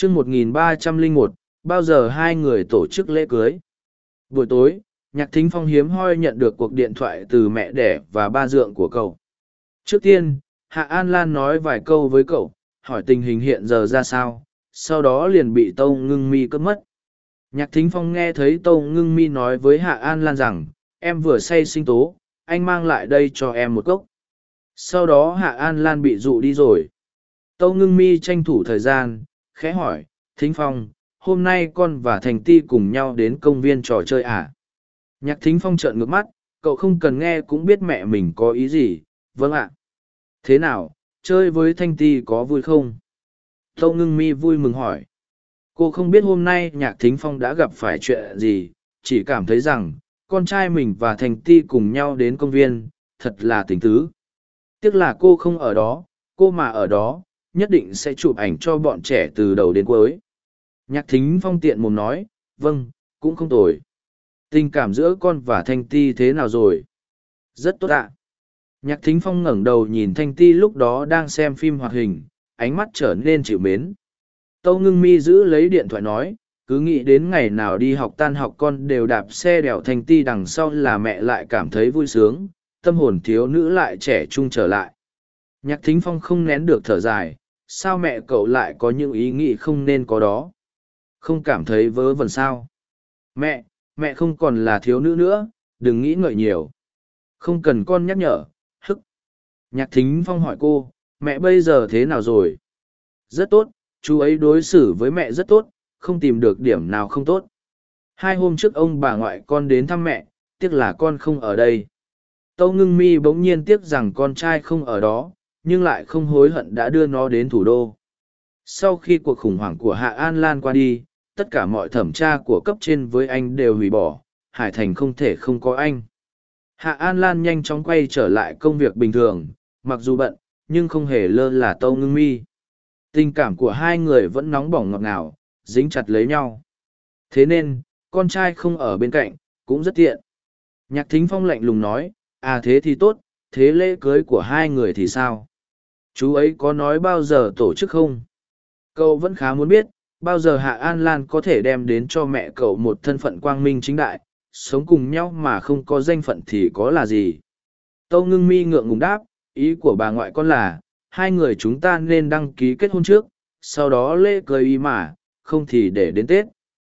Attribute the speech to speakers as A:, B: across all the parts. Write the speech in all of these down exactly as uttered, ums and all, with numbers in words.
A: chương một nghìn ba trăm lẻ một, bao giờ hai người tổ chức lễ cưới. Buổi tối, Nhạc Thính Phong hiếm hoi nhận được cuộc điện thoại từ mẹ đẻ và ba dượng của cậu. Trước tiên, Hạ An Lan nói vài câu với cậu, hỏi tình hình hiện giờ ra sao, sau đó liền bị Tâu Ngưng Mi cướp mất. Nhạc Thính Phong nghe thấy Tâu Ngưng Mi nói với Hạ An Lan rằng, em vừa say sinh tố, anh mang lại đây cho em một cốc. Sau đó Hạ An Lan bị dụ đi rồi. Tâu Ngưng Mi tranh thủ thời gian, khẽ hỏi, Thính Phong, hôm nay con và Thành Ti cùng nhau đến công viên trò chơi à? Nhạc Thính Phong trợn ngược mắt, cậu không cần nghe cũng biết mẹ mình có ý gì. Vâng ạ. Thế nào, chơi với Thanh Ti có vui không? Tâu Ngưng Mi vui mừng hỏi. Cô không biết hôm nay Nhạc Thính Phong đã gặp phải chuyện gì, chỉ cảm thấy rằng, con trai mình và Thành Ti cùng nhau đến công viên, thật là tình tứ. Tiếc là cô không ở đó, cô mà ở đó, nhất định sẽ chụp ảnh cho bọn trẻ từ đầu đến cuối. Nhạc Thính Phong tiện mồm nói, vâng, cũng không tồi. Tình cảm giữa con và Thanh Ti thế nào rồi? Rất tốt ạ. Nhạc Thính Phong ngẩng đầu nhìn Thanh Ti lúc đó đang xem phim hoạt hình, ánh mắt trở nên chịu mến. Tâu Ngưng Mi giữ lấy điện thoại nói, cứ nghĩ đến ngày nào đi học tan học con đều đạp xe đèo Thanh Ti đằng sau là mẹ lại cảm thấy vui sướng, tâm hồn thiếu nữ lại trẻ trung trở lại. Nhạc Thính Phong không nén được thở dài, sao mẹ cậu lại có những ý nghĩ không nên có đó? Không cảm thấy vớ vẩn sao? Mẹ, mẹ không còn là thiếu nữ nữa, đừng nghĩ ngợi nhiều. Không cần con nhắc nhở, hức. Nhạc Thính Phong hỏi cô, mẹ bây giờ thế nào rồi? Rất tốt, chú ấy đối xử với mẹ rất tốt, không tìm được điểm nào không tốt. Hai hôm trước ông bà ngoại con đến thăm mẹ, tiếc là con không ở đây. Tâu Ngưng Mi bỗng nhiên tiếc rằng con trai không ở đó, nhưng lại không hối hận đã đưa nó đến thủ đô. Sau khi cuộc khủng hoảng của Hạ An Lan qua đi, tất cả mọi thẩm tra của cấp trên với anh đều hủy bỏ, Hải Thành không thể không có anh. Hạ An Lan nhanh chóng quay trở lại công việc bình thường, mặc dù bận, nhưng không hề lơ là Tâu Ngưng Mi. Tình cảm của hai người vẫn nóng bỏng ngọt ngào, dính chặt lấy nhau. Thế nên, con trai không ở bên cạnh, cũng rất tiện. Nhạc Thính Phong lạnh lùng nói, à thế thì tốt, thế lễ cưới của hai người thì sao? Chú ấy có nói bao giờ tổ chức không? Cậu vẫn khá muốn biết, bao giờ Hạ An Lan có thể đem đến cho mẹ cậu một thân phận quang minh chính đại, sống cùng nhau mà không có danh phận thì có là gì? Tâu Ngưng Mi ngượng ngùng đáp, ý của bà ngoại con là, hai người chúng ta nên đăng ký kết hôn trước, sau đó lễ cưới ý mà, không thì để đến Tết.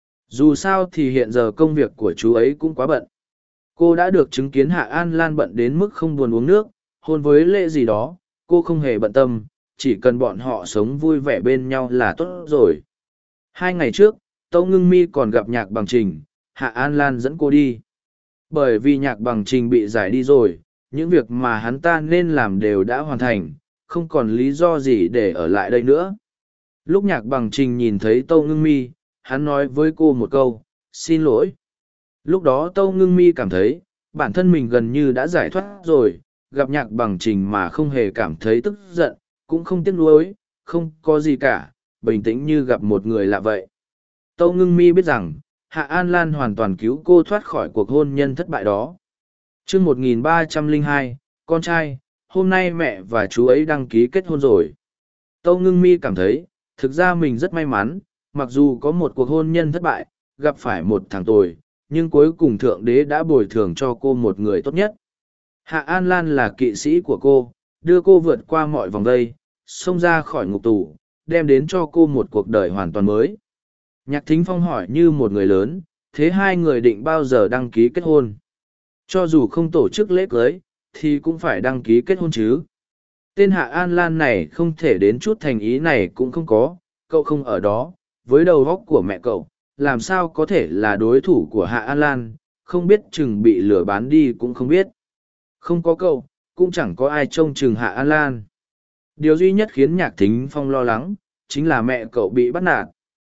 A: Dù sao thì hiện giờ công việc của chú ấy cũng quá bận. Cô đã được chứng kiến Hạ An Lan bận đến mức không buồn uống nước, hôn với lễ gì đó, cô không hề bận tâm, chỉ cần bọn họ sống vui vẻ bên nhau là tốt rồi. Hai ngày trước, Tâu Ngưng Mi còn gặp Nhạc Bằng Trình, Hạ An Lan dẫn cô đi. Bởi vì Nhạc Bằng Trình bị giải đi rồi, những việc mà hắn ta nên làm đều đã hoàn thành, không còn lý do gì để ở lại đây nữa. Lúc Nhạc Bằng Trình nhìn thấy Tâu Ngưng Mi, hắn nói với cô một câu, xin lỗi. Lúc đó Tâu Ngưng Mi cảm thấy, bản thân mình gần như đã giải thoát rồi, gặp Nhạc Bằng Trình mà không hề cảm thấy tức giận, cũng không tiếc nuối, không có gì cả, bình tĩnh như gặp một người lạ vậy. Tâu Ngưng Mi biết rằng, Hạ An Lan hoàn toàn cứu cô thoát khỏi cuộc hôn nhân thất bại đó. chương một nghìn ba trăm lẻ hai, con trai, hôm nay mẹ và chú ấy đăng ký kết hôn rồi. Tâu Ngưng Mi cảm thấy, thực ra mình rất may mắn, mặc dù có một cuộc hôn nhân thất bại, gặp phải một thằng tồi, nhưng cuối cùng Thượng Đế đã bồi thường cho cô một người tốt nhất. Hạ An Lan là kỵ sĩ của cô, đưa cô vượt qua mọi vòng vây, xông ra khỏi ngục tù, đem đến cho cô một cuộc đời hoàn toàn mới. Nhạc Thính Phong hỏi như một người lớn, thế hai người định bao giờ đăng ký kết hôn? Cho dù không tổ chức lễ cưới, thì cũng phải đăng ký kết hôn chứ. Tên Hạ An Lan này không thể đến chút thành ý này cũng không có, cậu không ở đó, với đầu óc của mẹ cậu, làm sao có thể là đối thủ của Hạ An Lan, không biết chừng bị lừa bán đi cũng không biết. Không có cậu, cũng chẳng có ai trông chừng Hạ An Lan. Điều duy nhất khiến Nhạc Thính Phong lo lắng, chính là mẹ cậu bị bắt nạt.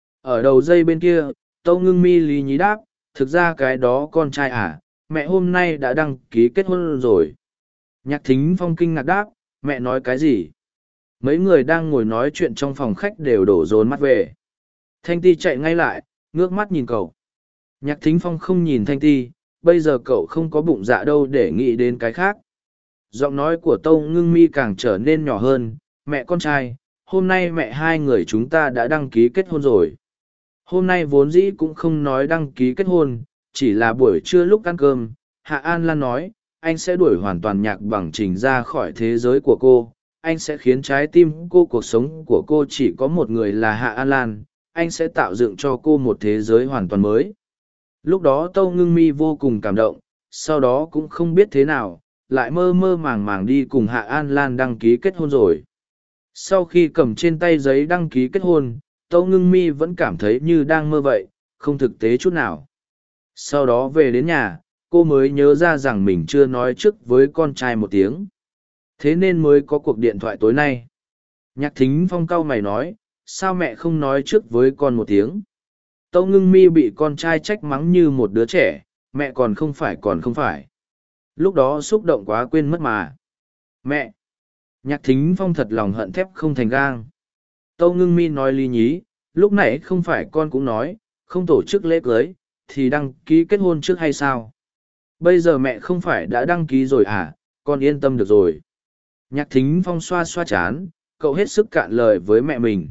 A: Ở đầu dây bên kia, Tâu Ngưng Mi lý nhí đáp, thực ra cái đó con trai à, mẹ hôm nay đã đăng ký kết hôn rồi. Nhạc Thính Phong kinh ngạc đáp, mẹ nói cái gì? Mấy người đang ngồi nói chuyện trong phòng khách đều đổ dồn mắt về. Thanh Ti chạy ngay lại, ngước mắt nhìn cậu. Nhạc Thính Phong không nhìn Thanh Ti, bây giờ cậu không có bụng dạ đâu để nghĩ đến cái khác. Giọng nói của Tâu Ngưng Mi càng trở nên nhỏ hơn, mẹ con trai, hôm nay mẹ hai người chúng ta đã đăng ký kết hôn rồi. Hôm nay vốn dĩ cũng không nói đăng ký kết hôn, chỉ là buổi trưa lúc ăn cơm, Hạ An Lan nói, anh sẽ đuổi hoàn toàn Nhạc Bằng Trình ra khỏi thế giới của cô. Anh sẽ khiến trái tim cô, cuộc sống của cô chỉ có một người là Hạ An Lan. Anh sẽ tạo dựng cho cô một thế giới hoàn toàn mới. Lúc đó Tâu Ngưng Mi vô cùng cảm động, sau đó cũng không biết thế nào, lại mơ mơ màng màng đi cùng Hạ An Lan đăng ký kết hôn rồi. Sau khi cầm trên tay giấy đăng ký kết hôn, Tâu Ngưng Mi vẫn cảm thấy như đang mơ vậy, không thực tế chút nào. Sau đó về đến nhà, cô mới nhớ ra rằng mình chưa nói trước với con trai một tiếng. Thế nên mới có cuộc điện thoại tối nay. Nhạc Thính Phong cau mày nói, sao mẹ không nói trước với con một tiếng? Tâu Ngưng Mi bị con trai trách mắng như một đứa trẻ, mẹ còn không phải còn không phải. Lúc đó xúc động quá quên mất mà. Mẹ! Nhạc Thính Phong thật lòng hận thép không thành gang. Tâu Ngưng Mi nói lý nhí, lúc nãy không phải con cũng nói, không tổ chức lễ cưới, thì đăng ký kết hôn trước hay sao? Bây giờ mẹ không phải đã đăng ký rồi à, con yên tâm được rồi. Nhạc Thính Phong xoa xoa chán, cậu hết sức cạn lời với mẹ mình.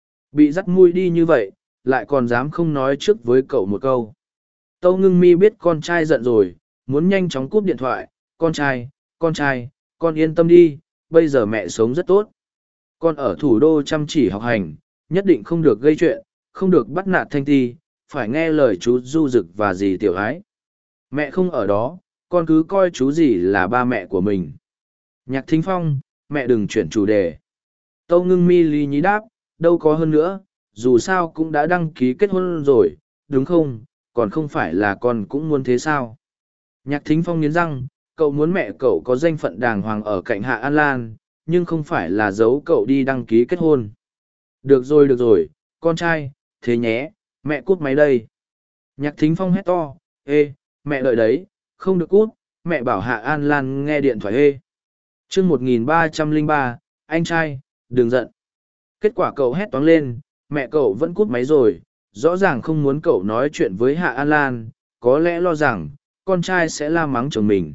A: Bị dắt mũi đi như vậy, lại còn dám không nói trước với cậu một câu. Tâu Ngưng Mi biết con trai giận rồi, muốn nhanh chóng cúp điện thoại. Con trai, con trai, con yên tâm đi, bây giờ mẹ sống rất tốt. Con ở thủ đô chăm chỉ học hành, nhất định không được gây chuyện, không được bắt nạt Thanh Ti, phải nghe lời chú Du Dực và dì Tiểu Ái. Mẹ không ở đó, con cứ coi chú dì là ba mẹ của mình. Nhạc Thính Phong, mẹ đừng chuyển chủ đề. Tâu Ngưng Mi lý nhí đáp, đâu có hơn nữa, dù sao cũng đã đăng ký kết hôn rồi, đúng không, còn không phải là con cũng muốn thế sao? Nhạc Thính Phong nghiến răng, cậu muốn mẹ cậu có danh phận đàng hoàng ở cạnh Hạ An Lan, nhưng không phải là giấu cậu đi đăng ký kết hôn. Được rồi được rồi, con trai, thế nhé, mẹ cút máy đây. Nhạc Thính Phong hét to, ê, mẹ đợi đấy, không được cút, mẹ bảo Hạ An Lan nghe điện thoại ê. chương một nghìn ba trăm lẻ ba, anh trai, đừng giận. Kết quả cậu hét toáng lên, mẹ cậu vẫn cút máy rồi, rõ ràng không muốn cậu nói chuyện với Hạ An Lan, có lẽ lo rằng, con trai sẽ la mắng chồng mình.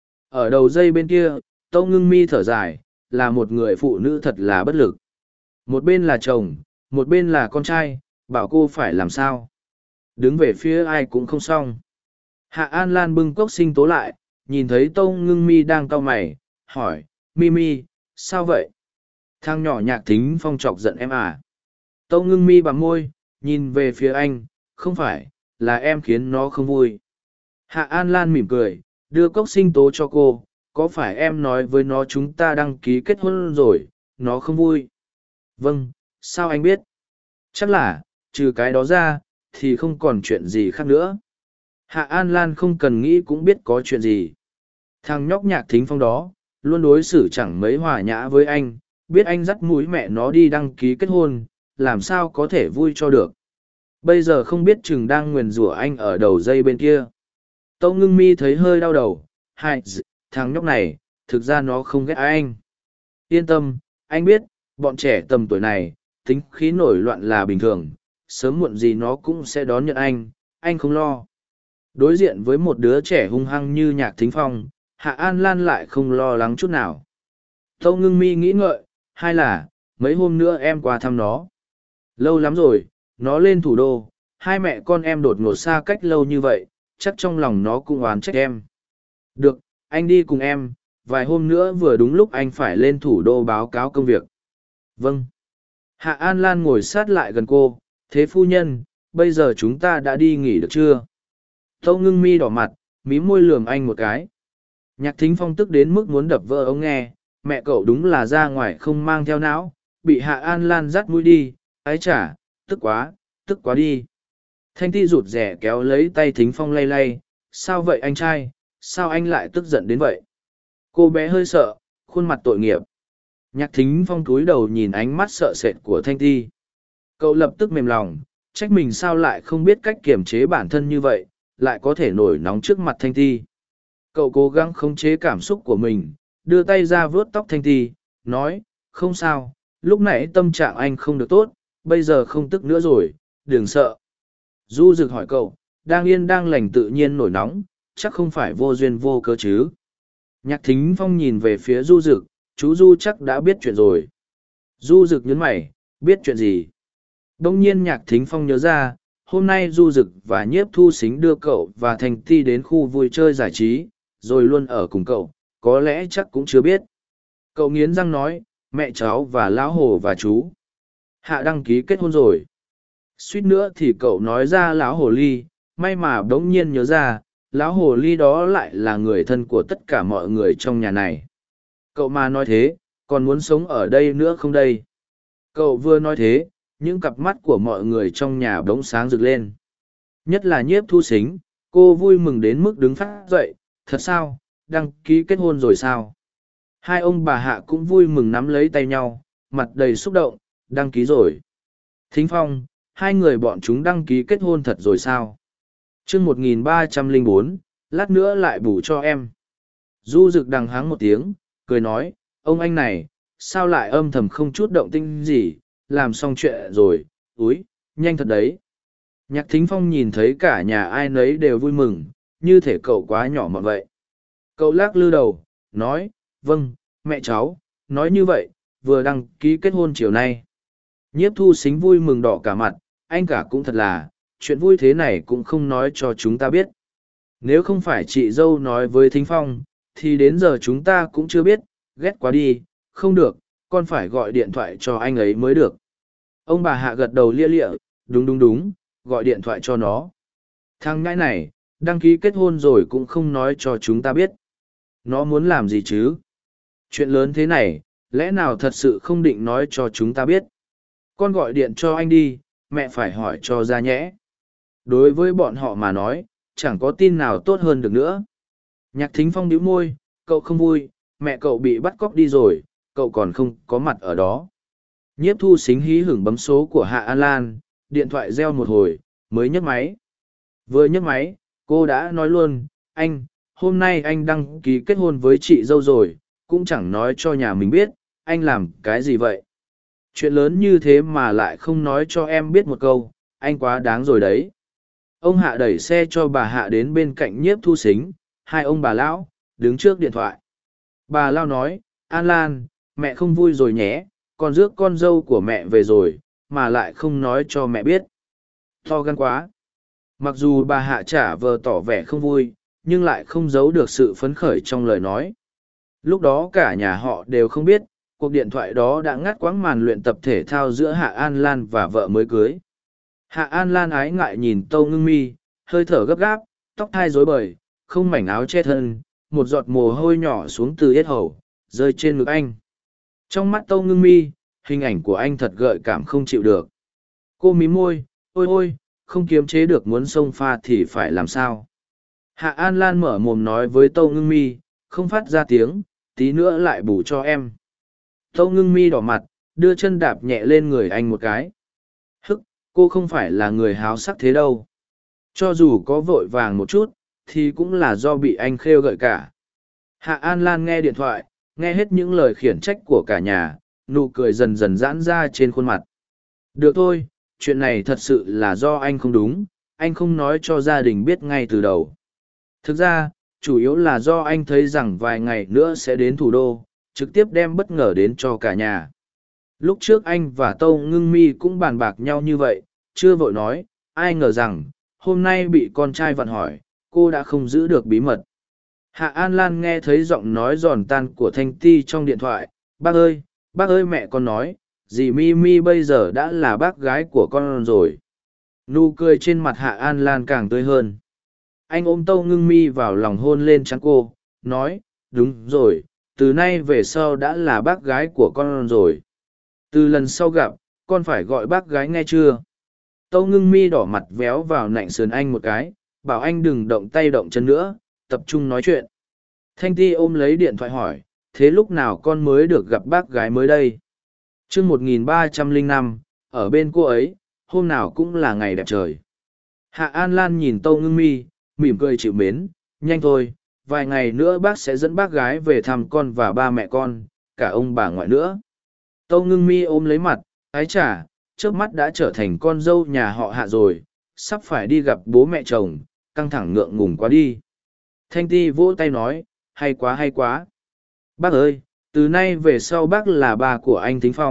A: Ở đầu dây bên kia, Tâu Ngưng Mi thở dài, là một người phụ nữ thật là bất lực. Một bên là chồng, một bên là con trai, bảo cô phải làm sao. Đứng về phía ai cũng không xong. Hạ An Lan bưng cốc sinh tố lại, nhìn thấy Tâu Ngưng Mi đang cau mày, hỏi, Mi Mi, sao vậy? Thằng nhỏ Nhạc Thính Phong chọc giận em à? Tâu Ngưng Mi bặm môi, nhìn về phía anh, không phải, là em khiến nó không vui. Hạ An Lan mỉm cười, đưa cốc sinh tố cho cô, có phải em nói với nó chúng ta đăng ký kết hôn rồi, nó không vui? Vâng, sao anh biết? Chắc là, trừ cái đó ra, thì không còn chuyện gì khác nữa. Hạ An Lan không cần nghĩ cũng biết có chuyện gì. Thằng nhóc Nhạc Thính Phong đó, luôn đối xử chẳng mấy hòa nhã với anh, biết anh dắt mũi mẹ nó đi đăng ký kết hôn, làm sao có thể vui cho được. Bây giờ không biết chừng đang nguyền rủa anh ở đầu dây bên kia. Tâu Ngưng Mi thấy hơi đau đầu, hai, thằng nhóc này, thực ra nó không ghét anh. Yên tâm, anh biết, bọn trẻ tầm tuổi này, tính khí nổi loạn là bình thường, sớm muộn gì nó cũng sẽ đón nhận anh, anh không lo. Đối diện với một đứa trẻ hung hăng như Nhạc Thính Phong, Hạ An Lan lại không lo lắng chút nào. Tâu Ngưng Mi nghĩ ngợi, hay là, mấy hôm nữa em qua thăm nó. Lâu lắm rồi, nó lên thủ đô, hai mẹ con em đột ngột xa cách lâu như vậy, chắc trong lòng nó cũng oán trách em. Được, anh đi cùng em, vài hôm nữa vừa đúng lúc anh phải lên thủ đô báo cáo công việc. Vâng. Hạ An Lan ngồi sát lại gần cô, thế phu nhân, bây giờ chúng ta đã đi nghỉ được chưa? Tâu Ngưng Mi đỏ mặt, mím môi lườm anh một cái. Nhạc Thính Phong tức đến mức muốn đập vỡ ống nghe, mẹ cậu đúng là ra ngoài không mang theo não, bị Hạ An Lan dắt mũi đi, ái chả, tức quá, tức quá đi. Thanh Ti rụt rẻ kéo lấy tay Thính Phong lay lay, sao vậy anh trai, sao anh lại tức giận đến vậy? Cô bé hơi sợ, khuôn mặt tội nghiệp. Nhạc Thính Phong cúi đầu nhìn ánh mắt sợ sệt của Thanh Ti. Cậu lập tức mềm lòng, trách mình sao lại không biết cách kiềm chế bản thân như vậy, lại có thể nổi nóng trước mặt Thanh Ti. Cậu cố gắng khống chế cảm xúc của mình, đưa tay ra vớt tóc Thanh Ti, nói, không sao, lúc nãy tâm trạng anh không được tốt, bây giờ không tức nữa rồi, đừng sợ. Du Dực hỏi cậu, đang yên đang lành tự nhiên nổi nóng, chắc không phải vô duyên vô cớ chứ. Nhạc Thính Phong nhìn về phía Du Dực, chú Du chắc đã biết chuyện rồi. Du Dực nhấn mày, biết chuyện gì? Đông nhiên Nhạc Thính Phong nhớ ra, hôm nay Du Dực và Nhiếp Thu Xính đưa cậu và Thành Ti đến khu vui chơi giải trí, rồi luôn ở cùng cậu, có lẽ chắc cũng chưa biết. Cậu nghiến răng nói, mẹ cháu và lão hồ và chú Hạ đăng ký kết hôn rồi. Suýt nữa thì cậu nói ra lão hồ ly, may mà bỗng nhiên nhớ ra, lão hồ ly đó lại là người thân của tất cả mọi người trong nhà này. Cậu mà nói thế, còn muốn sống ở đây nữa không đây? Cậu vừa nói thế, những cặp mắt của mọi người trong nhà bỗng sáng rực lên. Nhất là Nhiếp Thu Xính, cô vui mừng đến mức đứng phát dậy, thật sao, đăng ký kết hôn rồi sao? Hai ông bà Hạ cũng vui mừng nắm lấy tay nhau, mặt đầy xúc động, đăng ký rồi. Thính Phong, hai người bọn chúng đăng ký kết hôn thật rồi sao? chương một nghìn ba trăm lẻ bốn, lát nữa lại bù cho em. Du Dực đằng háng một tiếng, cười nói, ông anh này, sao lại âm thầm không chút động tinh gì, làm xong chuyện rồi, úi, nhanh thật đấy. Nhạc Thính Phong nhìn thấy cả nhà ai nấy đều vui mừng, như thể cậu quá nhỏ mọn vậy. Cậu lắc lư đầu, nói, vâng, mẹ cháu, nói như vậy, vừa đăng ký kết hôn chiều nay. Nhiếp Thu Xính vui mừng đỏ cả mặt, anh cả cũng thật là, chuyện vui thế này cũng không nói cho chúng ta biết. Nếu không phải chị dâu nói với Thính Phong, thì đến giờ chúng ta cũng chưa biết, ghét quá đi, không được, con phải gọi điện thoại cho anh ấy mới được. Ông bà Hạ gật đầu lia lịa, đúng đúng đúng, gọi điện thoại cho nó. Thằng ngãi này, đăng ký kết hôn rồi cũng không nói cho chúng ta biết. Nó muốn làm gì chứ? Chuyện lớn thế này, lẽ nào thật sự không định nói cho chúng ta biết? Con gọi điện cho anh đi, mẹ phải hỏi cho ra nhẽ. Đối với bọn họ mà nói, chẳng có tin nào tốt hơn được nữa. Nhạc Thính Phong bĩu môi, cậu không vui, mẹ cậu bị bắt cóc đi rồi, cậu còn không có mặt ở đó. Nhiếp Thu Xính hí hửng bấm số của Hạ An Lan, điện thoại reo một hồi, mới nhấc máy. Vừa nhấc máy, cô đã nói luôn, anh, hôm nay anh đăng ký kết hôn với chị dâu rồi, cũng chẳng nói cho nhà mình biết, anh làm cái gì vậy? Chuyện lớn như thế mà lại không nói cho em biết một câu, anh quá đáng rồi đấy. Ông Hạ đẩy xe cho bà Hạ đến bên cạnh Nhiếp Thu Xính, hai ông bà lão, đứng trước điện thoại. Bà Lao nói, An Lan, mẹ không vui rồi nhé, con rước con dâu của mẹ về rồi, mà lại không nói cho mẹ biết. To gan quá. Mặc dù bà Hạ trả vờ tỏ vẻ không vui, nhưng lại không giấu được sự phấn khởi trong lời nói. Lúc đó cả nhà họ đều không biết, cuộc điện thoại đó đã ngắt quãng màn luyện tập thể thao giữa Hạ An Lan và vợ mới cưới. Hạ An Lan ái ngại nhìn Tâu Ngưng Mi, hơi thở gấp gáp, tóc thai rối bời, không mảnh áo che thân, một giọt mồ hôi nhỏ xuống từ yết hầu, rơi trên ngực anh. Trong mắt Tâu Ngưng Mi, hình ảnh của anh thật gợi cảm không chịu được. Cô mím môi, ôi ôi, không kiềm chế được muốn xông pha thì phải làm sao. Hạ An Lan mở mồm nói với Tâu Ngưng Mi, không phát ra tiếng, tí nữa lại bù cho em. Tâu Ngưng Mi đỏ mặt, đưa chân đạp nhẹ lên người anh một cái. Hức, cô không phải là người háo sắc thế đâu. Cho dù có vội vàng một chút, thì cũng là do bị anh khêu gợi cả. Hạ An Lan nghe điện thoại, nghe hết những lời khiển trách của cả nhà, nụ cười dần dần giãn ra trên khuôn mặt. Được thôi, chuyện này thật sự là do anh không đúng, anh không nói cho gia đình biết ngay từ đầu. Thực ra, chủ yếu là do anh thấy rằng vài ngày nữa sẽ đến thủ đô, trực tiếp đem bất ngờ đến cho cả nhà. Lúc trước anh và Tâu Ngưng Mi cũng bàn bạc nhau như vậy, chưa vội nói, ai ngờ rằng, hôm nay bị con trai vặn hỏi, cô đã không giữ được bí mật. Hạ An Lan nghe thấy giọng nói giòn tan của Thanh Ti trong điện thoại, bác ơi, bác ơi mẹ con nói, dì Mi Mi bây giờ đã là bác gái của con rồi. Nụ cười trên mặt Hạ An Lan càng tươi hơn. Anh ôm Tâu Ngưng Mi vào lòng hôn lên trán cô, nói, đúng rồi, từ nay về sau đã là bác gái của con rồi. Từ lần sau gặp, con phải gọi bác gái nghe chưa? Tâu Ngưng Mi đỏ mặt véo vào nạnh sườn anh một cái, bảo anh đừng động tay động chân nữa, tập trung nói chuyện. Thanh Ti ôm lấy điện thoại hỏi, thế lúc nào con mới được gặp bác gái mới đây? chương một nghìn ba trăm lẻ năm, ở bên cô ấy, hôm nào cũng là ngày đẹp trời. Hạ An Lan nhìn Tâu Ngưng Mi, mỉm cười chịu mến, nhanh thôi, vài ngày nữa bác sẽ dẫn bác gái về thăm con và ba mẹ con, cả ông bà ngoại nữa. Tâu Ngưng Mi ôm lấy mặt, ái chà, trước mắt đã trở thành con dâu nhà họ Hạ rồi, sắp phải đi gặp bố mẹ chồng, căng thẳng ngượng ngùng quá đi. Thanh Ti vỗ tay nói, hay quá hay quá. Bác ơi, từ nay về sau bác là bà của anh Thính Phong,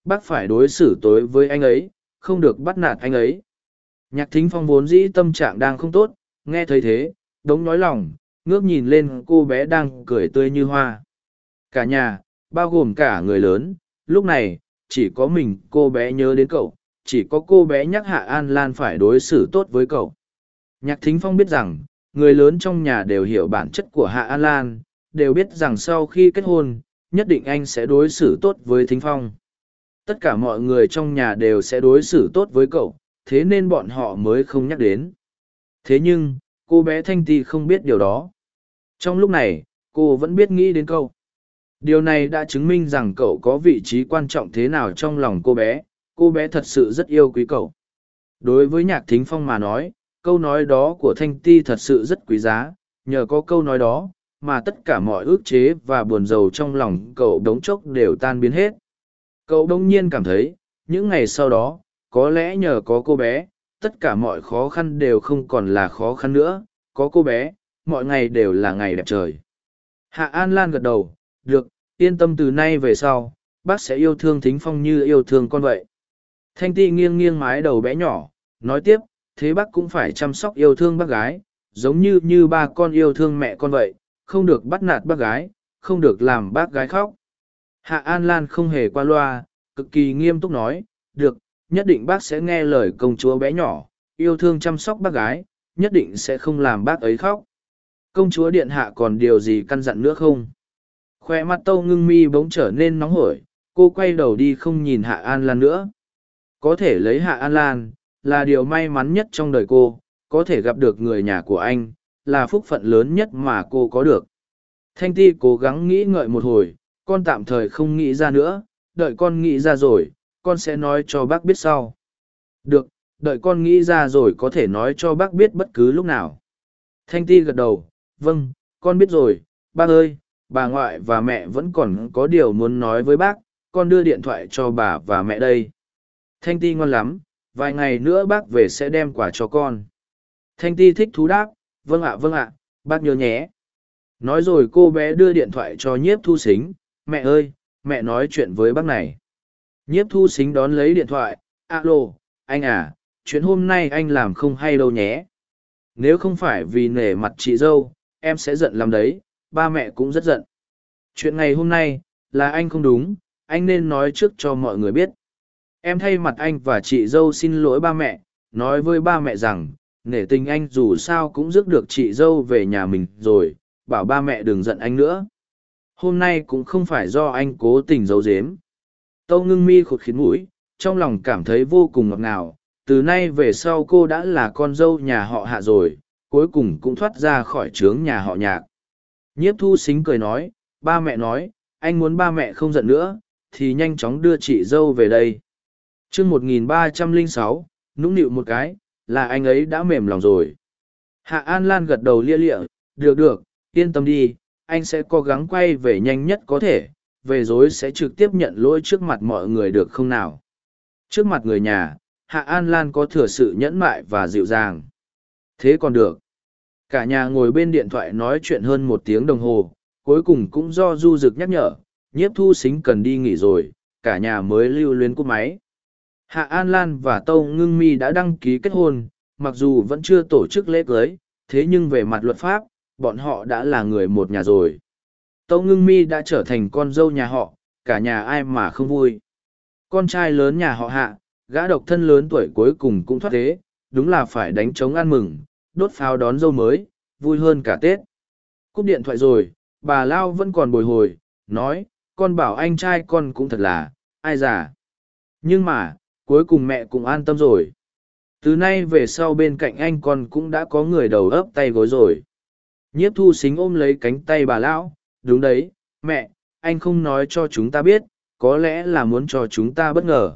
A: bác phải đối xử tối với anh ấy, không được bắt nạt anh ấy. Nhạc Thính Phong vốn dĩ tâm trạng đang không tốt, nghe thấy thế, đống nói lòng, ngước nhìn lên cô bé đang cười tươi như hoa. Cả nhà, bao gồm cả người lớn, lúc này, chỉ có mình cô bé nhớ đến cậu, chỉ có cô bé nhắc Hạ An Lan phải đối xử tốt với cậu. Nhạc Thính Phong biết rằng, người lớn trong nhà đều hiểu bản chất của Hạ An Lan, đều biết rằng sau khi kết hôn, nhất định anh sẽ đối xử tốt với Thính Phong. Tất cả mọi người trong nhà đều sẽ đối xử tốt với cậu, thế nên bọn họ mới không nhắc đến. Thế nhưng, cô bé Thanh Ti không biết điều đó. Trong lúc này, cô vẫn biết nghĩ đến cậu. Điều này đã chứng minh rằng cậu có vị trí quan trọng thế nào trong lòng cô bé, cô bé thật sự rất yêu quý cậu. Đối với Nhạc Thính Phong mà nói, câu nói đó của Thanh Ti thật sự rất quý giá, nhờ có câu nói đó, mà tất cả mọi ước chế và buồn rầu trong lòng cậu đống chốc đều tan biến hết. Cậu đông nhiên cảm thấy, những ngày sau đó, có lẽ nhờ có cô bé, tất cả mọi khó khăn đều không còn là khó khăn nữa, có cô bé, mọi ngày đều là ngày đẹp trời. Hạ An Lan gật đầu, được, yên tâm từ nay về sau, bác sẽ yêu thương Thính Phong như yêu thương con vậy. Thanh Ti nghiêng nghiêng mái đầu bé nhỏ, nói tiếp, thế bác cũng phải chăm sóc yêu thương bác gái, giống như như ba con yêu thương mẹ con vậy, không được bắt nạt bác gái, không được làm bác gái khóc. Hạ An Lan không hề qua loa, cực kỳ nghiêm túc nói, được, nhất định bác sẽ nghe lời công chúa bé nhỏ, yêu thương chăm sóc bác gái, nhất định sẽ không làm bác ấy khóc. Công chúa điện hạ còn điều gì căn dặn nữa không? Khoe mắt Tâu Ngưng Mi bỗng trở nên nóng hổi, cô quay đầu đi không nhìn Hạ An Lan nữa. Có thể lấy Hạ An Lan, là điều may mắn nhất trong đời cô, có thể gặp được người nhà của anh, là phúc phận lớn nhất mà cô có được. Thanh Ti cố gắng nghĩ ngợi một hồi, con tạm thời không nghĩ ra nữa, đợi con nghĩ ra rồi, con sẽ nói cho bác biết sau. Được, đợi con nghĩ ra rồi có thể nói cho bác biết bất cứ lúc nào. Thanh Ti gật đầu, vâng, con biết rồi, bác ơi, bà ngoại và mẹ vẫn còn có điều muốn nói với bác, con đưa điện thoại cho bà và mẹ đây. Thanh Ti ngon lắm, vài ngày nữa bác về sẽ đem quà cho con. Thanh Ti thích thú đáp, vâng ạ vâng ạ, bác nhớ nhé. Nói rồi cô bé đưa điện thoại cho Nhiếp Thu Sính, mẹ ơi, mẹ nói chuyện với bác này. Nhiếp Thu Sính đón lấy điện thoại, alo, anh à, chuyện hôm nay anh làm không hay đâu nhé. Nếu không phải vì nể mặt chị dâu, em sẽ giận lắm đấy, ba mẹ cũng rất giận. Chuyện ngày hôm nay, là anh không đúng, anh nên nói trước cho mọi người biết. Em thay mặt anh và chị dâu xin lỗi ba mẹ, nói với ba mẹ rằng, nể tình anh dù sao cũng rước được chị dâu về nhà mình rồi, bảo ba mẹ đừng giận anh nữa. Hôm nay cũng không phải do anh cố tình giấu giếm. Tâu Ngưng Mi khụt khịt mũi, trong lòng cảm thấy vô cùng ngọt ngào, từ nay về sau cô đã là con dâu nhà họ Hạ rồi, cuối cùng cũng thoát ra khỏi trướng nhà họ Nhạc. Nhiếp Thu Sính cười nói, ba mẹ nói, anh muốn ba mẹ không giận nữa, thì nhanh chóng đưa chị dâu về đây. chương một nghìn ba trăm lẻ sáu, nũng nịu một cái, là anh ấy đã mềm lòng rồi. Hạ An Lan gật đầu lia lịa, được được, yên tâm đi, anh sẽ cố gắng quay về nhanh nhất có thể, về rồi sẽ trực tiếp nhận lỗi trước mặt mọi người được không nào. Trước mặt người nhà, Hạ An Lan có thừa sự nhẫn mại và dịu dàng. Thế còn được. Cả nhà ngồi bên điện thoại nói chuyện hơn một tiếng đồng hồ, cuối cùng cũng do Du Dực nhắc nhở, Nhiếp Thu Sính cần đi nghỉ rồi, cả nhà mới lưu luyến cúp máy. Hạ An Lan và Tâu Ngưng Mi đã đăng ký kết hôn, mặc dù vẫn chưa tổ chức lễ cưới, thế nhưng về mặt luật pháp, bọn họ đã là người một nhà rồi. Tâu Ngưng Mi đã trở thành con dâu nhà họ, cả nhà ai mà không vui. Con trai lớn nhà họ Hạ, gã độc thân lớn tuổi cuối cùng cũng thoát thế, đúng là phải đánh trống ăn mừng, đốt pháo đón dâu mới, vui hơn cả Tết. Cúp điện thoại rồi, bà Lao vẫn còn bồi hồi, nói, con bảo anh trai con cũng thật là, ai già. Nhưng mà, cuối cùng mẹ cũng an tâm rồi. Từ nay về sau bên cạnh anh con cũng đã có người đầu ấp tay gối rồi. Nhiếp Thu Sính ôm lấy cánh tay bà Lão, đúng đấy, mẹ, anh không nói cho chúng ta biết, có lẽ là muốn cho chúng ta bất ngờ.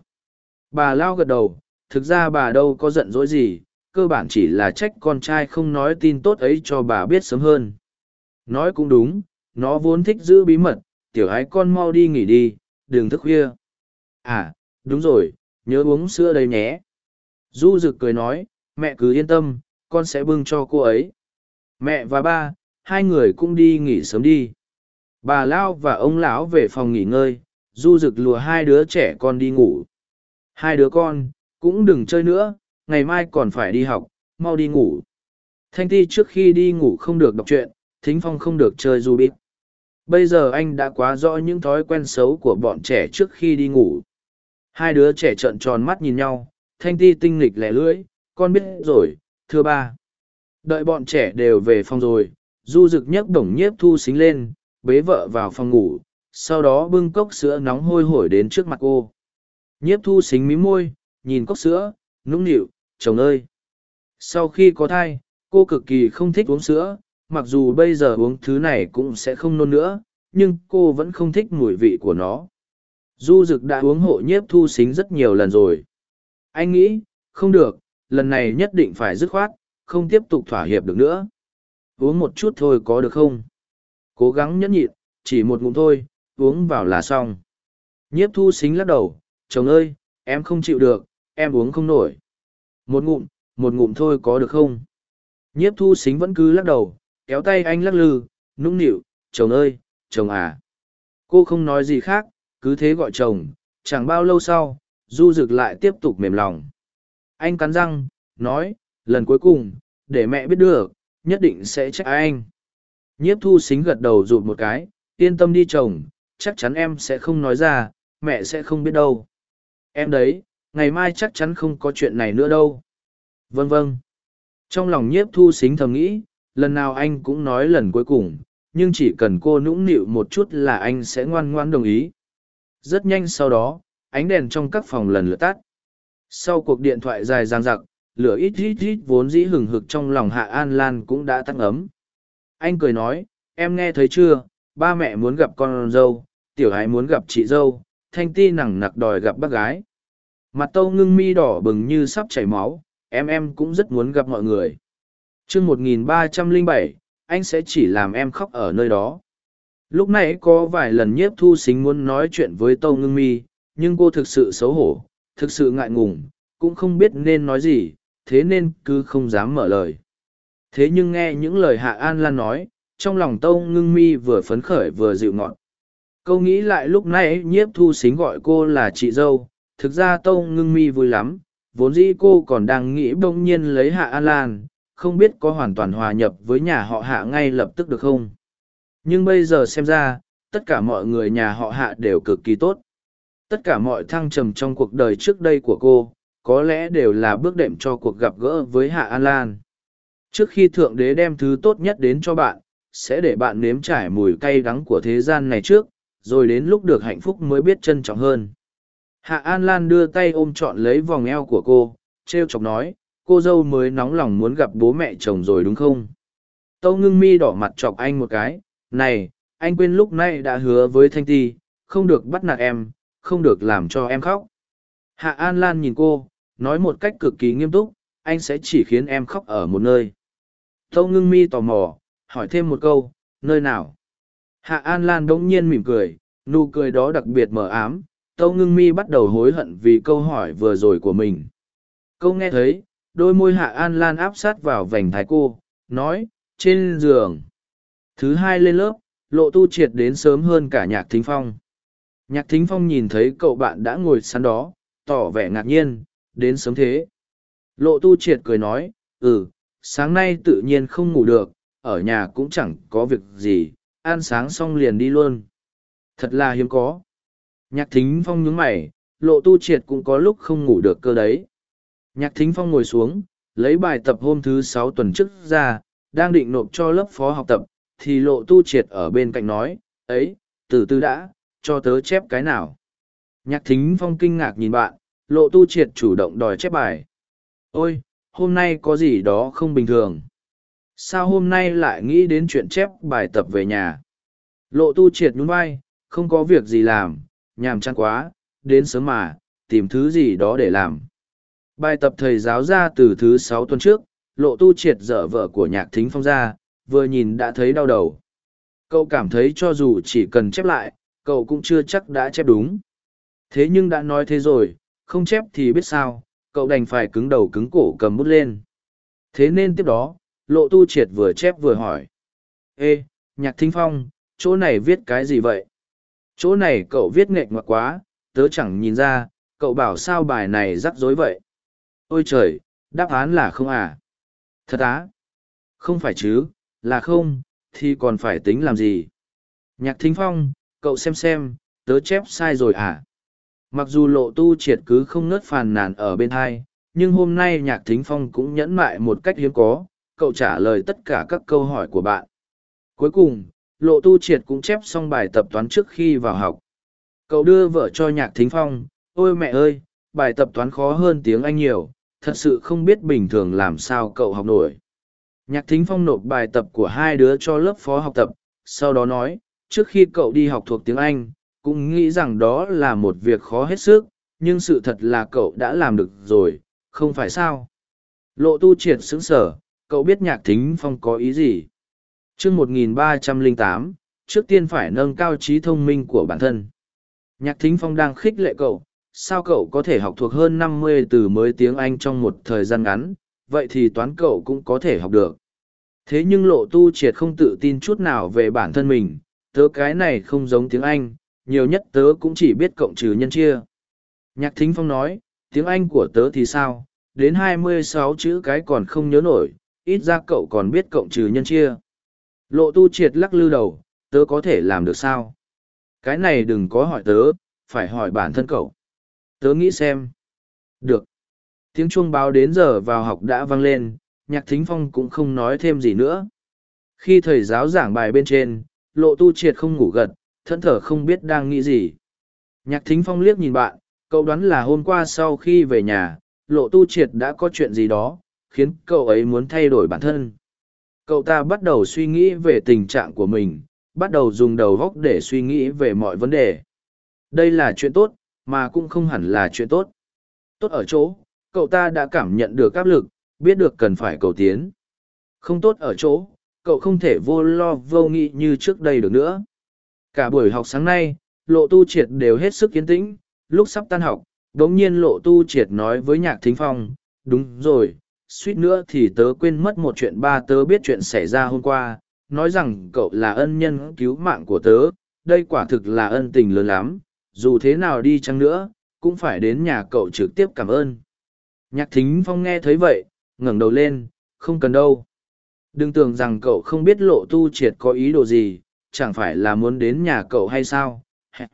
A: Bà Lao gật đầu, thực ra bà đâu có giận dỗi gì, cơ bản chỉ là trách con trai không nói tin tốt ấy cho bà biết sớm hơn. Nói cũng đúng, nó vốn thích giữ bí mật, tiểu ái con mau đi nghỉ đi, đừng thức khuya. À, đúng rồi, nhớ uống sữa đây nhé. Du Dực cười nói, mẹ cứ yên tâm, con sẽ bưng cho cô ấy. Mẹ và ba, hai người cũng đi nghỉ sớm đi. Bà Lao và ông lão về phòng nghỉ ngơi, Du Dực lùa hai đứa trẻ con đi ngủ. Hai đứa con, cũng đừng chơi nữa, ngày mai còn phải đi học, mau đi ngủ. Thanh Ti trước khi đi ngủ không được đọc truyện, Thính Phong không được chơi Rubik. Bây giờ anh đã quá rõ những thói quen xấu của bọn trẻ trước khi đi ngủ. Hai đứa trẻ trợn tròn mắt nhìn nhau, Thanh Ti tinh nghịch lẻ lưỡi, con biết rồi, thưa ba. Đợi bọn trẻ đều về phòng rồi, Du Dực nhấc bổng Nhiếp Thu Xính lên, bế vợ vào phòng ngủ, sau đó bưng cốc sữa nóng hôi hổi đến trước mặt cô. Nhiếp Thu Xính mím môi, nhìn cốc sữa, nũng nịu, chồng ơi. Sau khi có thai, cô cực kỳ không thích uống sữa, mặc dù bây giờ uống thứ này cũng sẽ không nôn nữa, nhưng cô vẫn không thích mùi vị của nó. Du Dực đã uống hộ Nhiếp Thu Xính rất nhiều lần rồi. Anh nghĩ, không được, lần này nhất định phải dứt khoát, không tiếp tục thỏa hiệp được nữa. Uống một chút thôi có được không? Cố gắng nhẫn nhịn, chỉ một ngụm thôi, uống vào là xong. Nhiếp Thu Xính lắc đầu, chồng ơi, em không chịu được, em uống không nổi. Một ngụm, một ngụm thôi có được không? Nhiếp Thu Xính vẫn cứ lắc đầu, kéo tay anh lắc lư, nũng nịu, chồng ơi, chồng à. Cô không nói gì khác, cứ thế gọi chồng, chẳng bao lâu sau, Du Dực lại tiếp tục mềm lòng. Anh cắn răng, nói, lần cuối cùng, để mẹ biết được, nhất định sẽ trách anh. Nhiếp Thu Xính gật đầu rụt một cái, yên tâm đi chồng, chắc chắn em sẽ không nói ra, mẹ sẽ không biết đâu. Em đấy, ngày mai chắc chắn không có chuyện này nữa đâu. Vâng vâng. Trong lòng Nhiếp Thu Xính thầm nghĩ, lần nào anh cũng nói lần cuối cùng, nhưng chỉ cần cô nũng nịu một chút là anh sẽ ngoan ngoãn đồng ý. Rất nhanh sau đó, ánh đèn trong các phòng lần lượt tắt. Sau cuộc điện thoại dài dằng dặc, lửa ít ít ít vốn dĩ hừng hực trong lòng Hạ An Lan cũng đã tắt ấm. Anh cười nói, em nghe thấy chưa, ba mẹ muốn gặp con dâu, tiểu gái muốn gặp chị dâu, Thanh Ti nằng nặc đòi gặp bác gái. Mặt Tâu Ngưng Mi đỏ bừng như sắp chảy máu, em em cũng rất muốn gặp mọi người. chương một nghìn ba trăm lẻ bảy, anh sẽ chỉ làm em khóc ở nơi đó. Lúc nãy có vài lần Nhiếp Thu Xính muốn nói chuyện với Tâu Ngưng Mi, nhưng cô thực sự xấu hổ, thực sự ngại ngùng, cũng không biết nên nói gì, thế nên cứ không dám mở lời. Thế nhưng nghe những lời Hạ An Lan nói, trong lòng Tâu Ngưng Mi vừa phấn khởi vừa dịu ngọt. Câu nghĩ lại lúc nãy Nhiếp Thu Xính gọi cô là chị dâu, thực ra Tâu Ngưng Mi vui lắm, vốn dĩ cô còn đang nghĩ bỗng nhiên lấy Hạ An Lan, không biết có hoàn toàn hòa nhập với nhà họ Hạ ngay lập tức được không. Nhưng bây giờ xem ra, tất cả mọi người nhà họ Hạ đều cực kỳ tốt. Tất cả mọi thăng trầm trong cuộc đời trước đây của cô, có lẽ đều là bước đệm cho cuộc gặp gỡ với Hạ An Lan. Trước khi Thượng Đế đem thứ tốt nhất đến cho bạn, sẽ để bạn nếm trải mùi cay đắng của thế gian này trước, rồi đến lúc được hạnh phúc mới biết trân trọng hơn. Hạ An Lan đưa tay ôm trọn lấy vòng eo của cô, trêu chọc nói, cô dâu mới nóng lòng muốn gặp bố mẹ chồng rồi đúng không? Tâu Ngưng Mi đỏ mặt chọc anh một cái, này, anh quên lúc nay đã hứa với Thanh Ti, không được bắt nạt em, không được làm cho em khóc. Hạ An Lan nhìn cô, nói một cách cực kỳ nghiêm túc, anh sẽ chỉ khiến em khóc ở một nơi. Tâu Ngưng Mi tò mò, hỏi thêm một câu, nơi nào? Hạ An Lan bỗng nhiên mỉm cười, nụ cười đó đặc biệt mờ ám. Tâu Ngưng Mi bắt đầu hối hận vì câu hỏi vừa rồi của mình. Câu nghe thấy, đôi môi Hạ An Lan áp sát vào vành thái cô, nói, trên giường. Thứ hai lên lớp, Lộ Tu Triệt đến sớm hơn cả Nhạc Thính Phong. Nhạc Thính Phong nhìn thấy cậu bạn đã ngồi sẵn đó, tỏ vẻ ngạc nhiên, đến sớm thế. Lộ Tu Triệt cười nói, ừ, sáng nay tự nhiên không ngủ được, ở nhà cũng chẳng có việc gì, ăn sáng xong liền đi luôn. Thật là hiếm có. Nhạc Thính Phong nhướng mày, Lộ Tu Triệt cũng có lúc không ngủ được cơ đấy. Nhạc Thính Phong ngồi xuống, lấy bài tập hôm thứ sáu tuần trước ra, đang định nộp cho lớp phó học tập, thì Lộ Tu Triệt ở bên cạnh nói, ấy, từ từ đã, cho tớ chép cái nào. Nhạc Thính Phong kinh ngạc nhìn bạn, Lộ Tu Triệt chủ động đòi chép bài. Ôi, hôm nay có gì đó không bình thường. Sao hôm nay lại nghĩ đến chuyện chép bài tập về nhà? Lộ Tu Triệt nhún vai, không có việc gì làm, nhàm chán quá, đến sớm mà, tìm thứ gì đó để làm. Bài tập thầy giáo ra từ thứ sáu tuần trước, Lộ Tu Triệt dở vở của Nhạc Thính Phong ra, vừa nhìn đã thấy đau đầu. Cậu cảm thấy cho dù chỉ cần chép lại, cậu cũng chưa chắc đã chép đúng. Thế nhưng đã nói thế rồi, không chép thì biết sao, cậu đành phải cứng đầu cứng cổ cầm bút lên. Thế nên tiếp đó, Lộ Tu Triệt vừa chép vừa hỏi. Ê, Nhạc Thính Phong, chỗ này viết cái gì vậy? Chỗ này cậu viết nghệch ngoạc quá, tớ chẳng nhìn ra, cậu bảo sao bài này rắc rối vậy. Ôi trời, đáp án là không à? Thật á? Không phải chứ, là không, thì còn phải tính làm gì? Nhạc Thính Phong, cậu xem xem, tớ chép sai rồi à? Mặc dù Lộ Tu Triệt cứ không ngớt phàn nàn ở bên hai, nhưng hôm nay Nhạc Thính Phong cũng nhẫn mại một cách hiếm có, cậu trả lời tất cả các câu hỏi của bạn. Cuối cùng, Lộ Tu Triệt cũng chép xong bài tập toán trước khi vào học. Cậu đưa vợ cho Nhạc Thính Phong, ôi mẹ ơi, bài tập toán khó hơn tiếng Anh nhiều, thật sự không biết bình thường làm sao cậu học nổi. Nhạc Thính Phong nộp bài tập của hai đứa cho lớp phó học tập, sau đó nói, trước khi cậu đi học thuộc tiếng Anh, cũng nghĩ rằng đó là một việc khó hết sức, nhưng sự thật là cậu đã làm được rồi, không phải sao? Lộ Tu Triệt sững sờ, cậu biết Nhạc Thính Phong có ý gì? Chương một nghìn ba trăm lẻ tám, trước tiên phải nâng cao trí thông minh của bản thân. Nhạc Thính Phong đang khích lệ cậu, sao cậu có thể học thuộc hơn năm mươi từ mới tiếng Anh trong một thời gian ngắn, vậy thì toán cậu cũng có thể học được. Thế nhưng Lộ Tu Triệt không tự tin chút nào về bản thân mình, tớ cái này không giống tiếng Anh, nhiều nhất tớ cũng chỉ biết cộng trừ nhân chia. Nhạc Thính Phong nói, tiếng Anh của tớ thì sao, đến hai mươi sáu chữ cái còn không nhớ nổi, ít ra cậu còn biết cộng trừ nhân chia. Lộ Tu Triệt lắc lư đầu, tớ có thể làm được sao? Cái này đừng có hỏi tớ, phải hỏi bản thân cậu. Tớ nghĩ xem. Được. Tiếng chuông báo đến giờ vào học đã vang lên, Nhạc Thính Phong cũng không nói thêm gì nữa. Khi thầy giáo giảng bài bên trên, Lộ Tu Triệt không ngủ gật, thẫn thờ không biết đang nghĩ gì. Nhạc Thính Phong liếc nhìn bạn, cậu đoán là hôm qua sau khi về nhà, Lộ Tu Triệt đã có chuyện gì đó, khiến cậu ấy muốn thay đổi bản thân. Cậu ta bắt đầu suy nghĩ về tình trạng của mình, bắt đầu dùng đầu óc để suy nghĩ về mọi vấn đề. Đây là chuyện tốt, mà cũng không hẳn là chuyện tốt. Tốt ở chỗ, cậu ta đã cảm nhận được áp lực, biết được cần phải cầu tiến. Không tốt ở chỗ, cậu không thể vô lo vô nghĩ như trước đây được nữa. Cả buổi học sáng nay, Lộ Tu Triệt đều hết sức yên tĩnh, lúc sắp tan học, đống nhiên Lộ Tu Triệt nói với Nhạc Thính Phong, đúng rồi, suýt nữa thì tớ quên mất một chuyện ba tớ biết chuyện xảy ra hôm qua, nói rằng cậu là ân nhân cứu mạng của tớ, đây quả thực là ân tình lớn lắm, dù thế nào đi chăng nữa, cũng phải đến nhà cậu trực tiếp cảm ơn. Nhạc Thính Phong nghe thấy vậy, ngẩng đầu lên, không cần đâu. Đừng tưởng rằng cậu không biết Lộ Tu Triệt có ý đồ gì, chẳng phải là muốn đến nhà cậu hay sao?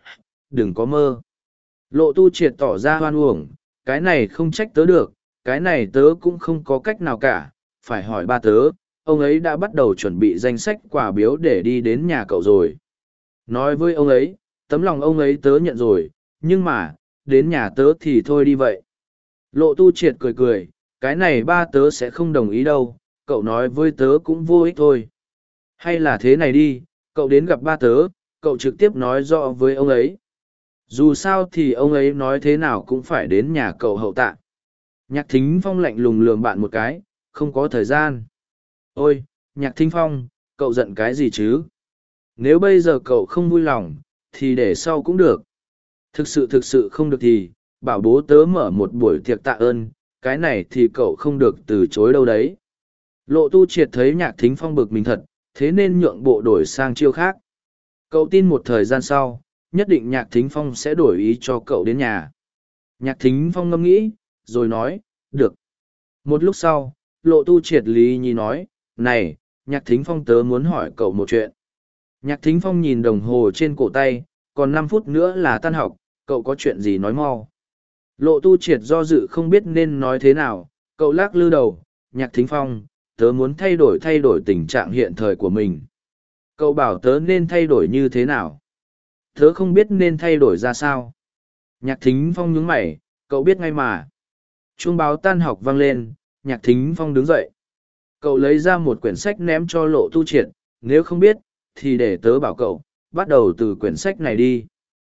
A: Đừng có mơ. Lộ Tu Triệt tỏ ra hoan uổng, cái này không trách tớ được, cái này tớ cũng không có cách nào cả, phải hỏi ba tớ, ông ấy đã bắt đầu chuẩn bị danh sách quà biếu để đi đến nhà cậu rồi. Nói với ông ấy, tấm lòng ông ấy tớ nhận rồi, nhưng mà, đến nhà tớ thì thôi đi vậy. Lộ Tu Triệt cười cười, cái này ba tớ sẽ không đồng ý đâu, cậu nói với tớ cũng vô ích thôi. Hay là thế này đi, cậu đến gặp ba tớ, cậu trực tiếp nói rõ với ông ấy. Dù sao thì ông ấy nói thế nào cũng phải đến nhà cậu hậu tạ. Nhạc Thính Phong lạnh lùng lườm bạn một cái, không có thời gian. Ôi, Nhạc Thính Phong, cậu giận cái gì chứ? Nếu bây giờ cậu không vui lòng, thì để sau cũng được. Thực sự thực sự không được thì, bảo bố tớ mở một buổi tiệc tạ ơn, cái này thì cậu không được từ chối đâu đấy. Lộ Tu Triệt thấy Nhạc Thính Phong bực mình thật, thế nên nhượng bộ đổi sang chiêu khác. Cậu tin một thời gian sau, nhất định Nhạc Thính Phong sẽ đổi ý cho cậu đến nhà. Nhạc Thính Phong ngẫm nghĩ, rồi nói, được. Một lúc sau, Lộ Tu Triệt lý nhí nói, này, Nhạc Thính Phong tớ muốn hỏi cậu một chuyện. Nhạc Thính Phong nhìn đồng hồ trên cổ tay, còn năm phút nữa là tan học, cậu có chuyện gì nói mau. Lộ Tu Triệt do dự không biết nên nói thế nào, cậu lắc lư đầu, Nhạc Thính Phong, tớ muốn thay đổi thay đổi tình trạng hiện thời của mình. Cậu bảo tớ nên thay đổi như thế nào? Tớ không biết nên thay đổi ra sao. Nhạc Thính Phong nhướng mày, cậu biết ngay mà. Chuông báo tan học vang lên, Nhạc Thính Phong đứng dậy. Cậu lấy ra một quyển sách ném cho Lộ Tu Triệt, nếu không biết, thì để tớ bảo cậu, bắt đầu từ quyển sách này đi.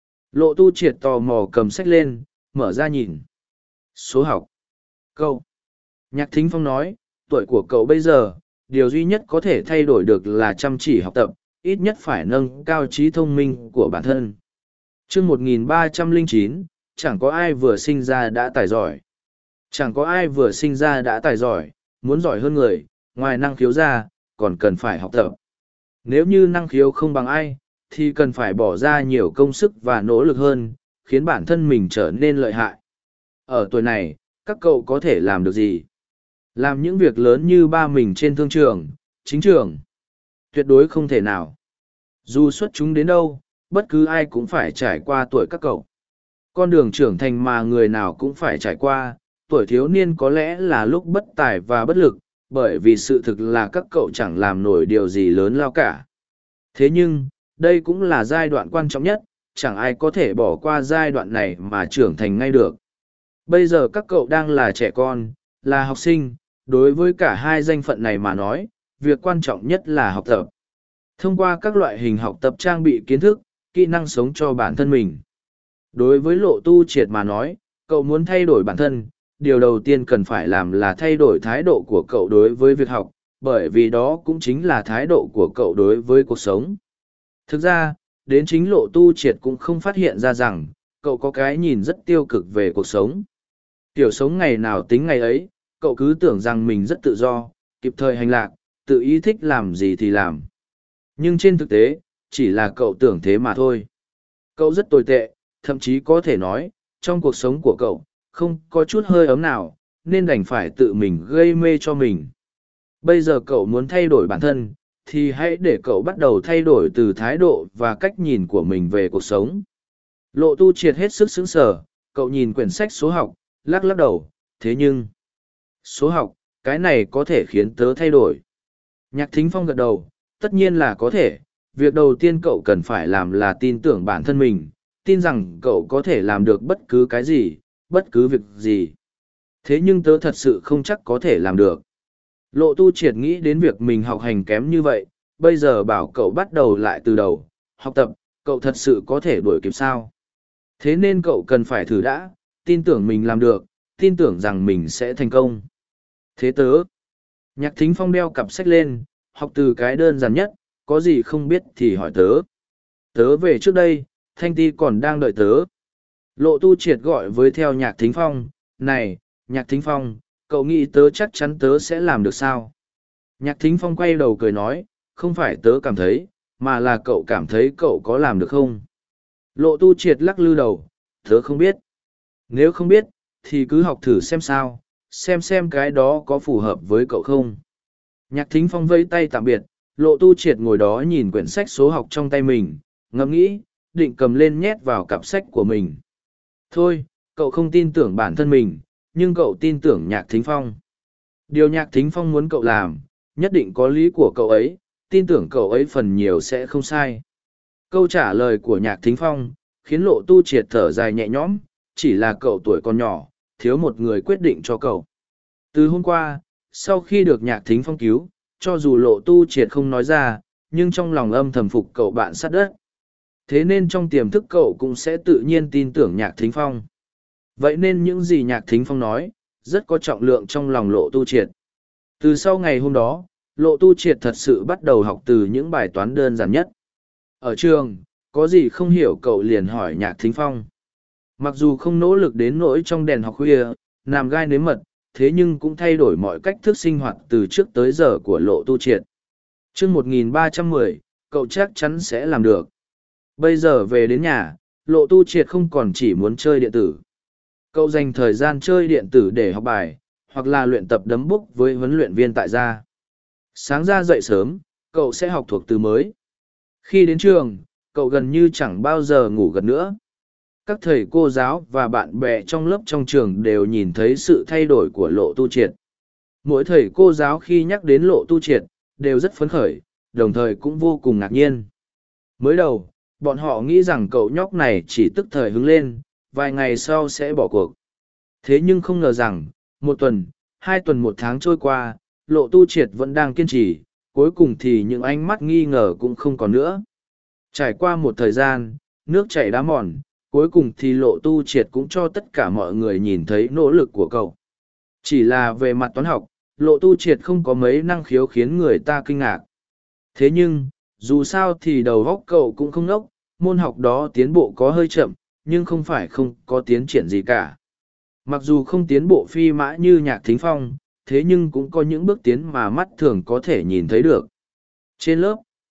A: Lộ Tu Triệt tò mò cầm sách lên, mở ra nhìn. Số học. Cậu. Nhạc Thính Phong nói, tuổi của cậu bây giờ, điều duy nhất có thể thay đổi được là chăm chỉ học tập, ít nhất phải nâng cao trí thông minh của bản thân. Chương một nghìn ba trăm lẻ chín, chẳng có ai vừa sinh ra đã tài giỏi. Chẳng có ai vừa sinh ra đã tài giỏi, muốn giỏi hơn người, ngoài năng khiếu ra, còn cần phải học tập. Nếu như năng khiếu không bằng ai, thì cần phải bỏ ra nhiều công sức và nỗ lực hơn, khiến bản thân mình trở nên lợi hại. Ở tuổi này, các cậu có thể làm được gì? Làm những việc lớn như ba mình trên thương trường, chính trường? Tuyệt đối không thể nào. Dù xuất chúng đến đâu, bất cứ ai cũng phải trải qua tuổi các cậu. Con đường trưởng thành mà người nào cũng phải trải qua, tuổi thiếu niên có lẽ là lúc bất tài và bất lực, bởi vì sự thực là các cậu chẳng làm nổi điều gì lớn lao cả. Thế nhưng, đây cũng là giai đoạn quan trọng nhất, chẳng ai có thể bỏ qua giai đoạn này mà trưởng thành ngay được. Bây giờ các cậu đang là trẻ con, là học sinh, đối với cả hai danh phận này mà nói, việc quan trọng nhất là học tập. Thông qua các loại hình học tập trang bị kiến thức, kỹ năng sống cho bản thân mình. Đối với Lộ Tu Triệt mà nói, cậu muốn thay đổi bản thân, điều đầu tiên cần phải làm là thay đổi thái độ của cậu đối với việc học, bởi vì đó cũng chính là thái độ của cậu đối với cuộc sống. Thực ra, đến chính Lộ Tu Triệt cũng không phát hiện ra rằng, cậu có cái nhìn rất tiêu cực về cuộc sống. Tiểu sống ngày nào tính ngày ấy, cậu cứ tưởng rằng mình rất tự do, kịp thời hành lạc, tự ý thích làm gì thì làm. Nhưng trên thực tế, chỉ là cậu tưởng thế mà thôi. Cậu rất tồi tệ, thậm chí có thể nói, trong cuộc sống của cậu, không có chút hơi ấm nào, nên đành phải tự mình gây mê cho mình. Bây giờ cậu muốn thay đổi bản thân, thì hãy để cậu bắt đầu thay đổi từ thái độ và cách nhìn của mình về cuộc sống. Lộ Tu Triệt hết sức sững sờ, cậu nhìn quyển sách số học, lắc lắc đầu, thế nhưng... Số học, cái này có thể khiến tớ thay đổi. Nhạc Thính Phong gật đầu, tất nhiên là có thể. Việc đầu tiên cậu cần phải làm là tin tưởng bản thân mình, tin rằng cậu có thể làm được bất cứ cái gì, bất cứ việc gì. Thế nhưng tớ thật sự không chắc có thể làm được. Lộ Tu Triệt nghĩ đến việc mình học hành kém như vậy, bây giờ bảo cậu bắt đầu lại từ đầu, học tập, cậu thật sự có thể đuổi kịp sao? Thế nên cậu cần phải thử đã, tin tưởng mình làm được, tin tưởng rằng mình sẽ thành công. Thế tớ, Nhạc Thính Phong đeo cặp sách lên, học từ cái đơn giản nhất, có gì không biết thì hỏi tớ. Tớ về trước đây, Thanh Ti còn đang đợi tớ. Lộ Tu Triệt gọi với theo Nhạc Thính Phong, này, Nhạc Thính Phong, cậu nghĩ tớ chắc chắn tớ sẽ làm được sao? Nhạc Thính Phong quay đầu cười nói, không phải tớ cảm thấy, mà là cậu cảm thấy cậu có làm được không? Lộ Tu Triệt lắc lư đầu, tớ không biết. Nếu không biết, thì cứ học thử xem sao, xem xem cái đó có phù hợp với cậu không. Nhạc Thính Phong vẫy tay tạm biệt, Lộ Tu Triệt ngồi đó nhìn quyển sách số học trong tay mình, ngẫm nghĩ, định cầm lên nhét vào cặp sách của mình. Thôi, cậu không tin tưởng bản thân mình, nhưng cậu tin tưởng Nhạc Thính Phong. Điều Nhạc Thính Phong muốn cậu làm, nhất định có lý của cậu ấy, tin tưởng cậu ấy phần nhiều sẽ không sai. Câu trả lời của Nhạc Thính Phong, khiến Lộ Tu Triệt thở dài nhẹ nhõm, chỉ là cậu tuổi còn nhỏ, thiếu một người quyết định cho cậu. Từ hôm qua, sau khi được Nhạc Thính Phong cứu, cho dù Lộ Tu Triệt không nói ra, nhưng trong lòng âm thầm phục cậu bạn sát đất. Thế nên trong tiềm thức cậu cũng sẽ tự nhiên tin tưởng Nhạc Thính Phong. Vậy nên những gì Nhạc Thính Phong nói, rất có trọng lượng trong lòng Lộ Tu Triệt. Từ sau ngày hôm đó, Lộ Tu Triệt thật sự bắt đầu học từ những bài toán đơn giản nhất. Ở trường, có gì không hiểu cậu liền hỏi Nhạc Thính Phong. Mặc dù không nỗ lực đến nỗi trong đèn học khuya, nằm gai nếm mật, thế nhưng cũng thay đổi mọi cách thức sinh hoạt từ trước tới giờ của Lộ Tu Triệt. Chương một nghìn ba trăm mười, cậu chắc chắn sẽ làm được. Bây giờ về đến nhà, Lộ Tu Triệt không còn chỉ muốn chơi điện tử. Cậu dành thời gian chơi điện tử để học bài, hoặc là luyện tập đấm bốc với huấn luyện viên tại gia. Sáng ra dậy sớm, cậu sẽ học thuộc từ mới. Khi đến trường, cậu gần như chẳng bao giờ ngủ gật nữa. Các thầy cô giáo và bạn bè trong lớp trong trường đều nhìn thấy sự thay đổi của Lộ Tu Triệt. Mỗi thầy cô giáo khi nhắc đến Lộ Tu Triệt, đều rất phấn khởi, đồng thời cũng vô cùng ngạc nhiên. Mới đầu, bọn họ nghĩ rằng cậu nhóc này chỉ tức thời hứng lên, vài ngày sau sẽ bỏ cuộc. Thế nhưng không ngờ rằng, một tuần, hai tuần một tháng trôi qua, Lộ Tu Triệt vẫn đang kiên trì, cuối cùng thì những ánh mắt nghi ngờ cũng không còn nữa. Trải qua một thời gian, nước chảy đá mòn, cuối cùng thì Lộ Tu Triệt cũng cho tất cả mọi người nhìn thấy nỗ lực của cậu. Chỉ là về mặt toán học, Lộ Tu Triệt không có mấy năng khiếu khiến người ta kinh ngạc. Thế nhưng, dù sao thì đầu óc cậu cũng không ngốc, môn học đó tiến bộ có hơi chậm, nhưng không phải không có tiến triển gì cả. Mặc dù không tiến bộ phi mã như Nhạc Thính Phong, thế nhưng cũng có những bước tiến mà mắt thường có thể nhìn thấy được. Trên lớp,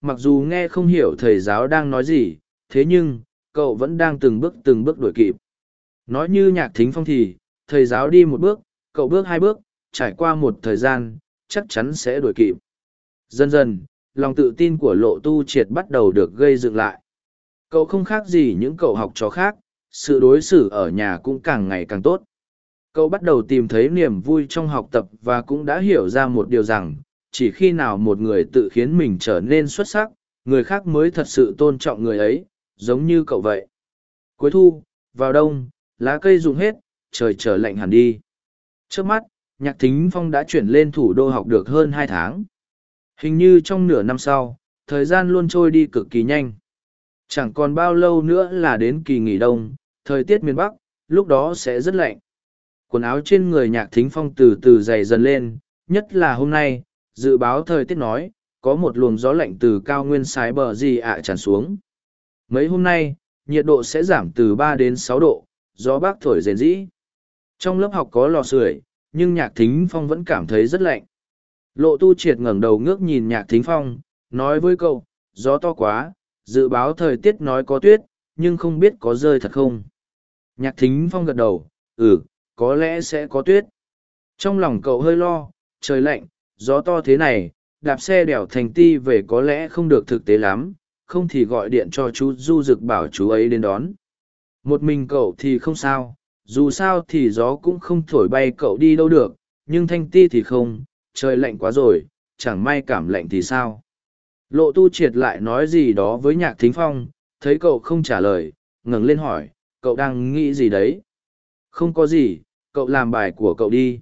A: mặc dù nghe không hiểu thầy giáo đang nói gì, thế nhưng, cậu vẫn đang từng bước từng bước đuổi kịp. Nói như Nhạc Thính Phong thì, thầy giáo đi một bước, cậu bước hai bước, trải qua một thời gian, chắc chắn sẽ đuổi kịp. Dần dần, lòng tự tin của Lộ Tu Triệt bắt đầu được gây dựng lại. Cậu không khác gì những cậu học trò khác, sự đối xử ở nhà cũng càng ngày càng tốt. Cậu bắt đầu tìm thấy niềm vui trong học tập và cũng đã hiểu ra một điều rằng, chỉ khi nào một người tự khiến mình trở nên xuất sắc, người khác mới thật sự tôn trọng người ấy, giống như cậu vậy. Cuối thu, vào đông, lá cây rụng hết, trời trở lạnh hẳn đi. Trước mắt, Nhạc Thính Phong đã chuyển lên thủ đô học được hơn hai tháng. Hình như trong nửa năm sau, thời gian luôn trôi đi cực kỳ nhanh. Chẳng còn bao lâu nữa là đến kỳ nghỉ đông, thời tiết miền Bắc, lúc đó sẽ rất lạnh. Quần áo trên người Nhạc Thính Phong từ từ dày dần lên, nhất là hôm nay, dự báo thời tiết nói, có một luồng gió lạnh từ cao nguyên sái bờ gì ạ tràn xuống. Mấy hôm nay, nhiệt độ sẽ giảm từ ba đến sáu độ, gió bắc thổi rền rĩ. Trong lớp học có lò sưởi, nhưng Nhạc Thính Phong vẫn cảm thấy rất lạnh. Lộ Tu Triệt ngẩng đầu ngước nhìn Nhạc Thính Phong, nói với cậu, gió to quá, dự báo thời tiết nói có tuyết, nhưng không biết có rơi thật không. Nhạc Thính Phong gật đầu, ừ, có lẽ sẽ có tuyết. Trong lòng cậu hơi lo, trời lạnh, gió to thế này, đạp xe đèo Thành Ti về có lẽ không được thực tế lắm, không thì gọi điện cho chú Du Dực bảo chú ấy đến đón. Một mình cậu thì không sao, dù sao thì gió cũng không thổi bay cậu đi đâu được, nhưng Thanh Ti thì không, trời lạnh quá rồi, chẳng may cảm lạnh thì sao. Lộ Tu Triệt lại nói gì đó với Nhạc Thính Phong, thấy cậu không trả lời, ngẩng lên hỏi, cậu đang nghĩ gì đấy? Không có gì, cậu làm bài của cậu đi.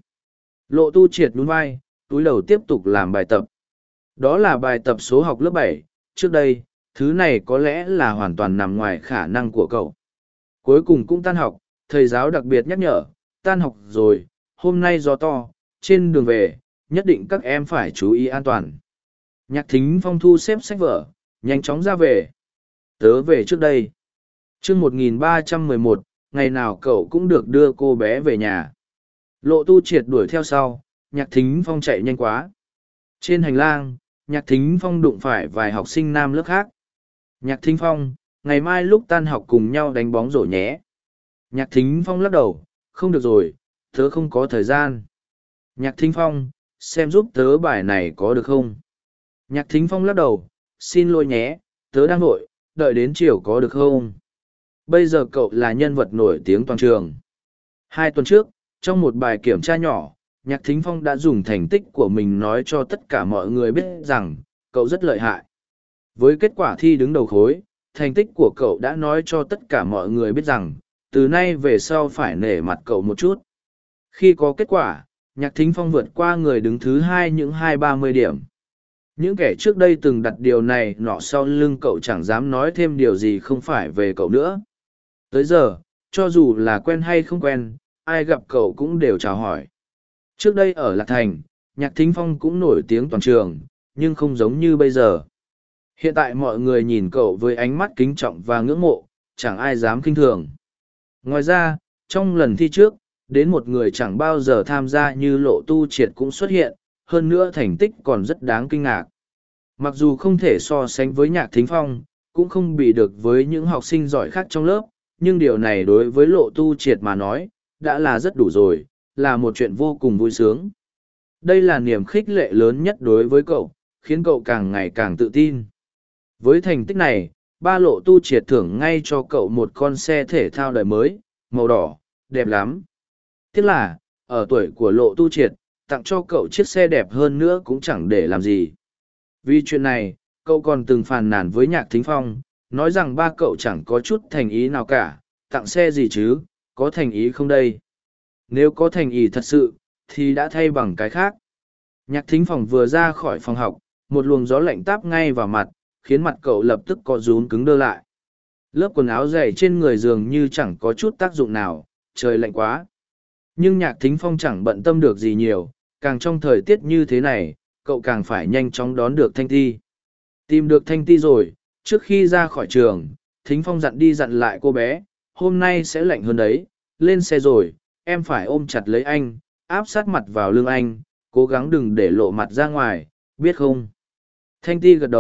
A: Lộ Tu Triệt nhún vai, túi đầu tiếp tục làm bài tập. Đó là bài tập số học lớp bảy, trước đây, thứ này có lẽ là hoàn toàn nằm ngoài khả năng của cậu. Cuối cùng cũng tan học, thầy giáo đặc biệt nhắc nhở, tan học rồi, hôm nay gió to, trên đường về, nhất định các em phải chú ý an toàn. Nhạc Thính Phong thu xếp sách vở, nhanh chóng ra về. Tớ về trước đây. chương một nghìn ba trăm mười một, ngày nào cậu cũng được đưa cô bé về nhà. Lộ Tu Triệt đuổi theo sau, Nhạc Thính Phong chạy nhanh quá. Trên hành lang, Nhạc Thính Phong đụng phải vài học sinh nam lớp khác. Nhạc Thính Phong, ngày mai lúc tan học cùng nhau đánh bóng rổ nhé. Nhạc Thính Phong lắc đầu, không được rồi, tớ không có thời gian. Nhạc Thính Phong, xem giúp tớ bài này có được không? Nhạc Thính Phong lắc đầu, xin lỗi nhé, tớ đang vội, đợi đến chiều có được không? Bây giờ cậu là nhân vật nổi tiếng toàn trường. Hai tuần trước, trong một bài kiểm tra nhỏ, Nhạc Thính Phong đã dùng thành tích của mình nói cho tất cả mọi người biết rằng, cậu rất lợi hại. Với kết quả thi đứng đầu khối, thành tích của cậu đã nói cho tất cả mọi người biết rằng, từ nay về sau phải nể mặt cậu một chút. Khi có kết quả, Nhạc Thính Phong vượt qua người đứng thứ hai những hai ba mươi điểm. Những kẻ trước đây từng đặt điều này nọ sau lưng cậu chẳng dám nói thêm điều gì không phải về cậu nữa. Tới giờ, cho dù là quen hay không quen, ai gặp cậu cũng đều chào hỏi. Trước đây ở Lạc Thành, Nhạc Thính Phong cũng nổi tiếng toàn trường, nhưng không giống như bây giờ. Hiện tại mọi người nhìn cậu với ánh mắt kính trọng và ngưỡng mộ, chẳng ai dám khinh thường. Ngoài ra, trong lần thi trước, đến một người chẳng bao giờ tham gia như Lộ Tu Triệt cũng xuất hiện, hơn nữa thành tích còn rất đáng kinh ngạc. Mặc dù không thể so sánh với Nhạc Thính Phong, cũng không bị được với những học sinh giỏi khác trong lớp, nhưng điều này đối với Lộ Tu Triệt mà nói, đã là rất đủ rồi, là một chuyện vô cùng vui sướng. Đây là niềm khích lệ lớn nhất đối với cậu, khiến cậu càng ngày càng tự tin. Với thành tích này, ba Lộ Tu Triệt thưởng ngay cho cậu một con xe thể thao đời mới, màu đỏ, đẹp lắm. Tiếc là, ở tuổi của Lộ Tu Triệt, tặng cho cậu chiếc xe đẹp hơn nữa cũng chẳng để làm gì. Vì chuyện này, cậu còn từng phàn nàn với Nhạc Thính Phong, nói rằng ba cậu chẳng có chút thành ý nào cả, tặng xe gì chứ, có thành ý không đây? Nếu có thành ý thật sự, thì đã thay bằng cái khác. Nhạc Thính Phong vừa ra khỏi phòng học, một luồng gió lạnh táp ngay vào mặt, khiến mặt cậu lập tức co rúm cứng đơ lại. Lớp quần áo dày trên người dường như chẳng có chút tác dụng nào, trời lạnh quá. Nhưng Nhạc Thính Phong chẳng bận tâm được gì nhiều, càng trong thời tiết như thế này, cậu càng phải nhanh chóng đón được Thanh Ti. Tìm được Thanh Ti rồi, trước khi ra khỏi trường, Thính Phong dặn đi dặn lại cô bé, hôm nay sẽ lạnh hơn đấy, lên xe rồi, em phải ôm chặt lấy anh, áp sát mặt vào lưng anh, cố gắng đừng để lộ mặt ra ngoài, biết không? Thanh Ti gật đầu,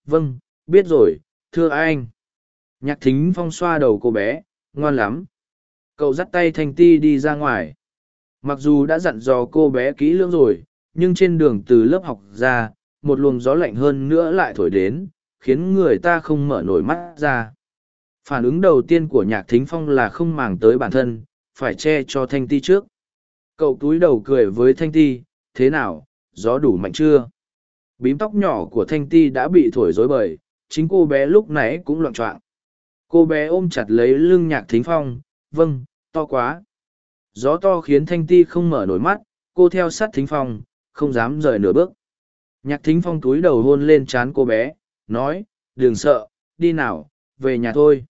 A: vâng, biết rồi, thưa anh. Nhạc Thính Phong xoa đầu cô bé, ngoan lắm. Cậu dắt tay Thanh Ti đi ra ngoài. Mặc dù đã dặn dò cô bé kỹ lưỡng rồi, nhưng trên đường từ lớp học ra, một luồng gió lạnh hơn nữa lại thổi đến, khiến người ta không mở nổi mắt ra. Phản ứng đầu tiên của Nhạc Thính Phong là không màng tới bản thân, phải che cho Thanh Ti trước. Cậu túi đầu cười với Thanh Ti, thế nào, gió đủ mạnh chưa? Bím tóc nhỏ của Thanh Ti đã bị thổi rối bời, chính cô bé lúc nãy cũng loạng choạng. Cô bé ôm chặt lấy lưng Nhạc Thính Phong, vâng, to quá. Gió to khiến Thanh Ti không mở nổi mắt, cô theo sát Thính Phong, không dám rời nửa bước. Nhạc Thính Phong túi đầu hôn lên trán cô bé, nói, đừng sợ, đi nào, về nhà thôi.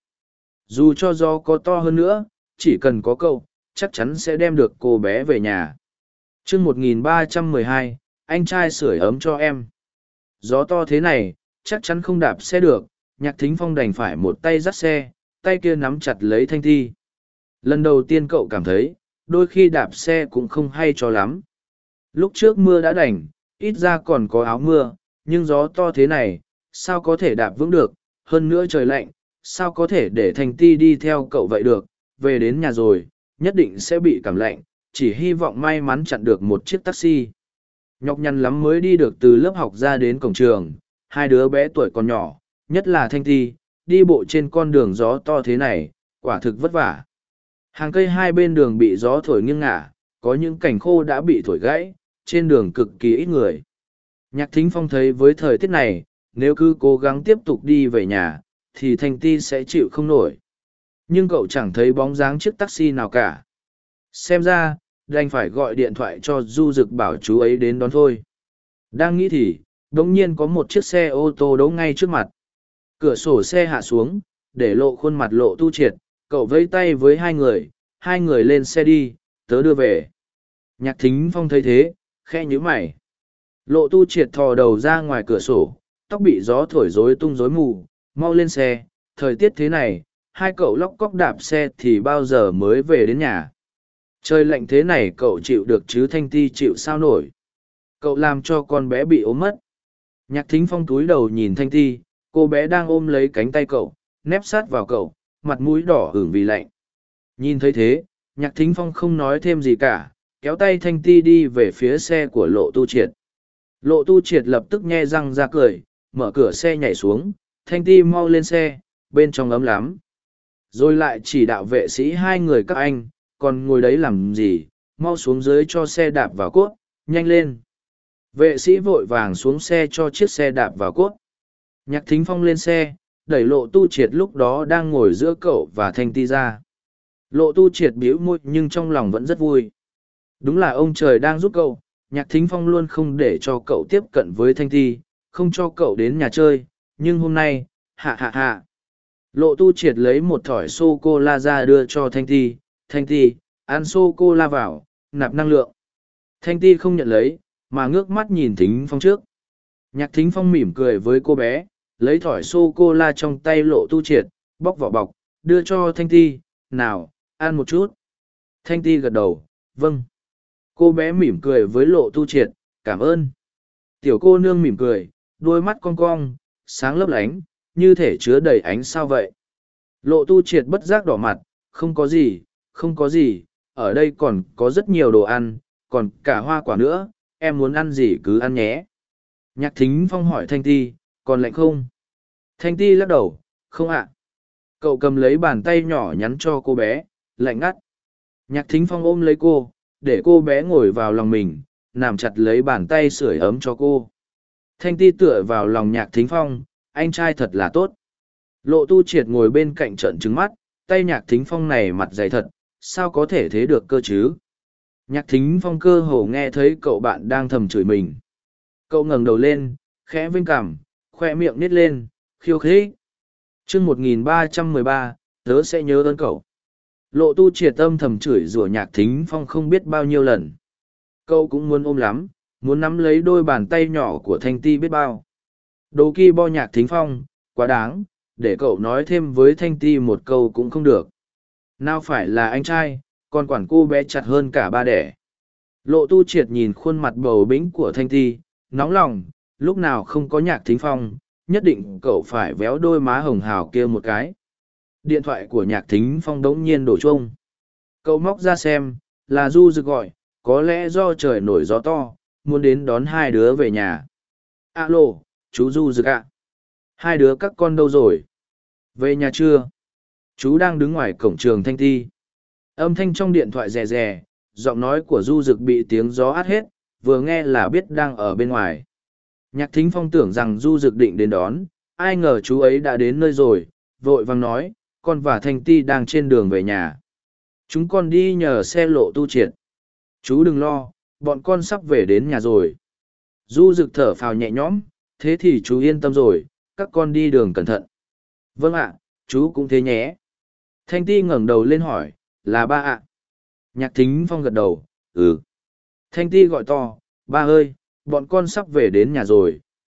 A: Dù cho gió có to hơn nữa, chỉ cần có cậu, chắc chắn sẽ đem được cô bé về nhà. chương một nghìn ba trăm mười hai, anh trai sưởi ấm cho em. Gió to thế này, chắc chắn không đạp xe được, Nhạc Thính Phong đành phải một tay dắt xe, tay kia nắm chặt lấy Thanh Ti. Lần đầu tiên cậu cảm thấy, đôi khi đạp xe cũng không hay cho lắm. Lúc trước mưa đã đành, ít ra còn có áo mưa, nhưng gió to thế này, sao có thể đạp vững được, hơn nữa trời lạnh, sao có thể để Thanh Ti đi theo cậu vậy được, về đến nhà rồi, nhất định sẽ bị cảm lạnh, chỉ hy vọng may mắn chặn được một chiếc taxi. Nhọc nhằn lắm mới đi được từ lớp học ra đến cổng trường, hai đứa bé tuổi còn nhỏ, nhất là Thanh Ti, đi bộ trên con đường gió to thế này, quả thực vất vả. Hàng cây hai bên đường bị gió thổi nghiêng ngả, có những cành khô đã bị thổi gãy, trên đường cực kỳ ít người. Nhạc Thính Phong thấy với thời tiết này, nếu cứ cố gắng tiếp tục đi về nhà, thì Thanh Ti sẽ chịu không nổi. Nhưng cậu chẳng thấy bóng dáng chiếc taxi nào cả. Xem ra, đành phải gọi điện thoại cho Du Dực bảo chú ấy đến đón thôi. Đang nghĩ thì, đống nhiên có một chiếc xe ô tô đỗ ngay trước mặt. Cửa sổ xe hạ xuống, để lộ khuôn mặt Lộ Tu Triệt, cậu vẫy tay với hai người, hai người lên xe đi, tớ đưa về. Nhạc Thính Phong thấy thế, khẽ nhíu mày. Lộ Tu Triệt thò đầu ra ngoài cửa sổ, tóc bị gió thổi rối tung rối mù, mau lên xe, thời tiết thế này, hai cậu lóc cóc đạp xe thì bao giờ mới về đến nhà. Trời lạnh thế này cậu chịu được chứ Thanh Ti chịu sao nổi. Cậu làm cho con bé bị ốm mất. Nhạc Thính Phong túi đầu nhìn Thanh Ti, cô bé đang ôm lấy cánh tay cậu, nép sát vào cậu, mặt mũi đỏ ửng vì lạnh. Nhìn thấy thế, Nhạc Thính Phong không nói thêm gì cả, kéo tay Thanh Ti đi về phía xe của Lộ Tu Triệt. Lộ Tu Triệt lập tức nhe răng ra cười, mở cửa xe nhảy xuống, Thanh Ti mau lên xe, bên trong ấm lắm. Rồi lại chỉ đạo vệ sĩ hai người các anh, còn ngồi đấy làm gì, mau xuống dưới cho xe đạp vào cốt, nhanh lên. Vệ sĩ vội vàng xuống xe cho chiếc xe đạp vào cốt. Nhạc Thính Phong lên xe, đẩy Lộ Tu Triệt lúc đó đang ngồi giữa cậu và Thanh Ti ra. Lộ Tu Triệt bĩu môi nhưng trong lòng vẫn rất vui. Đúng là ông trời đang giúp cậu, Nhạc Thính Phong luôn không để cho cậu tiếp cận với Thanh Ti, không cho cậu đến nhà chơi, nhưng hôm nay, hạ hạ hạ. Lộ Tu Triệt lấy một thỏi sô-cô-la ra đưa cho Thanh Ti, Thanh Ti, ăn sô-cô-la vào, nạp năng lượng. Thanh Ti không nhận lấy, mà ngước mắt nhìn Thính Phong trước. Nhạc Thính Phong mỉm cười với cô bé, lấy thỏi sô-cô-la trong tay Lộ Tu Triệt, bóc vỏ bọc, đưa cho Thanh Ti, nào, ăn một chút. Thanh Ti gật đầu, vâng. Cô bé mỉm cười với Lộ Tu Triệt, cảm ơn. Tiểu cô nương mỉm cười, đôi mắt cong cong, sáng lấp lánh, như thể chứa đầy ánh sao vậy. Lộ Tu Triệt bất giác đỏ mặt, không có gì, không có gì, ở đây còn có rất nhiều đồ ăn, còn cả hoa quả nữa, em muốn ăn gì cứ ăn nhé. Nhạc Thính Phong hỏi Thanh Ti, còn lạnh không? Thanh Ti lắc đầu, không ạ. Cậu cầm lấy bàn tay nhỏ nhắn cho cô bé, lạnh ngắt. Nhạc Thính Phong ôm lấy cô, để cô bé ngồi vào lòng mình, nằm chặt lấy bàn tay sưởi ấm cho cô. Thanh Ti tựa vào lòng Nhạc Thính Phong, anh trai thật là tốt. Lộ Tu Triệt ngồi bên cạnh trợn trừng mắt, tay Nhạc Thính Phong này mặt dày thật, sao có thể thế được cơ chứ? Nhạc Thính Phong cơ hồ nghe thấy cậu bạn đang thầm chửi mình. Cậu ngẩng đầu lên, khẽ vênh cằm, khoe miệng nít lên, khiêu khích. chương một nghìn ba trăm mười ba, tớ sẽ nhớ ơn cậu. Lộ Tu Triệt âm thầm chửi rủa Nhạc Thính Phong không biết bao nhiêu lần. Cậu cũng muốn ôm lắm, muốn nắm lấy đôi bàn tay nhỏ của Thanh Ti biết bao. Đồ kỳ bo Nhạc Thính Phong, quá đáng, để cậu nói thêm với Thanh Ti một câu cũng không được. Nào phải là anh trai, còn quản cô bé chặt hơn cả ba đẻ. Lộ Tu Triệt nhìn khuôn mặt bầu bĩnh của Thanh Ti, nóng lòng, lúc nào không có Nhạc Thính Phong, nhất định cậu phải véo đôi má hồng hào kia một cái. Điện thoại của Nhạc Thính Phong đống nhiên đổ chuông. Cậu móc ra xem, là Du Dực gọi, có lẽ do trời nổi gió to, muốn đến đón hai đứa về nhà. Alo, chú Du Dực ạ. Hai đứa các con đâu rồi? Về nhà chưa? Chú đang đứng ngoài cổng trường Thanh Ti. Âm thanh trong điện thoại rè rè, giọng nói của Du Dực bị tiếng gió át hết, vừa nghe là biết đang ở bên ngoài. Nhạc Thính Phong tưởng rằng Du Dực định đến đón, ai ngờ chú ấy đã đến nơi rồi, vội vàng nói, con và Thanh Ti đang trên đường về nhà. Chúng con đi nhờ xe Lộ Tu Triệt. Chú đừng lo, bọn con sắp về đến nhà rồi. Du Dực thở phào nhẹ nhõm, thế thì chú yên tâm rồi, các con đi đường cẩn thận. Vâng ạ, chú cũng thế nhé. Thanh Ti ngẩng đầu lên hỏi, là ba ạ. Nhạc Thính Phong gật đầu, ừ. Thanh Ti gọi to, ba ơi, bọn con sắp về đến nhà rồi.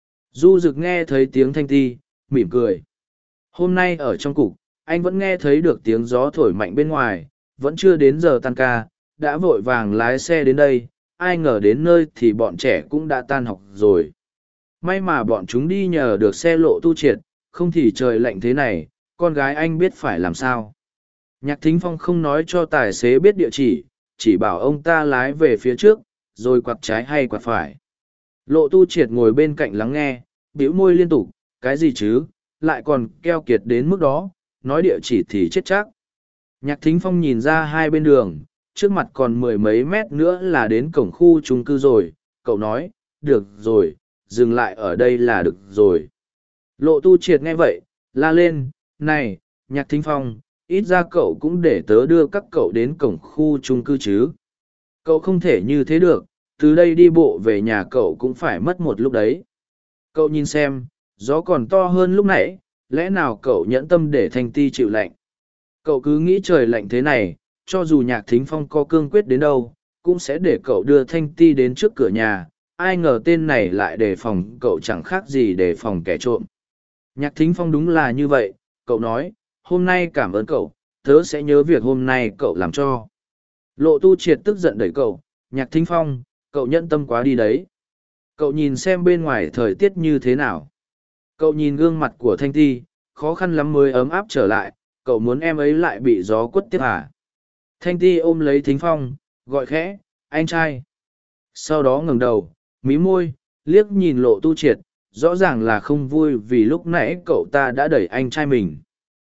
A: Du Dực nghe thấy tiếng Thanh Ti, mỉm cười. Hôm nay ở trong cục, anh vẫn nghe thấy được tiếng gió thổi mạnh bên ngoài, vẫn chưa đến giờ tan ca, đã vội vàng lái xe đến đây, ai ngờ đến nơi thì bọn trẻ cũng đã tan học rồi. May mà bọn chúng đi nhờ được xe Lộ Tu Triệt, không thì trời lạnh thế này, con gái anh biết phải làm sao. Nhạc Thính Phong không nói cho tài xế biết địa chỉ, chỉ bảo ông ta lái về phía trước, rồi quạt trái hay quạt phải. Lộ Tu Triệt ngồi bên cạnh lắng nghe, bĩu môi liên tục, cái gì chứ, lại còn keo kiệt đến mức đó, nói địa chỉ thì chết chắc. Nhạc Thính Phong nhìn ra hai bên đường, trước mặt còn mười mấy mét nữa là đến cổng khu chung cư rồi, cậu nói, được rồi, dừng lại ở đây là được rồi. Lộ Tu Triệt nghe vậy, la lên, này, Nhạc Thính Phong, ít ra cậu cũng để tớ đưa các cậu đến cổng khu chung cư chứ. Cậu không thể như thế được, từ đây đi bộ về nhà cậu cũng phải mất một lúc đấy. Cậu nhìn xem, gió còn to hơn lúc nãy, lẽ nào cậu nhẫn tâm để Thanh Ti chịu lạnh. Cậu cứ nghĩ trời lạnh thế này, cho dù Nhạc Thính Phong có cương quyết đến đâu, cũng sẽ để cậu đưa Thanh Ti đến trước cửa nhà, ai ngờ tên này lại đề phòng cậu chẳng khác gì đề phòng kẻ trộm. Nhạc Thính Phong đúng là như vậy, cậu nói, hôm nay cảm ơn cậu, tớ sẽ nhớ việc hôm nay cậu làm cho. Lộ Tu Triệt tức giận đẩy cậu, Nhạc Thính Phong, cậu nhẫn tâm quá đi đấy. Cậu nhìn xem bên ngoài thời tiết như thế nào. Cậu nhìn gương mặt của Thanh Ti, khó khăn lắm mới ấm áp trở lại, cậu muốn em ấy lại bị gió quất tiếp à. Thanh Ti ôm lấy Thính Phong, gọi khẽ, anh trai. Sau đó ngẩng đầu, mí môi, liếc nhìn Lộ Tu Triệt, rõ ràng là không vui vì lúc nãy cậu ta đã đẩy anh trai mình.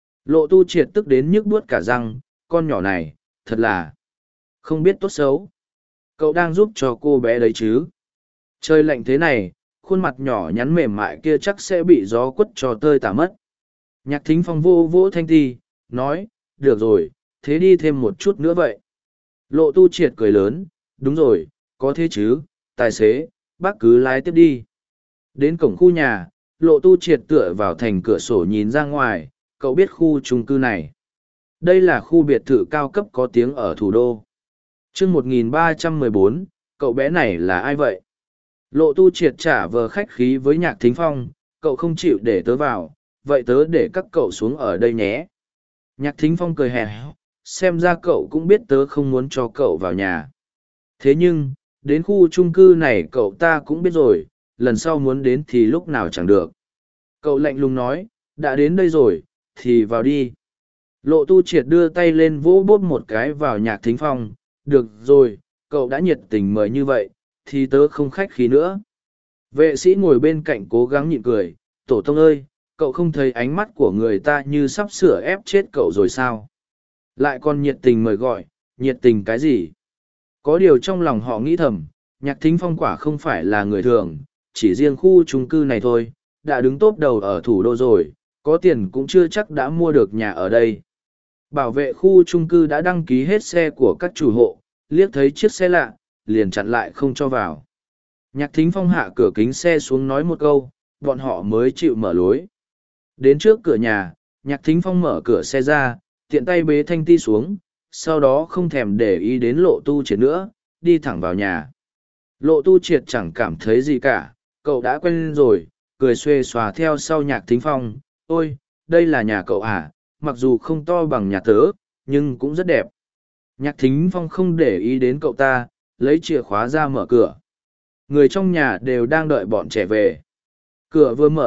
A: Lộ Tu Triệt tức đến nhức buốt cả răng, con nhỏ này, thật là không biết tốt xấu. Cậu đang giúp cho cô bé đấy chứ. Trời lạnh thế này, khuôn mặt nhỏ nhắn mềm mại kia chắc sẽ bị gió quất cho tơi tả mất. Nhạc Thính Phong vô vỗ Thanh Ti, nói, được rồi, thế đi thêm một chút nữa vậy. Lộ Tu Triệt cười lớn, đúng rồi, có thế chứ, tài xế, bác cứ lái tiếp đi. Đến cổng khu nhà, Lộ Tu Triệt tựa vào thành cửa sổ nhìn ra ngoài, cậu biết khu chung cư này. Đây là khu biệt thự cao cấp có tiếng ở thủ đô. chương một nghìn ba trăm mười bốn, cậu bé này là ai vậy? Lộ Tu Triệt trả vờ khách khí với Nhạc Thính Phong, cậu không chịu để tớ vào, vậy tớ để các cậu xuống ở đây nhé. Nhạc Thính Phong cười hè, xem ra cậu cũng biết tớ không muốn cho cậu vào nhà. Thế nhưng, đến khu chung cư này cậu ta cũng biết rồi, lần sau muốn đến thì lúc nào chẳng được. Cậu lạnh lùng nói, đã đến đây rồi, thì vào đi. Lộ Tu Triệt đưa tay lên vỗ bốp một cái vào Nhạc Thính Phong, được rồi, cậu đã nhiệt tình mời như vậy, thì tớ không khách khí nữa. Vệ sĩ ngồi bên cạnh cố gắng nhịn cười, tổ tông ơi, cậu không thấy ánh mắt của người ta như sắp sửa ép chết cậu rồi sao? Lại còn nhiệt tình mời gọi, nhiệt tình cái gì? Có điều trong lòng họ nghĩ thầm, Nhạc Thính Phong quả không phải là người thường, chỉ riêng khu chung cư này thôi, đã đứng top đầu ở thủ đô rồi, có tiền cũng chưa chắc đã mua được nhà ở đây. Bảo vệ khu chung cư đã đăng ký hết xe của các chủ hộ, liếc thấy chiếc xe lạ, liền chặn lại không cho vào. Nhạc Thính Phong hạ cửa kính xe xuống nói một câu, bọn họ mới chịu mở lối. Đến trước cửa nhà, Nhạc Thính Phong mở cửa xe ra, tiện tay bế Thanh Ti xuống, sau đó không thèm để ý đến Lộ Tu Triệt nữa, đi thẳng vào nhà. Lộ Tu Triệt chẳng cảm thấy gì cả, cậu đã quen rồi, cười xuê xòa theo sau Nhạc Thính Phong, ôi, đây là nhà cậu à, mặc dù không to bằng nhà tớ, nhưng cũng rất đẹp. Nhạc Thính Phong không để ý đến cậu ta, lấy chìa khóa ra mở cửa. Người trong nhà đều đang đợi bọn trẻ về. Cửa vừa mở,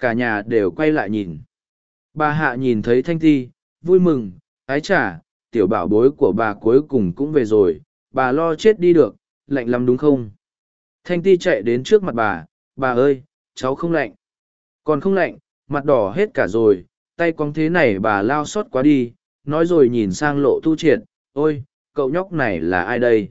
A: Cả nhà đều quay lại nhìn. Bà Hạ nhìn thấy Thanh Ti, vui mừng, ái chà, tiểu bảo bối của bà cuối cùng cũng về rồi, bà lo chết đi được, lạnh lắm đúng không? Thanh Ti chạy đến trước mặt bà, bà ơi, cháu không lạnh. Còn không lạnh, mặt đỏ hết cả rồi, tay cong thế này bà lao xót quá đi, nói rồi nhìn sang Lộ Tu Triệt, ôi, cậu nhóc này là ai đây?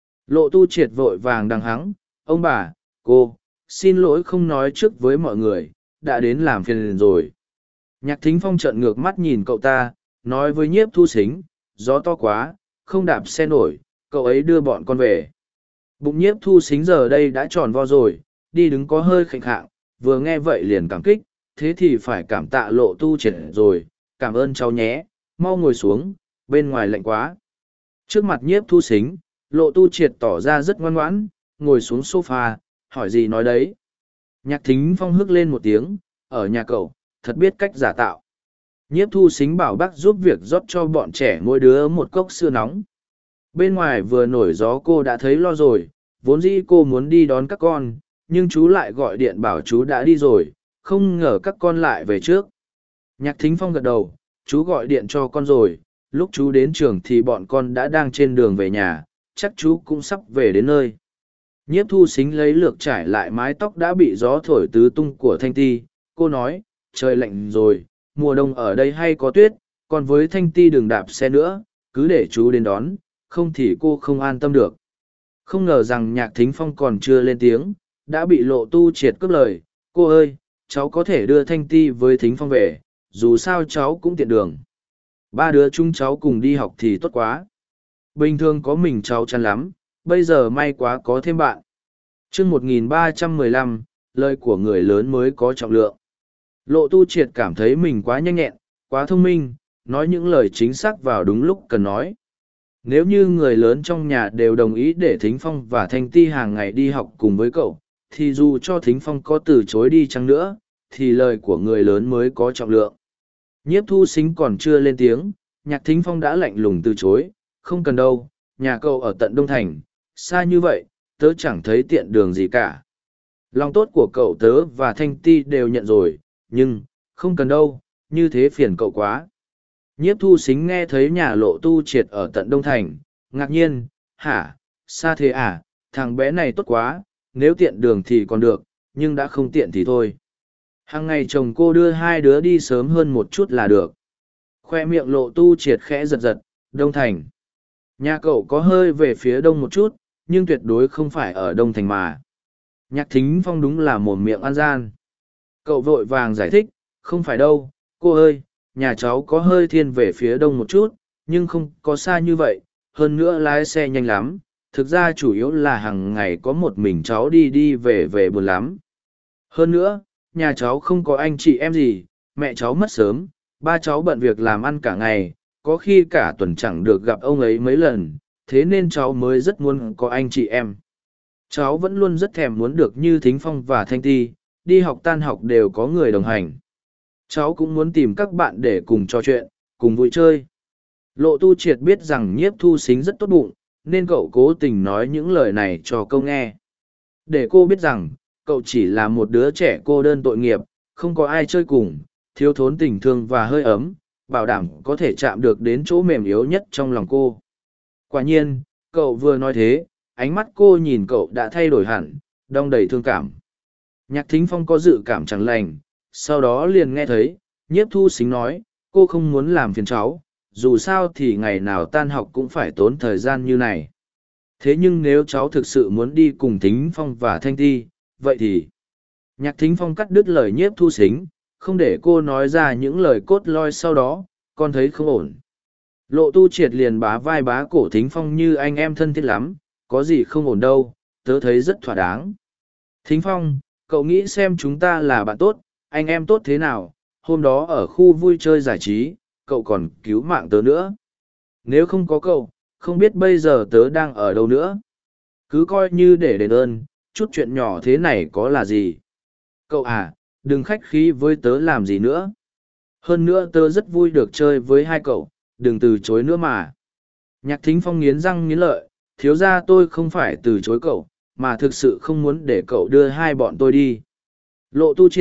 A: Lộ Tu Triệt vội vàng đằng hắng, ông bà, cô, xin lỗi không nói trước với mọi người, đã đến làm phiền rồi. Nhạc Thính Phong trợn ngược mắt nhìn cậu ta, nói với Nhiếp Thu Sính, gió to quá, không đạp xe nổi, cậu ấy đưa bọn con về. Bụng Nhiếp Thu Sính giờ đây đã tròn vo rồi, đi đứng có hơi khệnh khạng, vừa nghe vậy liền cảm kích, thế thì phải cảm tạ Lộ Tu Triệt rồi, cảm ơn cháu nhé, mau ngồi xuống, bên ngoài lạnh quá. Trước mặt Nhiếp Thu Sính, Lộ Tu Triệt tỏ ra rất ngoan ngoãn, ngồi xuống sofa, hỏi gì nói đấy. Nhạc Thính Phong hức lên một tiếng, ở nhà cậu, thật biết cách giả tạo. Nhiếp Thu Sính bảo bác giúp việc rót cho bọn trẻ mỗi đứa một cốc sữa nóng. Bên ngoài vừa nổi gió cô đã thấy lo rồi, vốn dĩ cô muốn đi đón các con, nhưng chú lại gọi điện bảo chú đã đi rồi, không ngờ các con lại về trước. Nhạc Thính Phong gật đầu, chú gọi điện cho con rồi, lúc chú đến trường thì bọn con đã đang trên đường về nhà, chắc chú cũng sắp về đến nơi. Nhiếp Thu Sính lấy lược trải lại mái tóc đã bị gió thổi tứ tung của Thanh Ti, cô nói, trời lạnh rồi, mùa đông ở đây hay có tuyết, còn với Thanh Ti đừng đạp xe nữa, cứ để chú đến đón, không thì cô không an tâm được. Không ngờ rằng Nhạc Thính Phong còn chưa lên tiếng, đã bị Lộ Tu Triệt cướp lời, cô ơi, cháu có thể đưa Thanh Ti với Thính Phong về, dù sao cháu cũng tiện đường. Ba đứa chúng cháu cùng đi học thì tốt quá. Bình thường có mình cháu chán lắm, bây giờ may quá có thêm bạn. chương một nghìn ba trăm mười lăm, lời của người lớn mới có trọng lượng. Lộ Tu Triệt cảm thấy mình quá nhanh nhẹn, quá thông minh, nói những lời chính xác vào đúng lúc cần nói. Nếu như người lớn trong nhà đều đồng ý để Thính Phong và Thanh Ti hàng ngày đi học cùng với cậu, thì dù cho Thính Phong có từ chối đi chăng nữa, thì lời của người lớn mới có trọng lượng. Nhiếp Thu Sính còn chưa lên tiếng, Nhạc Thính Phong đã lạnh lùng từ chối, không cần đâu, nhà cậu ở tận Đông Thành, xa như vậy, tớ chẳng thấy tiện đường gì cả. Lòng tốt của cậu tớ và Thanh Ti đều nhận rồi, nhưng, không cần đâu, như thế phiền cậu quá. Nhiếp Thu Sính nghe thấy nhà Lộ Tu Triệt ở tận Đông Thành, ngạc nhiên, hả, xa thế à, thằng bé này tốt quá, nếu tiện đường thì còn được, nhưng đã không tiện thì thôi. Hàng ngày chồng cô đưa hai đứa đi sớm hơn một chút là được. Khoe miệng Lộ Tu Triệt khẽ giật giật, Đông Thành. Nhà cậu có hơi về phía đông một chút, nhưng tuyệt đối không phải ở Đông Thành mà. Nhạc Thính Phong đúng là mồm miệng ăn gian. Cậu vội vàng giải thích, không phải đâu, cô ơi, nhà cháu có hơi thiên về phía đông một chút, nhưng không có xa như vậy, hơn nữa lái xe nhanh lắm, thực ra chủ yếu là hàng ngày có một mình cháu đi đi về về buồn lắm. Hơn nữa, nhà cháu không có anh chị em gì, mẹ cháu mất sớm, ba cháu bận việc làm ăn cả ngày, có khi cả tuần chẳng được gặp ông ấy mấy lần, thế nên cháu mới rất muốn có anh chị em. Cháu vẫn luôn rất thèm muốn được như Thính Phong và Thanh Ti, đi học tan học đều có người đồng hành. Cháu cũng muốn tìm các bạn để cùng trò chuyện, cùng vui chơi. Lộ Tu Triệt biết rằng Nhiếp Thu Sính rất tốt bụng, nên cậu cố tình nói những lời này cho cô nghe. Để cô biết rằng, cậu chỉ là một đứa trẻ cô đơn tội nghiệp, không có ai chơi cùng, thiếu thốn tình thương và hơi ấm, bảo đảm có thể chạm được đến chỗ mềm yếu nhất trong lòng cô. Quả nhiên, cậu vừa nói thế, ánh mắt cô nhìn cậu đã thay đổi hẳn, đong đầy thương cảm. Nhạc Thính Phong có dự cảm chẳng lành, sau đó liền nghe thấy, Nhiếp Thu Sính nói, cô không muốn làm phiền cháu, dù sao thì ngày nào tan học cũng phải tốn thời gian như này. Thế nhưng nếu cháu thực sự muốn đi cùng Thính Phong và Thanh Ti, vậy thì... Nhạc Thính Phong cắt đứt lời Nhiếp Thu Sính, không để cô nói ra những lời cốt loi sau đó, con thấy không ổn. Lộ Tu Triệt liền bá vai bá cổ Thính Phong như anh em thân thiết lắm, có gì không ổn đâu, tớ thấy rất thỏa đáng. Thính Phong, cậu nghĩ xem chúng ta là bạn tốt, anh em tốt thế nào, hôm đó ở khu vui chơi giải trí, cậu còn cứu mạng tớ nữa. Nếu không có cậu, không biết bây giờ tớ đang ở đâu nữa. Cứ coi như để đền ơn, chút chuyện nhỏ thế này có là gì. Cậu à, đừng khách khí với tớ làm gì nữa. Hơn nữa tớ rất vui được chơi với hai cậu, đừng từ chối nữa mà. Nhạc Thính Phong nghiến răng nghiến lợi, thiếu ra tôi không phải từ chối cậu, mà thực sự không muốn để cậu đưa hai bọn tôi đi. Lộ Tu Triệt,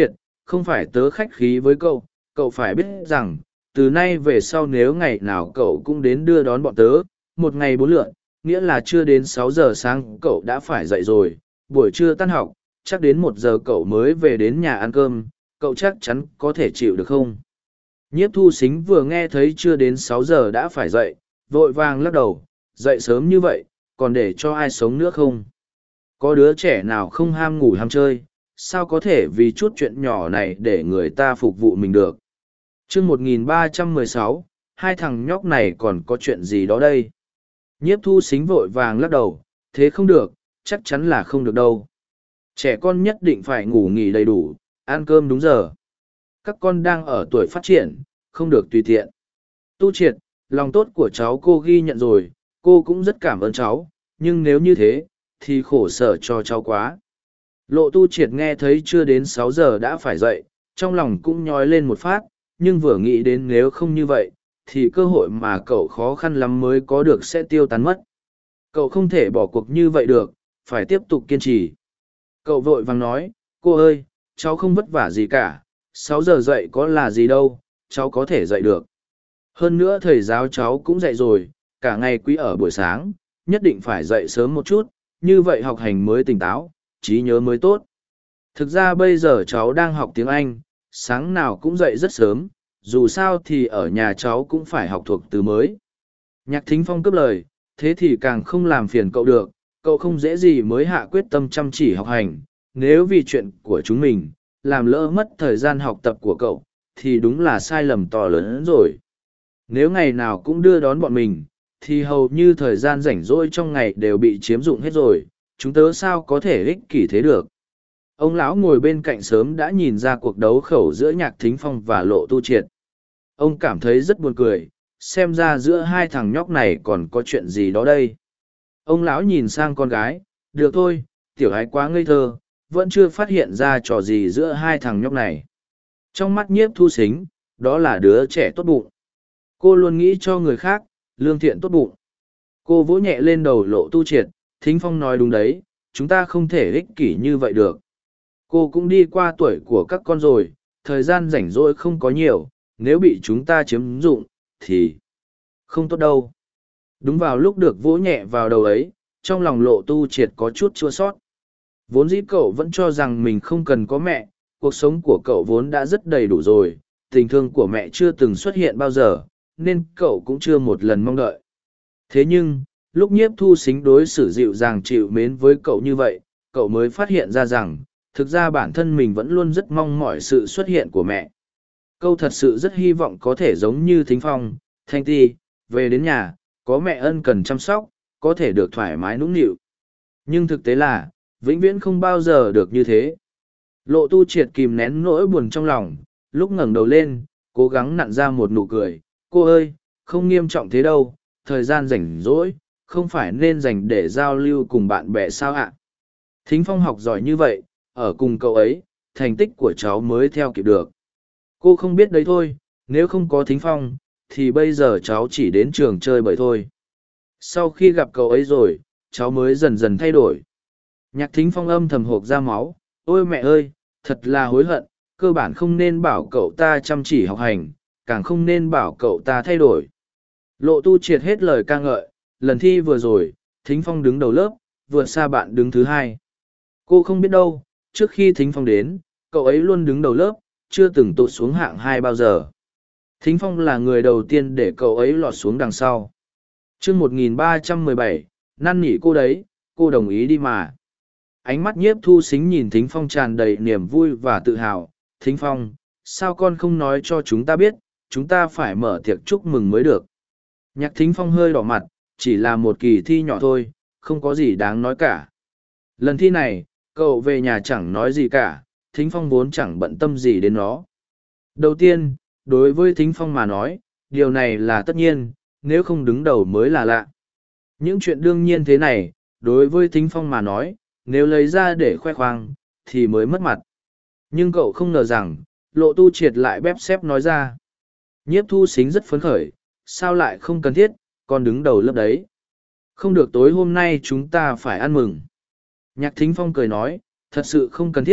A: không phải tớ khách khí với cậu, cậu phải biết rằng, từ nay về sau nếu ngày nào cậu cũng đến đưa đón bọn tớ, một ngày bốn lượn, nghĩa là chưa đến sáu giờ sáng cậu đã phải dậy rồi, buổi trưa tan học, chắc đến một giờ cậu mới về đến nhà ăn cơm, cậu chắc chắn có thể chịu được không? Nhiếp thu xính vừa nghe thấy chưa đến sáu giờ đã phải dậy, vội vàng lắc đầu, dậy sớm như vậy, còn để cho ai sống nữa không? Có đứa trẻ nào không ham ngủ ham chơi, sao có thể vì chút chuyện nhỏ này để người ta phục vụ mình được? chương một nghìn ba trăm mười sáu, hai thằng nhóc này còn có chuyện gì đó đây? Nhiếp thu xính vội vàng lắc đầu, thế không được, chắc chắn là không được đâu. Trẻ con nhất định phải ngủ nghỉ đầy đủ, ăn cơm đúng giờ. Các con đang ở tuổi phát triển, không được tùy tiện. Tu Triệt, lòng tốt của cháu cô ghi nhận rồi, cô cũng rất cảm ơn cháu, nhưng nếu như thế, thì khổ sở cho cháu quá. Lộ Tu Triệt nghe thấy chưa đến sáu giờ đã phải dậy, trong lòng cũng nhói lên một phát, nhưng vừa nghĩ đến nếu không như vậy, thì cơ hội mà cậu khó khăn lắm mới có được sẽ tiêu tán mất. Cậu không thể bỏ cuộc như vậy được, phải tiếp tục kiên trì. Cậu vội vàng nói, cô ơi, cháu không vất vả gì cả, sáu giờ dậy có là gì đâu, cháu có thể dậy được. Hơn nữa thầy giáo cháu cũng dậy rồi, cả ngày quý ở buổi sáng, nhất định phải dậy sớm một chút, như vậy học hành mới tỉnh táo, trí nhớ mới tốt. Thực ra bây giờ cháu đang học tiếng Anh, sáng nào cũng dậy rất sớm, dù sao thì ở nhà cháu cũng phải học thuộc từ mới. Nhạc Thính Phong cướp lời, thế thì càng không làm phiền cậu được, cậu không dễ gì mới hạ quyết tâm chăm chỉ học hành, nếu vì chuyện của chúng mình, làm lỡ mất thời gian học tập của cậu, thì đúng là sai lầm to lớn hơn rồi. Nếu ngày nào cũng đưa đón bọn mình, thì hầu như thời gian rảnh rỗi trong ngày đều bị chiếm dụng hết rồi, chúng tớ sao có thể ích kỷ thế được. Ông lão ngồi bên cạnh sớm đã nhìn ra cuộc đấu khẩu giữa Nhạc Thính Phong và Lộ Tu Triệt. Ông cảm thấy rất buồn cười, xem ra giữa hai thằng nhóc này còn có chuyện gì đó đây. Ông lão nhìn sang con gái, được thôi, tiểu ái quá ngây thơ, vẫn chưa phát hiện ra trò gì giữa hai thằng nhóc này. Trong mắt Nhiếp thu xính, đó là đứa trẻ tốt bụng. Cô luôn nghĩ cho người khác, lương thiện tốt bụng. Cô vỗ nhẹ lên đầu Lộ Tu Triệt, Thính Phong nói đúng đấy, chúng ta không thể ích kỷ như vậy được. Cô cũng đi qua tuổi của các con rồi, thời gian rảnh rỗi không có nhiều, nếu bị chúng ta chiếm dụng, thì không tốt đâu. Đúng vào lúc được vỗ nhẹ vào đầu ấy, trong lòng Lộ Tu Triệt có chút chua sót. Vốn dĩ cậu vẫn cho rằng mình không cần có mẹ, cuộc sống của cậu vốn đã rất đầy đủ rồi, tình thương của mẹ chưa từng xuất hiện bao giờ, nên cậu cũng chưa một lần mong đợi. Thế nhưng, lúc Nhiếp thu xính đối xử dịu dàng chịu mến với cậu như vậy, cậu mới phát hiện ra rằng, thực ra bản thân mình vẫn luôn rất mong mỏi sự xuất hiện của mẹ. Cậu thật sự rất hy vọng có thể giống như Thính Phong, Thanh Ti, về đến nhà, có mẹ ân cần chăm sóc, có thể được thoải mái nũng nịu. Nhưng thực tế là, vĩnh viễn không bao giờ được như thế. Lộ Tu Triệt kìm nén nỗi buồn trong lòng, lúc ngẩng đầu lên, cố gắng nặn ra một nụ cười. Cô ơi, không nghiêm trọng thế đâu, thời gian rảnh rỗi, không phải nên dành để giao lưu cùng bạn bè sao ạ? Thính Phong học giỏi như vậy, ở cùng cậu ấy, thành tích của cháu mới theo kịp được. Cô không biết đấy thôi, nếu không có Thính Phong, thì bây giờ cháu chỉ đến trường chơi bời thôi. Sau khi gặp cậu ấy rồi, cháu mới dần dần thay đổi. Nhạc Thính Phong âm thầm hộc ra máu, ôi mẹ ơi, thật là hối hận, cơ bản không nên bảo cậu ta chăm chỉ học hành, càng không nên bảo cậu ta thay đổi. Lộ Tu Triệt hết lời ca ngợi, lần thi vừa rồi, Thính Phong đứng đầu lớp, vượt xa bạn đứng thứ hai. Cô không biết đâu, trước khi Thính Phong đến, cậu ấy luôn đứng đầu lớp, chưa từng tụt xuống hạng hai bao giờ. Thính Phong là người đầu tiên để cậu ấy lọt xuống đằng sau. chương một nghìn ba trăm mười bảy, năn nỉ cô đấy, cô đồng ý đi mà. Ánh mắt Nhiếp thu xính nhìn Thính Phong tràn đầy niềm vui và tự hào. Thính Phong, sao con không nói cho chúng ta biết, chúng ta phải mở tiệc chúc mừng mới được. Nhạc Thính Phong hơi đỏ mặt, chỉ là một kỳ thi nhỏ thôi, không có gì đáng nói cả. Lần thi này, cậu về nhà chẳng nói gì cả, Thính Phong vốn chẳng bận tâm gì đến nó. Đầu tiên, đối với Thính Phong mà nói, điều này là tất nhiên, nếu không đứng đầu mới là lạ. Những chuyện đương nhiên thế này, đối với Thính Phong mà nói, nếu lấy ra để khoe khoang, thì mới mất mặt. Nhưng cậu không ngờ rằng, Lộ Tu Triệt lại bép xép nói ra. Nhiếp thu xính rất phấn khởi, sao lại không cần thiết, còn đứng đầu lớp đấy. Không được, tối hôm nay chúng ta phải ăn mừng. Nhạc Thính Phong cười nói, thật sự không cần thiết,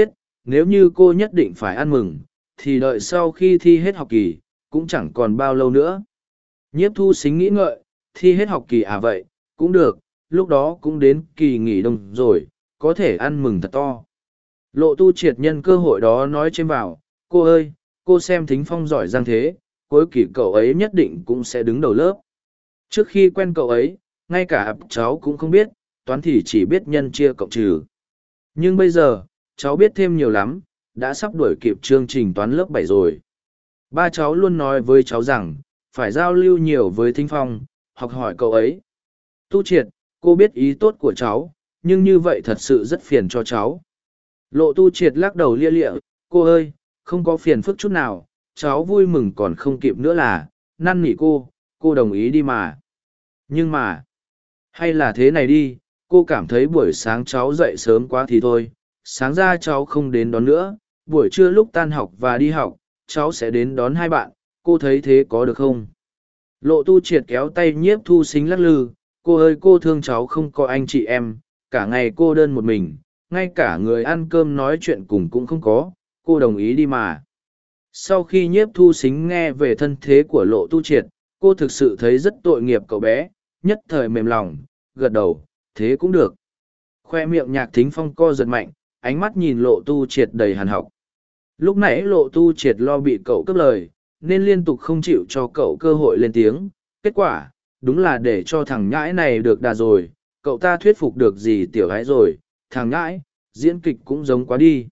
A: nếu như cô nhất định phải ăn mừng, thì đợi sau khi thi hết học kỳ, cũng chẳng còn bao lâu nữa. Nhiếp thu xính nghĩ ngợi, thi hết học kỳ à vậy, cũng được, lúc đó cũng đến kỳ nghỉ đông rồi, có thể ăn mừng thật to. Lộ Tu Triệt nhân cơ hội đó nói chêm vào, cô ơi, cô xem Thính Phong giỏi giang thế, cuối kỳ cậu ấy nhất định cũng sẽ đứng đầu lớp. Trước khi quen cậu ấy, ngay cả cháu cũng không biết, toán thì chỉ biết nhân chia cộng trừ. Nhưng bây giờ, cháu biết thêm nhiều lắm, đã sắp đuổi kịp chương trình toán lớp bảy rồi. Ba cháu luôn nói với cháu rằng, phải giao lưu nhiều với Thính Phong, học hỏi cậu ấy. Tu Triệt, cô biết ý tốt của cháu, nhưng như vậy thật sự rất phiền cho cháu. Lộ Tu Triệt lắc đầu lia lịa, cô ơi, không có phiền phức chút nào, cháu vui mừng còn không kịp nữa là, năn nỉ cô, cô đồng ý đi mà. Nhưng mà, hay là thế này đi, cô cảm thấy buổi sáng cháu dậy sớm quá thì thôi, sáng ra cháu không đến đón nữa, buổi trưa lúc tan học và đi học, cháu sẽ đến đón hai bạn, cô thấy thế có được không? Lộ Tu Triệt kéo tay Nhiếp Thu Xính lắc lư, cô ơi cô thương cháu không có anh chị em, cả ngày cô đơn một mình, ngay cả người ăn cơm nói chuyện cùng cũng không có, cô đồng ý đi mà. Sau khi Nhiếp Thu Xính nghe về thân thế của Lộ Tu Triệt, cô thực sự thấy rất tội nghiệp cậu bé, nhất thời mềm lòng, gật đầu, thế cũng được. Khoe miệng Nhạc Thính Phong co giật mạnh, ánh mắt nhìn Lộ Tu Triệt đầy hàn học. Lúc nãy Lộ Tu Triệt lo bị cậu cướp lời, nên liên tục không chịu cho cậu cơ hội lên tiếng. Kết quả, đúng là để cho thằng nhãi này được đà rồi, cậu ta thuyết phục được gì tiểu gái rồi, thằng nhãi, diễn kịch cũng giống quá đi.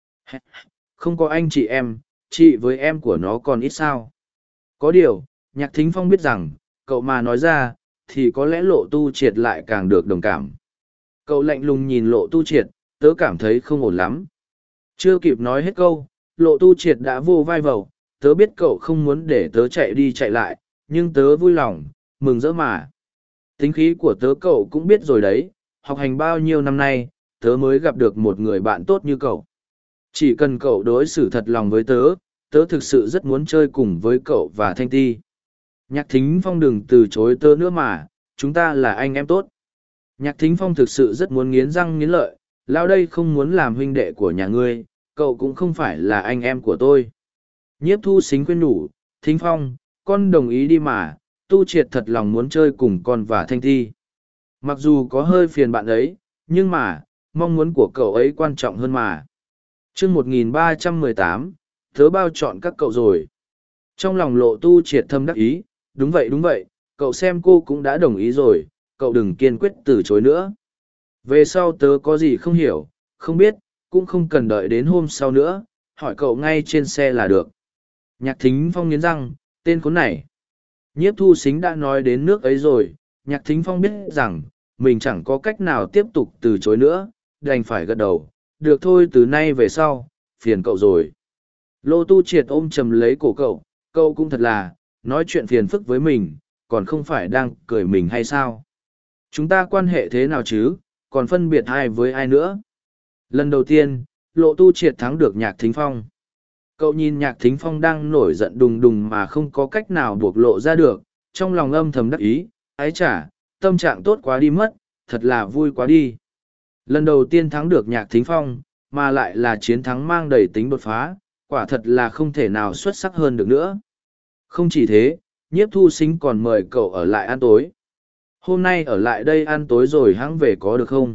A: Không có anh chị em, chị với em của nó còn ít sao. Có điều, Nhạc Thính Phong biết rằng, cậu mà nói ra, thì có lẽ Lộ Tu Triệt lại càng được đồng cảm. Cậu lạnh lùng nhìn Lộ Tu Triệt, tớ cảm thấy không ổn lắm. Chưa kịp nói hết câu, Lộ Tu Triệt đã vô vai vầu, tớ biết cậu không muốn để tớ chạy đi chạy lại, nhưng tớ vui lòng, mừng rỡ mà. Tính khí của tớ cậu cũng biết rồi đấy, học hành bao nhiêu năm nay, tớ mới gặp được một người bạn tốt như cậu. Chỉ cần cậu đối xử thật lòng với tớ, tớ thực sự rất muốn chơi cùng với cậu và Thanh Ti. Nhạc Thính Phong đừng từ chối tớ nữa mà, chúng ta là anh em tốt. Nhạc Thính Phong thực sự rất muốn nghiến răng nghiến lợi, lão đây không muốn làm huynh đệ của nhà ngươi, cậu cũng không phải là anh em của tôi. Nhiếp Thu Xính khuyên nhủ, Thính Phong, con đồng ý đi mà, Tu Triệt thật lòng muốn chơi cùng con và Thanh Thi. Mặc dù có hơi phiền bạn ấy, nhưng mà, mong muốn của cậu ấy quan trọng hơn mà. chương một nghìn ba trăm mười tám, tớ bao chọn các cậu rồi. Trong lòng Lộ Tu Triệt thâm đắc ý, đúng vậy đúng vậy, cậu xem cô cũng đã đồng ý rồi, cậu đừng kiên quyết từ chối nữa. Về sau tớ có gì không hiểu, không biết, cũng không cần đợi đến hôm sau nữa, hỏi cậu ngay trên xe là được. Nhạc Thính Phong nghiến răng, tên khốn này. Nhiếp Thu Xính đã nói đến nước ấy rồi, Nhạc Thính Phong biết rằng, mình chẳng có cách nào tiếp tục từ chối nữa, đành phải gật đầu, được thôi từ nay về sau, phiền cậu rồi. Lô Tu Triệt ôm chầm lấy cổ cậu, cậu cũng thật là, nói chuyện phiền phức với mình, còn không phải đang cười mình hay sao? Chúng ta quan hệ thế nào chứ, còn phân biệt ai với ai nữa? Lần đầu tiên, Lộ Tu Triệt thắng được Nhạc Thính Phong. Cậu nhìn Nhạc Thính Phong đang nổi giận đùng đùng mà không có cách nào buộc lộ ra được, trong lòng âm thầm đắc ý, ái chả, tâm trạng tốt quá đi mất, thật là vui quá đi. Lần đầu tiên thắng được Nhạc Thính Phong, mà lại là chiến thắng mang đầy tính đột phá, quả thật là không thể nào xuất sắc hơn được nữa. Không chỉ thế, Nhiếp Thu Xính còn mời cậu ở lại ăn tối. Hôm nay ở lại đây ăn tối rồi hãng về có được không?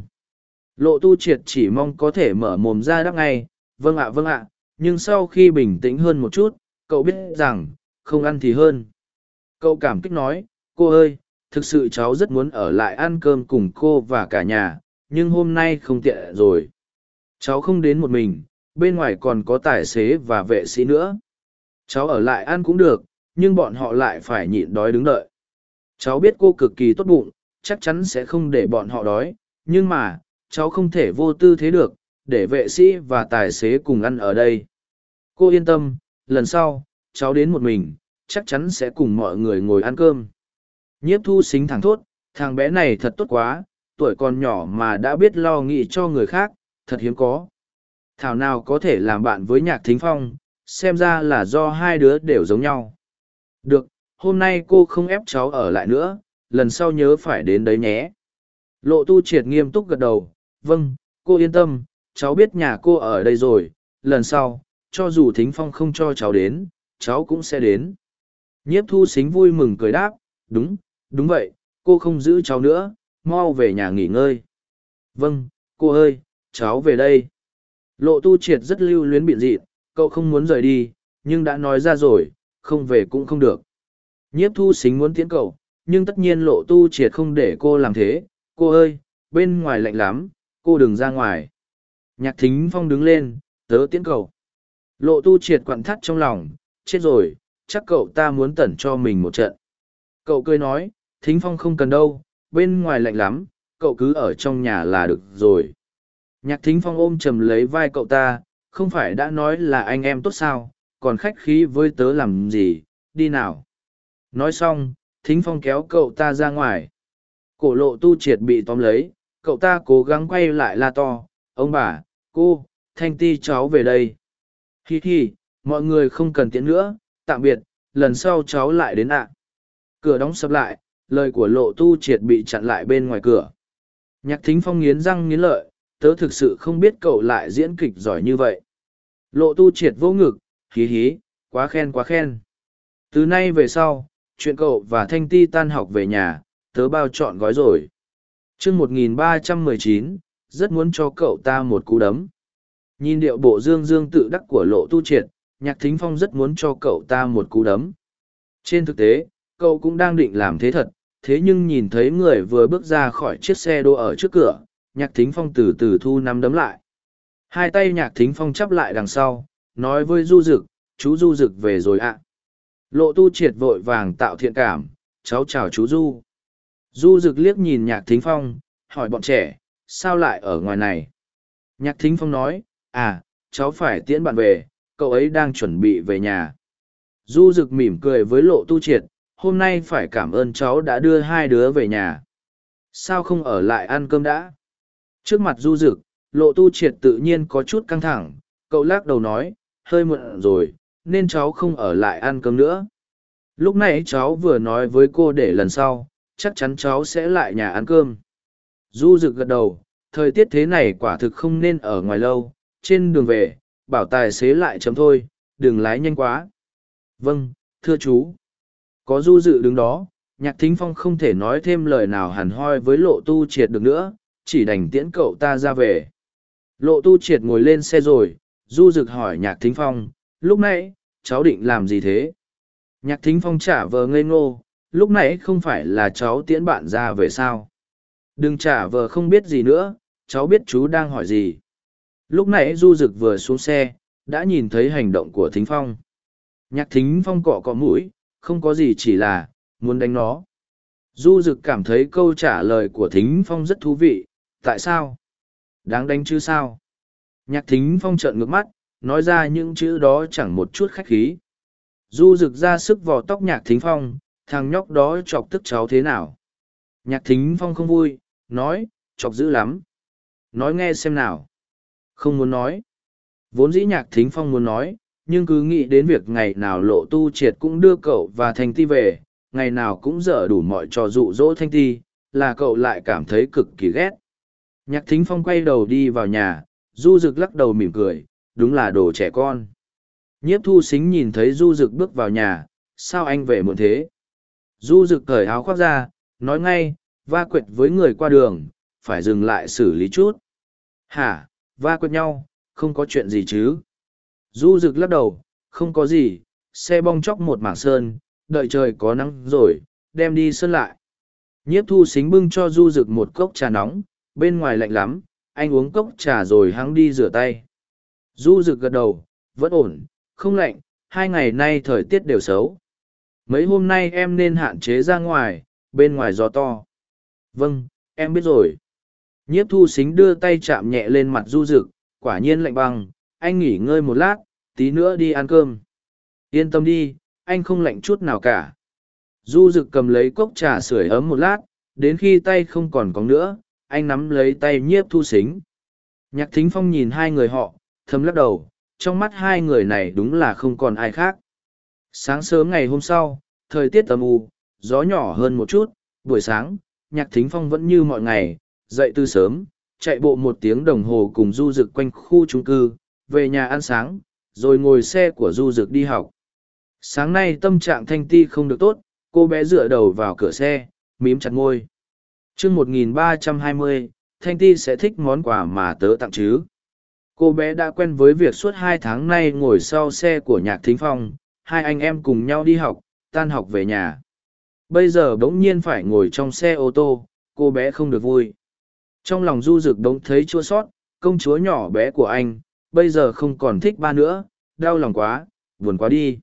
A: Lộ Tu Triệt chỉ mong có thể mở mồm ra đáp ngay, vâng ạ vâng ạ, nhưng sau khi bình tĩnh hơn một chút, cậu biết rằng, không ăn thì hơn. Cậu cảm kích nói, cô ơi, thực sự cháu rất muốn ở lại ăn cơm cùng cô và cả nhà, nhưng hôm nay không tiện rồi. Cháu không đến một mình, bên ngoài còn có tài xế và vệ sĩ nữa. Cháu ở lại ăn cũng được, nhưng bọn họ lại phải nhịn đói đứng đợi. Cháu biết cô cực kỳ tốt bụng, chắc chắn sẽ không để bọn họ đói, nhưng mà, cháu không thể vô tư thế được, để vệ sĩ và tài xế cùng ăn ở đây. Cô yên tâm, lần sau, cháu đến một mình, chắc chắn sẽ cùng mọi người ngồi ăn cơm. Nhiếp Thu Xính thẳng thốt, thằng bé này thật tốt quá, tuổi còn nhỏ mà đã biết lo nghĩ cho người khác, thật hiếm có. Thảo nào có thể làm bạn với Nhạc Thính Phong, xem ra là do hai đứa đều giống nhau. Được, hôm nay cô không ép cháu ở lại nữa, lần sau nhớ phải đến đấy nhé. Lộ Tu Triệt nghiêm túc gật đầu, vâng, cô yên tâm, cháu biết nhà cô ở đây rồi, lần sau, cho dù Thính Phong không cho cháu đến, cháu cũng sẽ đến. Nhiếp thu xính vui mừng cười đáp, đúng, đúng vậy, cô không giữ cháu nữa, mau về nhà nghỉ ngơi. Vâng, cô ơi, cháu về đây. Lộ Tu Triệt rất lưu luyến biện dị, cậu không muốn rời đi, nhưng đã nói ra rồi, không về cũng không được. Nhiếp thu xính muốn tiễn cậu, nhưng tất nhiên Lộ Tu Triệt không để cô làm thế. Cô ơi, bên ngoài lạnh lắm, cô đừng ra ngoài. Nhạc Thính Phong đứng lên, tớ tiễn cậu. Lộ Tu Triệt quặn thắt trong lòng, chết rồi, chắc cậu ta muốn tẩn cho mình một trận. Cậu cười nói, Thính Phong không cần đâu, bên ngoài lạnh lắm, cậu cứ ở trong nhà là được rồi. Nhạc Thính Phong ôm chầm lấy vai cậu ta, không phải đã nói là anh em tốt sao, còn khách khí với tớ làm gì, đi nào. Nói xong, Thính Phong kéo cậu ta ra ngoài. Cổ Lộ Tu Triệt bị tóm lấy, cậu ta cố gắng quay lại la to, ông bà, cô, Thanh Ti cháu về đây. Hi hi, mọi người không cần tiễn nữa, tạm biệt, lần sau cháu lại đến ạ. Cửa đóng sập lại, lời của Lộ Tu Triệt bị chặn lại bên ngoài cửa. Nhạc Thính Phong nghiến răng nghiến lợi, tớ thực sự không biết cậu lại diễn kịch giỏi như vậy. Lộ Tu Triệt vô ngực, hí hí, quá khen quá khen. Từ nay về sau, chuyện cậu và Thanh Ti tan học về nhà, tớ bao trọn gói rồi. chương một nghìn ba trăm mười chín, rất muốn cho cậu ta một cú đấm. Nhìn điệu bộ dương dương tự đắc của Lộ Tu Triệt, Nhạc Thính Phong rất muốn cho cậu ta một cú đấm. Trên thực tế, cậu cũng đang định làm thế thật, thế nhưng nhìn thấy người vừa bước ra khỏi chiếc xe đỗ ở trước cửa, Nhạc Thính Phong từ từ thu nắm đấm lại. Hai tay Nhạc Thính Phong chắp lại đằng sau, nói với Du Dực, chú Du Dực về rồi ạ. Lộ Tu Triệt vội vàng tạo thiện cảm, cháu chào chú Du. Du Dực liếc nhìn Nhạc Thính Phong, hỏi bọn trẻ, sao lại ở ngoài này? Nhạc Thính Phong nói, à, cháu phải tiễn bạn về, cậu ấy đang chuẩn bị về nhà. Du Dực mỉm cười với Lộ Tu Triệt, hôm nay phải cảm ơn cháu đã đưa hai đứa về nhà. Sao không ở lại ăn cơm đã? Trước mặt Du Dực, Lộ Tu Triệt tự nhiên có chút căng thẳng, cậu lắc đầu nói, hơi muộn rồi, nên cháu không ở lại ăn cơm nữa. Lúc này cháu vừa nói với cô để lần sau, chắc chắn cháu sẽ lại nhà ăn cơm. Du Dực gật đầu, thời tiết thế này quả thực không nên ở ngoài lâu, trên đường về, bảo tài xế lại chấm thôi, đừng lái nhanh quá. Vâng, thưa chú. Có Du Dự đứng đó, Nhạc Thính Phong không thể nói thêm lời nào hẳn hoi với Lộ Tu Triệt được nữa, chỉ đành tiễn cậu ta ra về. Lộ Tu Triệt ngồi lên xe rồi, Du Dực hỏi Nhạc Thính Phong, lúc nãy, cháu định làm gì thế? Nhạc Thính Phong trả vờ ngây ngô, lúc nãy không phải là cháu tiễn bạn ra về sao? Đừng trả vờ không biết gì nữa, cháu biết chú đang hỏi gì. Lúc nãy Du Dực vừa xuống xe, đã nhìn thấy hành động của Thính Phong. Nhạc Thính Phong cọ cọ mũi, không có gì chỉ là, muốn đánh nó. Du Dực cảm thấy câu trả lời của Thính Phong rất thú vị, tại sao? Đáng đánh chứ sao? Nhạc Thính Phong trợn ngược mắt, nói ra những chữ đó chẳng một chút khách khí. Du Dực ra sức vò tóc Nhạc Thính Phong, thằng nhóc đó chọc tức cháu thế nào? Nhạc Thính Phong không vui, nói, chọc dữ lắm. Nói nghe xem nào. Không muốn nói. Vốn dĩ Nhạc Thính Phong muốn nói, nhưng cứ nghĩ đến việc ngày nào Lộ Tu Triệt cũng đưa cậu và Thanh Ti về, ngày nào cũng dở đủ mọi trò dụ dỗ Thanh Ti, là cậu lại cảm thấy cực kỳ ghét. Nhạc Thính Phong quay đầu đi vào nhà, Du Dực lắc đầu mỉm cười, đúng là đồ trẻ con. Nhiếp Thu Xính nhìn thấy Du Dực bước vào nhà, sao anh về muộn thế? Du Dực cởi áo khoác ra, nói ngay, va quệt với người qua đường, phải dừng lại xử lý chút. Hả, va quệt nhau, không có chuyện gì chứ? Du Dực lắc đầu, không có gì, xe bong chóc một mảng sơn, đợi trời có nắng rồi, đem đi sơn lại. Nhiếp Thu Xính bưng cho Du Dực một cốc trà nóng, bên ngoài lạnh lắm, anh uống cốc trà rồi hăng đi rửa tay. Du Dực gật đầu, vẫn ổn, không lạnh, hai ngày nay thời tiết đều xấu. Mấy hôm nay em nên hạn chế ra ngoài, bên ngoài gió to. Vâng, em biết rồi. Nhiếp Thu Xính đưa tay chạm nhẹ lên mặt Du Dực, quả nhiên lạnh băng, anh nghỉ ngơi một lát, tí nữa đi ăn cơm. Yên tâm đi, anh không lạnh chút nào cả. Du Dực cầm lấy cốc trà sưởi ấm một lát, đến khi tay không còn cóng nữa, anh nắm lấy tay Nhiếp Thu Xính. Nhạc Thính Phong nhìn hai người họ, thầm lắc đầu, trong mắt hai người này đúng là không còn ai khác. Sáng sớm ngày hôm sau, thời tiết âm u, gió nhỏ hơn một chút, buổi sáng, Nhạc Thính Phong vẫn như mọi ngày, dậy từ sớm, chạy bộ một tiếng đồng hồ cùng Du Dực quanh khu chung cư, về nhà ăn sáng, rồi ngồi xe của Du Dực đi học. Sáng nay tâm trạng Thanh Ti không được tốt, cô bé dựa đầu vào cửa xe, mím chặt môi. chương một nghìn ba trăm hai mươi, Thanh Ti sẽ thích món quà mà tớ tặng chứ. Cô bé đã quen với việc suốt hai tháng nay ngồi sau xe của Nhạc Thính Phong, hai anh em cùng nhau đi học, tan học về nhà. Bây giờ bỗng nhiên phải ngồi trong xe ô tô, cô bé không được vui. Trong lòng Du Dực bỗng thấy chua sót, công chúa nhỏ bé của anh, bây giờ không còn thích ba nữa, đau lòng quá, buồn quá đi.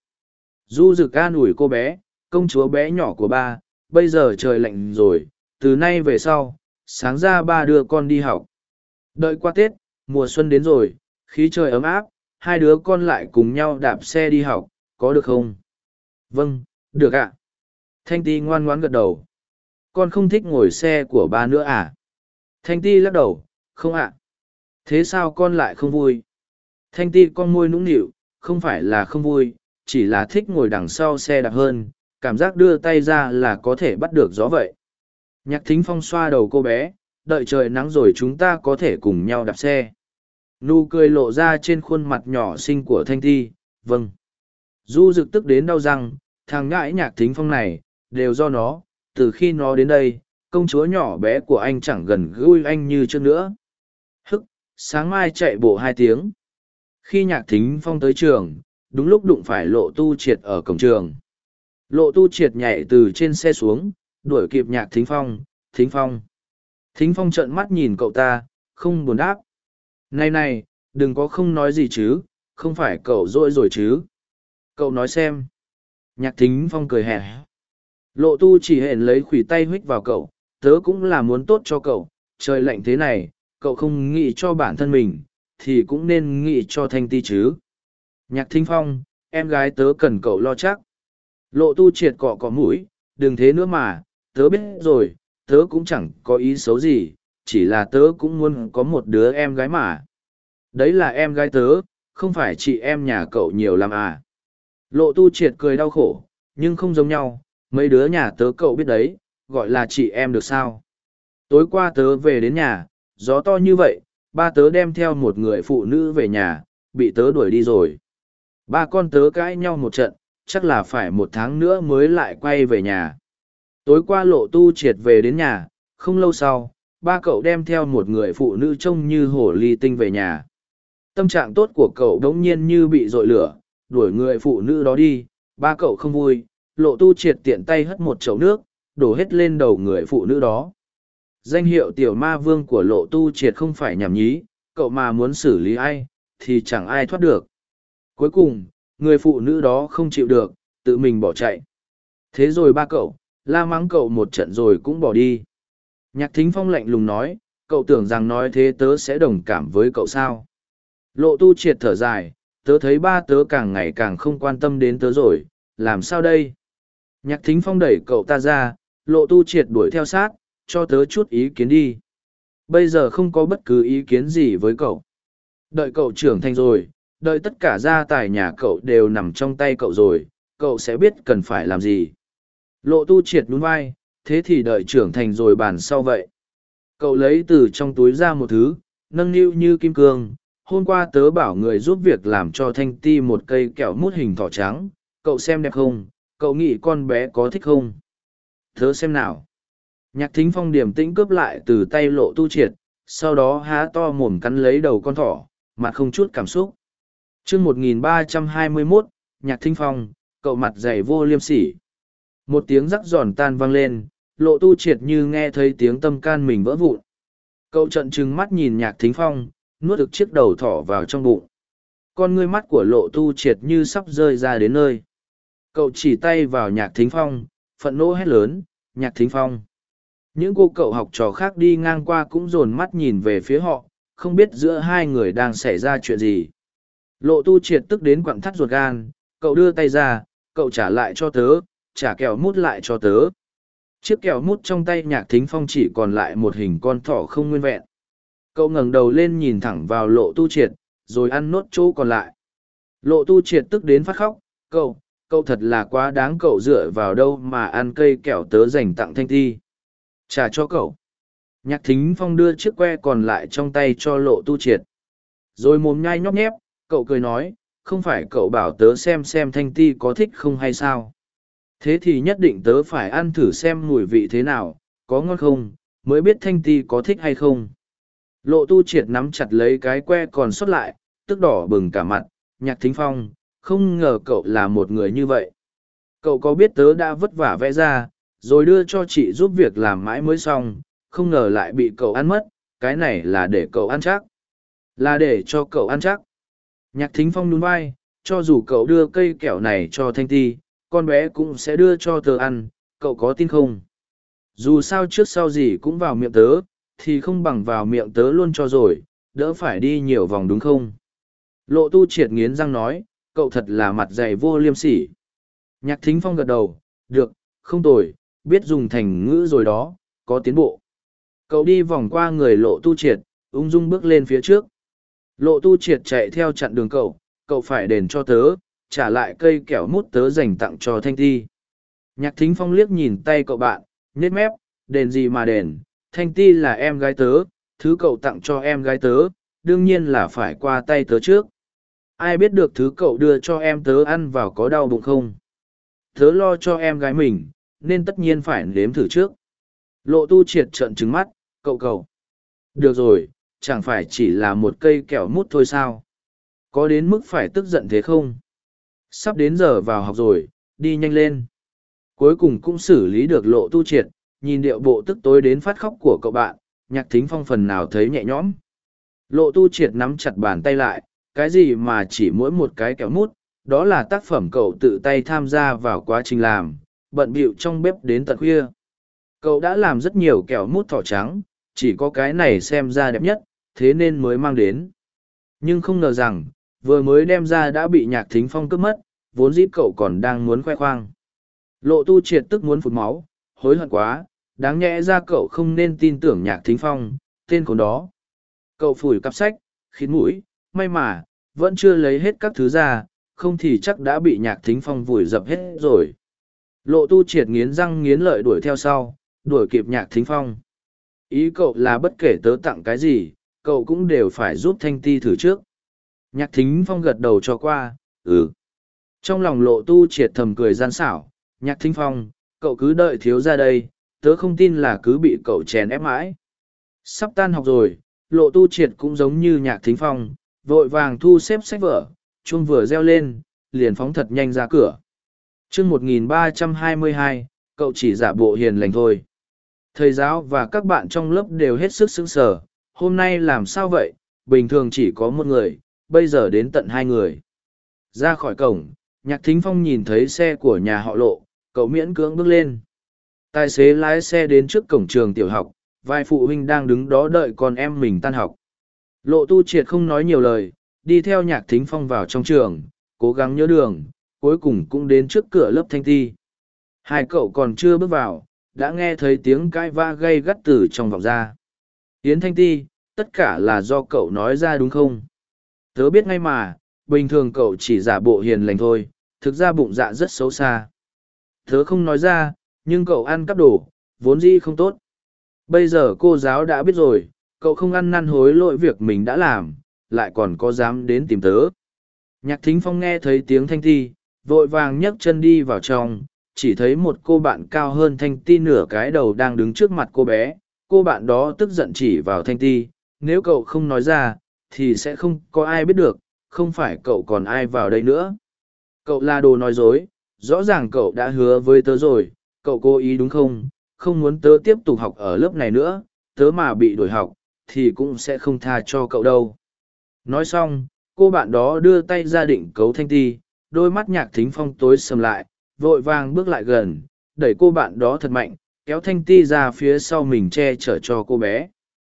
A: Du Dực an ủi cô bé, công chúa bé nhỏ của ba, bây giờ trời lạnh rồi, từ nay về sau, sáng ra ba đưa con đi học. Đợi qua Tết, mùa xuân đến rồi, khí trời ấm áp, hai đứa con lại cùng nhau đạp xe đi học, có được không? Vâng, được ạ. Thanh Ti ngoan ngoãn gật đầu. Con không thích ngồi xe của ba nữa à? Thanh Ti lắc đầu, không ạ. Thế sao con lại không vui? Thanh Ti con môi nũng nịu, không phải là không vui, chỉ là thích ngồi đằng sau xe đạp hơn, cảm giác đưa tay ra là có thể bắt được gió vậy. Nhạc Thính Phong xoa đầu cô bé, đợi trời nắng rồi chúng ta có thể cùng nhau đạp xe. Nụ cười lộ ra trên khuôn mặt nhỏ xinh của Thanh Ti, vâng. Du Dực tức đến đau răng, thằng ngãi Nhạc Thính Phong này, đều do nó, từ khi nó đến đây, công chúa nhỏ bé của anh chẳng gần gũi anh như trước nữa. Hức, sáng mai chạy bộ hai tiếng. Khi Nhạc Thính Phong tới trường, đúng lúc đụng phải Lộ Tu Triệt ở cổng trường. Lộ Tu Triệt nhảy từ trên xe xuống, đuổi kịp Nhạc Thính Phong, Thính Phong. Thính Phong trợn mắt nhìn cậu ta, không buồn đáp. Này này, đừng có không nói gì chứ, không phải cậu dỗi rồi chứ. Cậu nói xem. Nhạc Thính Phong cười hẻ. Lộ Tu chỉ hẹn lấy khuỷu tay huých vào cậu, tớ cũng là muốn tốt cho cậu, trời lạnh thế này, cậu không nghĩ cho bản thân mình, thì cũng nên nghĩ cho Thanh Ti chứ. Nhạc Thính Phong, em gái tớ cần cậu lo chắc. Lộ Tu triệt cọ cọ mũi, đừng thế nữa mà, tớ biết rồi, tớ cũng chẳng có ý xấu gì, chỉ là tớ cũng muốn có một đứa em gái mà. Đấy là em gái tớ, không phải chị em nhà cậu nhiều lắm à. Lộ Tu triệt cười đau khổ, nhưng không giống nhau, mấy đứa nhà tớ cậu biết đấy, gọi là chị em được sao. Tối qua tớ về đến nhà, gió to như vậy, ba tớ đem theo một người phụ nữ về nhà, bị tớ đuổi đi rồi. Ba con tớ cãi nhau một trận, chắc là phải một tháng nữa mới lại quay về nhà. Tối qua Lộ Tu triệt về đến nhà, không lâu sau, ba cậu đem theo một người phụ nữ trông như hổ ly tinh về nhà. Tâm trạng tốt của cậu đống nhiên như bị dội lửa, đuổi người phụ nữ đó đi, ba cậu không vui, Lộ Tu triệt tiện tay hất một chậu nước, đổ hết lên đầu người phụ nữ đó. Danh hiệu tiểu ma vương của Lộ Tu triệt không phải nhảm nhí, cậu mà muốn xử lý ai, thì chẳng ai thoát được. Cuối cùng, người phụ nữ đó không chịu được, tự mình bỏ chạy. Thế rồi ba cậu, la mắng cậu một trận rồi cũng bỏ đi. Nhạc Thính Phong lạnh lùng nói, cậu tưởng rằng nói thế tớ sẽ đồng cảm với cậu sao. Lộ Tu triệt thở dài, tớ thấy ba tớ càng ngày càng không quan tâm đến tớ rồi, làm sao đây? Nhạc Thính Phong đẩy cậu ta ra, Lộ Tu triệt đuổi theo sát, cho tớ chút ý kiến đi. Bây giờ không có bất cứ ý kiến gì với cậu. Đợi cậu trưởng thành rồi, đợi tất cả gia tài nhà cậu đều nằm trong tay cậu rồi, cậu sẽ biết cần phải làm gì. Lộ Tu triệt nhún vai, thế thì đợi trưởng thành rồi bàn sau vậy. Cậu lấy từ trong túi ra một thứ, nâng niu như kim cương. Hôm qua tớ bảo người giúp việc làm cho Thanh Ti một cây kẹo mút hình thỏ trắng, cậu xem đẹp không, cậu nghĩ con bé có thích không? Tớ xem nào. Nhạc Thính Phong điềm tĩnh cướp lại từ tay Lộ Tu triệt, sau đó há to mồm cắn lấy đầu con thỏ, mặt không chút cảm xúc. chương một nghìn ba trăm hai mươi mốt, Nhạc Thính Phong, cậu mặt dày vô liêm sỉ. Một tiếng rắc giòn tan vang lên, Lộ Tu triệt như nghe thấy tiếng tâm can mình vỡ vụn. Cậu trợn trừng mắt nhìn Nhạc Thính Phong, nuốt được chiếc đầu thỏ vào trong bụng. Con ngươi mắt của Lộ Tu triệt như sắp rơi ra đến nơi. Cậu chỉ tay vào Nhạc Thính Phong, phẫn nộ hét lớn, Nhạc Thính Phong. Những cô cậu học trò khác đi ngang qua cũng dồn mắt nhìn về phía họ, không biết giữa hai người đang xảy ra chuyện gì. Lộ Tu triệt tức đến quặn thắt ruột gan, cậu đưa tay ra, cậu trả lại cho tớ, trả kẹo mút lại cho tớ. Chiếc kẹo mút trong tay Nhạc Thính Phong chỉ còn lại một hình con thỏ không nguyên vẹn. Cậu ngẩng đầu lên nhìn thẳng vào Lộ Tu triệt, rồi ăn nốt chỗ còn lại. Lộ Tu triệt tức đến phát khóc, cậu, cậu thật là quá đáng, cậu dựa vào đâu mà ăn cây kẹo tớ dành tặng Thanh Ti. Trả cho cậu. Nhạc Thính Phong đưa chiếc que còn lại trong tay cho Lộ Tu triệt. Rồi mồm nhai nhóc nhép, Cậu cười nói, không phải cậu bảo tớ xem xem Thanh Ti có thích không hay sao? Thế thì nhất định tớ phải ăn thử xem mùi vị thế nào, có ngon không, mới biết Thanh Ti có thích hay không. Lộ Tu Triệt nắm chặt lấy cái que còn sót lại, tức đỏ bừng cả mặt. Nhạc Thính Phong, không ngờ cậu là một người như vậy. Cậu có biết tớ đã vất vả vẽ ra, rồi đưa cho chị giúp việc làm mãi mới xong, không ngờ lại bị cậu ăn mất, cái này là để cậu ăn chắc. Là để cho cậu ăn chắc. Nhạc Thính Phong nhún vai, cho dù cậu đưa cây kẹo này cho Thanh Ti, con bé cũng sẽ đưa cho tớ ăn, cậu có tin không? Dù sao trước sau gì cũng vào miệng tớ, thì không bằng vào miệng tớ luôn cho rồi, đỡ phải đi nhiều vòng đúng không? Lộ Tu Triệt nghiến răng nói, cậu thật là mặt dày vô liêm sỉ. Nhạc Thính Phong gật đầu, được, không tồi, biết dùng thành ngữ rồi đó, có tiến bộ. Cậu đi vòng qua người Lộ Tu Triệt, ung dung bước lên phía trước. Lộ Tu Triệt chạy theo chặn đường cậu, cậu phải đền cho tớ, trả lại cây kẹo mút tớ dành tặng cho Thanh Ti. Nhạc Thính Phong liếc nhìn tay cậu bạn, nhếch mép, đền gì mà đền, Thanh Ti là em gái tớ, thứ cậu tặng cho em gái tớ, đương nhiên là phải qua tay tớ trước. Ai biết được thứ cậu đưa cho em tớ ăn vào có đau bụng không? Tớ lo cho em gái mình, nên tất nhiên phải nếm thử trước. Lộ Tu Triệt trợn trừng mắt, cậu cậu. Được rồi, chẳng phải chỉ là một cây kẹo mút thôi sao? Có đến mức phải tức giận thế không? Sắp đến giờ vào học rồi, đi nhanh lên. Cuối cùng cũng xử lý được Lộ Tu Triệt, nhìn điệu bộ tức tối đến phát khóc của cậu bạn, Nhạc Thính Phong phần nào thấy nhẹ nhõm. Lộ Tu Triệt nắm chặt bàn tay lại, cái gì mà chỉ mỗi một cái kẹo mút, đó là tác phẩm cậu tự tay tham gia vào quá trình làm, bận bịu trong bếp đến tận khuya. Cậu đã làm rất nhiều kẹo mút thỏ trắng, chỉ có cái này xem ra đẹp nhất, thế nên mới mang đến. Nhưng không ngờ rằng, vừa mới đem ra đã bị Nhạc Thính Phong cướp mất, vốn dĩ cậu còn đang muốn khoe khoang. Lộ Tu Triệt tức muốn phụt máu, hối hận quá, đáng nhẽ ra cậu không nên tin tưởng Nhạc Thính Phong, tên của đó. Cậu phủi cặp sách, khít mũi, may mà, vẫn chưa lấy hết các thứ ra, không thì chắc đã bị Nhạc Thính Phong vùi dập hết rồi. Lộ Tu Triệt nghiến răng nghiến lợi đuổi theo sau, đuổi kịp Nhạc Thính Phong. Ý cậu là bất kể tớ tặng cái gì, cậu cũng đều phải giúp Thanh Ti thử trước. Nhạc Thính Phong gật đầu cho qua, ừ. Trong lòng Lộ Tu Triệt thầm cười gian xảo, Nhạc Thính Phong, cậu cứ đợi thiếu ra đây, tớ không tin là cứ bị cậu chèn ép mãi. Sắp tan học rồi, Lộ Tu Triệt cũng giống như Nhạc Thính Phong, vội vàng thu xếp sách vở, chuông vừa reo lên, liền phóng thật nhanh ra cửa. chương một nghìn ba trăm hai mươi hai, cậu chỉ giả bộ hiền lành thôi. Thầy giáo và các bạn trong lớp đều hết sức sững sờ, hôm nay làm sao vậy, bình thường chỉ có một người, bây giờ đến tận hai người. Ra khỏi cổng, Nhạc Thính Phong nhìn thấy xe của nhà họ Lộ, cậu miễn cưỡng bước lên. Tài xế lái xe đến trước cổng trường tiểu học, vài phụ huynh đang đứng đó đợi con em mình tan học. Lộ Tu Triệt không nói nhiều lời, đi theo Nhạc Thính Phong vào trong trường, cố gắng nhớ đường, cuối cùng cũng đến trước cửa lớp Thanh Ti. Hai cậu còn chưa bước vào, đã nghe thấy tiếng cãi vã gay gắt từ trong vọng ra. Yến Thanh Ti, tất cả là do cậu nói ra đúng không? Tớ biết ngay mà, bình thường cậu chỉ giả bộ hiền lành thôi, thực ra bụng dạ rất xấu xa. Tớ không nói ra, nhưng cậu ăn cắp đồ, vốn dĩ không tốt. Bây giờ cô giáo đã biết rồi, cậu không ăn năn hối lỗi việc mình đã làm, lại còn có dám đến tìm tớ. Nhạc Thính Phong nghe thấy tiếng Thanh Ti, vội vàng nhấc chân đi vào trong, chỉ thấy một cô bạn cao hơn Thanh Ti nửa cái đầu đang đứng trước mặt cô bé. Cô bạn đó tức giận chỉ vào Thanh Ti, nếu cậu không nói ra, thì sẽ không có ai biết được, không phải cậu còn ai vào đây nữa. Cậu là đồ nói dối, rõ ràng cậu đã hứa với tớ rồi, cậu cố ý đúng không, không muốn tớ tiếp tục học ở lớp này nữa, tớ mà bị đổi học, thì cũng sẽ không tha cho cậu đâu. Nói xong, cô bạn đó đưa tay ra định cấu Thanh Ti, đôi mắt Nhạc Thính Phong tối sầm lại, vội vàng bước lại gần, đẩy cô bạn đó thật mạnh, kéo Thanh Ti ra phía sau mình che chở cho cô bé.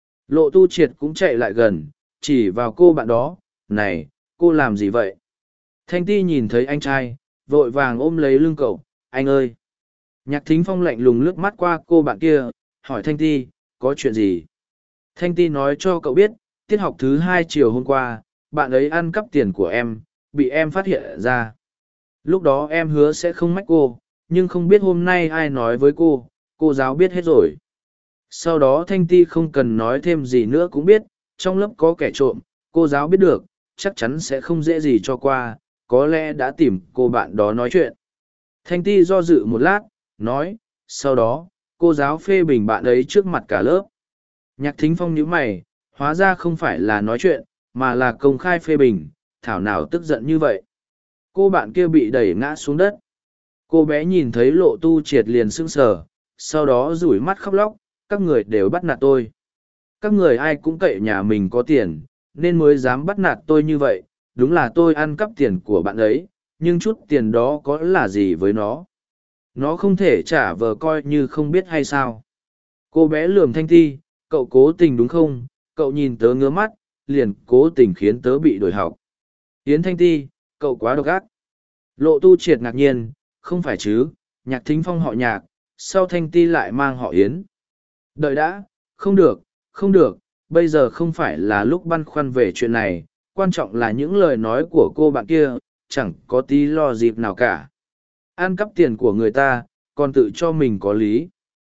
A: Lộ Tu Triệt cũng chạy lại gần, chỉ vào cô bạn đó, này, cô làm gì vậy? Thanh Ti nhìn thấy anh trai, vội vàng ôm lấy lưng cậu, anh ơi! Nhạc Thính Phong lạnh lùng lướt mắt qua cô bạn kia, hỏi Thanh Ti, có chuyện gì? Thanh Ti nói cho cậu biết, tiết học thứ hai chiều hôm qua, bạn ấy ăn cắp tiền của em, bị em phát hiện ra. Lúc đó em hứa sẽ không mách cô, nhưng không biết hôm nay ai nói với cô, cô giáo biết hết rồi. Sau đó Thanh Ti không cần nói thêm gì nữa cũng biết, trong lớp có kẻ trộm, cô giáo biết được, chắc chắn sẽ không dễ gì cho qua, có lẽ đã tìm cô bạn đó nói chuyện. Thanh Ti do dự một lát, nói, sau đó, cô giáo phê bình bạn ấy trước mặt cả lớp. Nhạc Thính Phong nhíu mày, hóa ra không phải là nói chuyện, mà là công khai phê bình, thảo nào tức giận như vậy. Cô bạn kia bị đẩy ngã xuống đất. Cô bé nhìn thấy Lộ Tu Triệt liền sững sờ, sau đó rủi mắt khóc lóc, các người đều bắt nạt tôi. Các người ai cũng cậy nhà mình có tiền, nên mới dám bắt nạt tôi như vậy, đúng là tôi ăn cắp tiền của bạn ấy, nhưng chút tiền đó có là gì với nó. Nó không thể trả vờ coi như không biết hay sao. Cô bé lườm Thanh Ti, cậu cố tình đúng không, cậu nhìn tớ ngứa mắt, liền cố tình khiến tớ bị đổi học. Yến Thanh Ti, cậu quá độc ác. Lộ Tu Triệt ngạc nhiên, không phải chứ, Nhạc Thính Phong họ Nhạc, sao Thanh Ti lại mang họ Yến. Đợi đã, không được, không được, bây giờ không phải là lúc băn khoăn về chuyện này, quan trọng là những lời nói của cô bạn kia, chẳng có tí lo dịp nào cả. Ăn cắp tiền của người ta, còn tự cho mình có lý.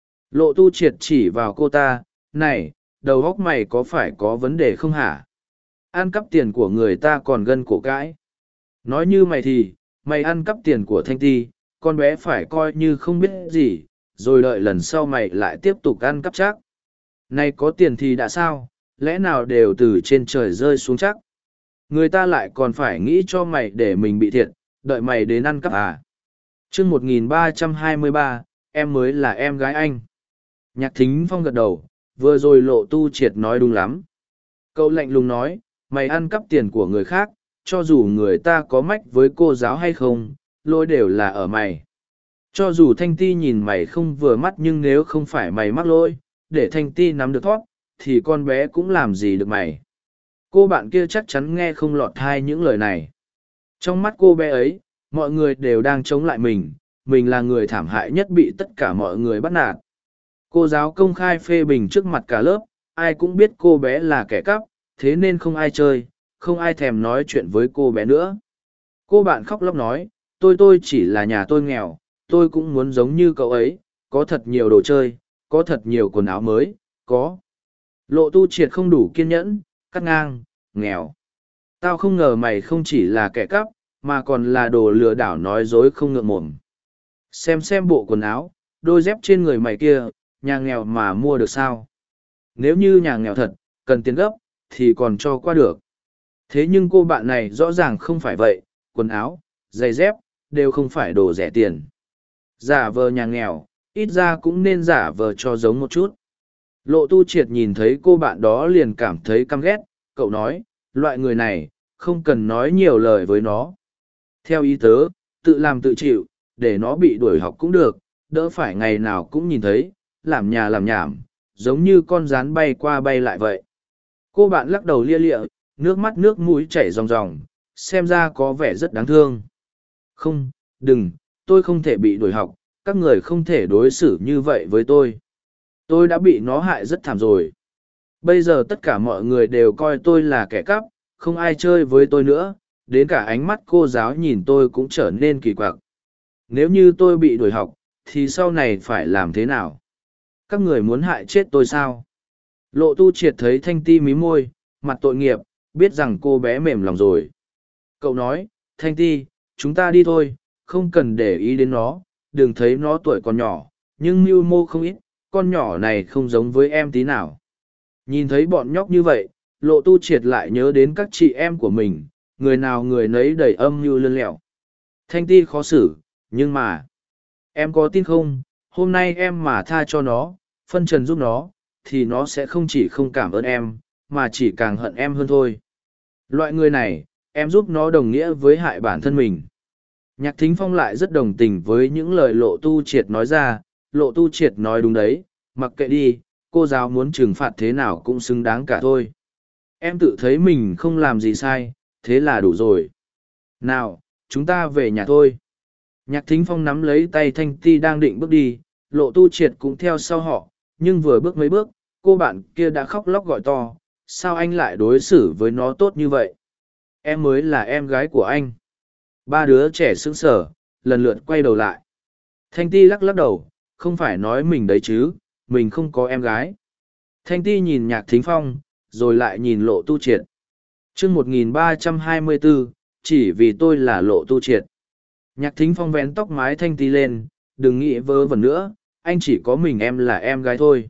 A: Lộ Tu Triệt chỉ vào cô ta, này, đầu óc mày có phải có vấn đề không hả? Ăn cắp tiền của người ta còn gân cổ cãi. Nói như mày thì, mày ăn cắp tiền của Thanh Ti, con bé phải coi như không biết gì, rồi đợi lần sau mày lại tiếp tục ăn cắp chắc. Này có tiền thì đã sao, lẽ nào đều từ trên trời rơi xuống chắc. Người ta lại còn phải nghĩ cho mày để mình bị thiệt, đợi mày đến ăn cắp à. chương một nghìn ba trăm hai mươi ba, em mới là em gái anh. Nhạc Thính Phong gật đầu, vừa rồi Lộ Tu Triệt nói đúng lắm. Cậu lạnh lùng nói, mày ăn cắp tiền của người khác, cho dù người ta có mách với cô giáo hay không, lỗi đều là ở mày. Cho dù Thanh Ti nhìn mày không vừa mắt nhưng nếu không phải mày mắc lỗi, để Thanh Ti nắm được thoát, thì con bé cũng làm gì được mày. Cô bạn kia chắc chắn nghe không lọt thai những lời này. Trong mắt cô bé ấy, mọi người đều đang chống lại mình, mình là người thảm hại nhất bị tất cả mọi người bắt nạt. Cô giáo công khai phê bình trước mặt cả lớp, ai cũng biết cô bé là kẻ cắp, thế nên không ai chơi, không ai thèm nói chuyện với cô bé nữa. Cô bạn khóc lóc nói, tôi tôi chỉ là nhà tôi nghèo, tôi cũng muốn giống như cậu ấy, có thật nhiều đồ chơi, có thật nhiều quần áo mới, có. Lộ Tu Triệt không đủ kiên nhẫn, cắt ngang, nghèo. Tao không ngờ mày không chỉ là kẻ cắp, mà còn là đồ lừa đảo nói dối không ngượng mồm. Xem xem bộ quần áo, đôi dép trên người mày kia, nhà nghèo mà mua được sao? Nếu như nhà nghèo thật, cần tiền gấp, thì còn cho qua được. Thế nhưng cô bạn này rõ ràng không phải vậy, quần áo, giày dép, đều không phải đồ rẻ tiền. Giả vờ nhà nghèo, ít ra cũng nên giả vờ cho giống một chút. Lộ Tu Triệt nhìn thấy cô bạn đó liền cảm thấy căm ghét, cậu nói, loại người này, không cần nói nhiều lời với nó. Theo ý tớ, tự làm tự chịu, để nó bị đuổi học cũng được, đỡ phải ngày nào cũng nhìn thấy, làm nhà làm nhảm, giống như con rán bay qua bay lại vậy. Cô bạn lắc đầu lia lịa, nước mắt nước mũi chảy ròng ròng, xem ra có vẻ rất đáng thương. Không, đừng, tôi không thể bị đuổi học, các người không thể đối xử như vậy với tôi. Tôi đã bị nó hại rất thảm rồi. Bây giờ tất cả mọi người đều coi tôi là kẻ cắp, không ai chơi với tôi nữa, đến cả ánh mắt cô giáo nhìn tôi cũng trở nên kỳ quặc. Nếu như tôi bị đuổi học, thì sau này phải làm thế nào? Các người muốn hại chết tôi sao? Lộ Tu Triệt thấy Thanh Ti mí môi, mặt tội nghiệp, biết rằng cô bé mềm lòng rồi. Cậu nói, Thanh Ti, chúng ta đi thôi, không cần để ý đến nó, đừng thấy nó tuổi còn nhỏ, nhưng mưu mô không ít, con nhỏ này không giống với em tí nào. Nhìn thấy bọn nhóc như vậy, Lộ Tu Triệt lại nhớ đến các chị em của mình, người nào người nấy đầy âm mưu lươn lẹo. Thanh Ti khó xử, nhưng mà, em có tin không, hôm nay em mà tha cho nó, phân trần giúp nó, thì nó sẽ không chỉ không cảm ơn em, mà chỉ càng hận em hơn thôi. Loại người này, em giúp nó đồng nghĩa với hại bản thân mình. Nhạc Thính Phong lại rất đồng tình với những lời Lộ Tu Triệt nói ra, Lộ Tu Triệt nói đúng đấy, mặc kệ đi, cô giáo muốn trừng phạt thế nào cũng xứng đáng cả thôi. Em tự thấy mình không làm gì sai, thế là đủ rồi. Nào, chúng ta về nhà thôi. Nhạc Thính Phong nắm lấy tay Thanh Ti đang định bước đi, Lộ Tu Triệt cũng theo sau họ, nhưng vừa bước mấy bước, cô bạn kia đã khóc lóc gọi to, sao anh lại đối xử với nó tốt như vậy? Em mới là em gái của anh. Ba đứa trẻ sững sờ, lần lượt quay đầu lại. Thanh Ti lắc lắc đầu, không phải nói mình đấy chứ, mình không có em gái. Thanh Ti nhìn Nhạc Thính Phong, rồi lại nhìn Lộ Tu Triệt. chương một nghìn ba trăm hai mươi bốn, chỉ vì tôi là Lộ Tu Triệt. Nhạc Thính Phong vén tóc mái Thanh Ti lên, đừng nghĩ vớ vẩn nữa, anh chỉ có mình em là em gái thôi.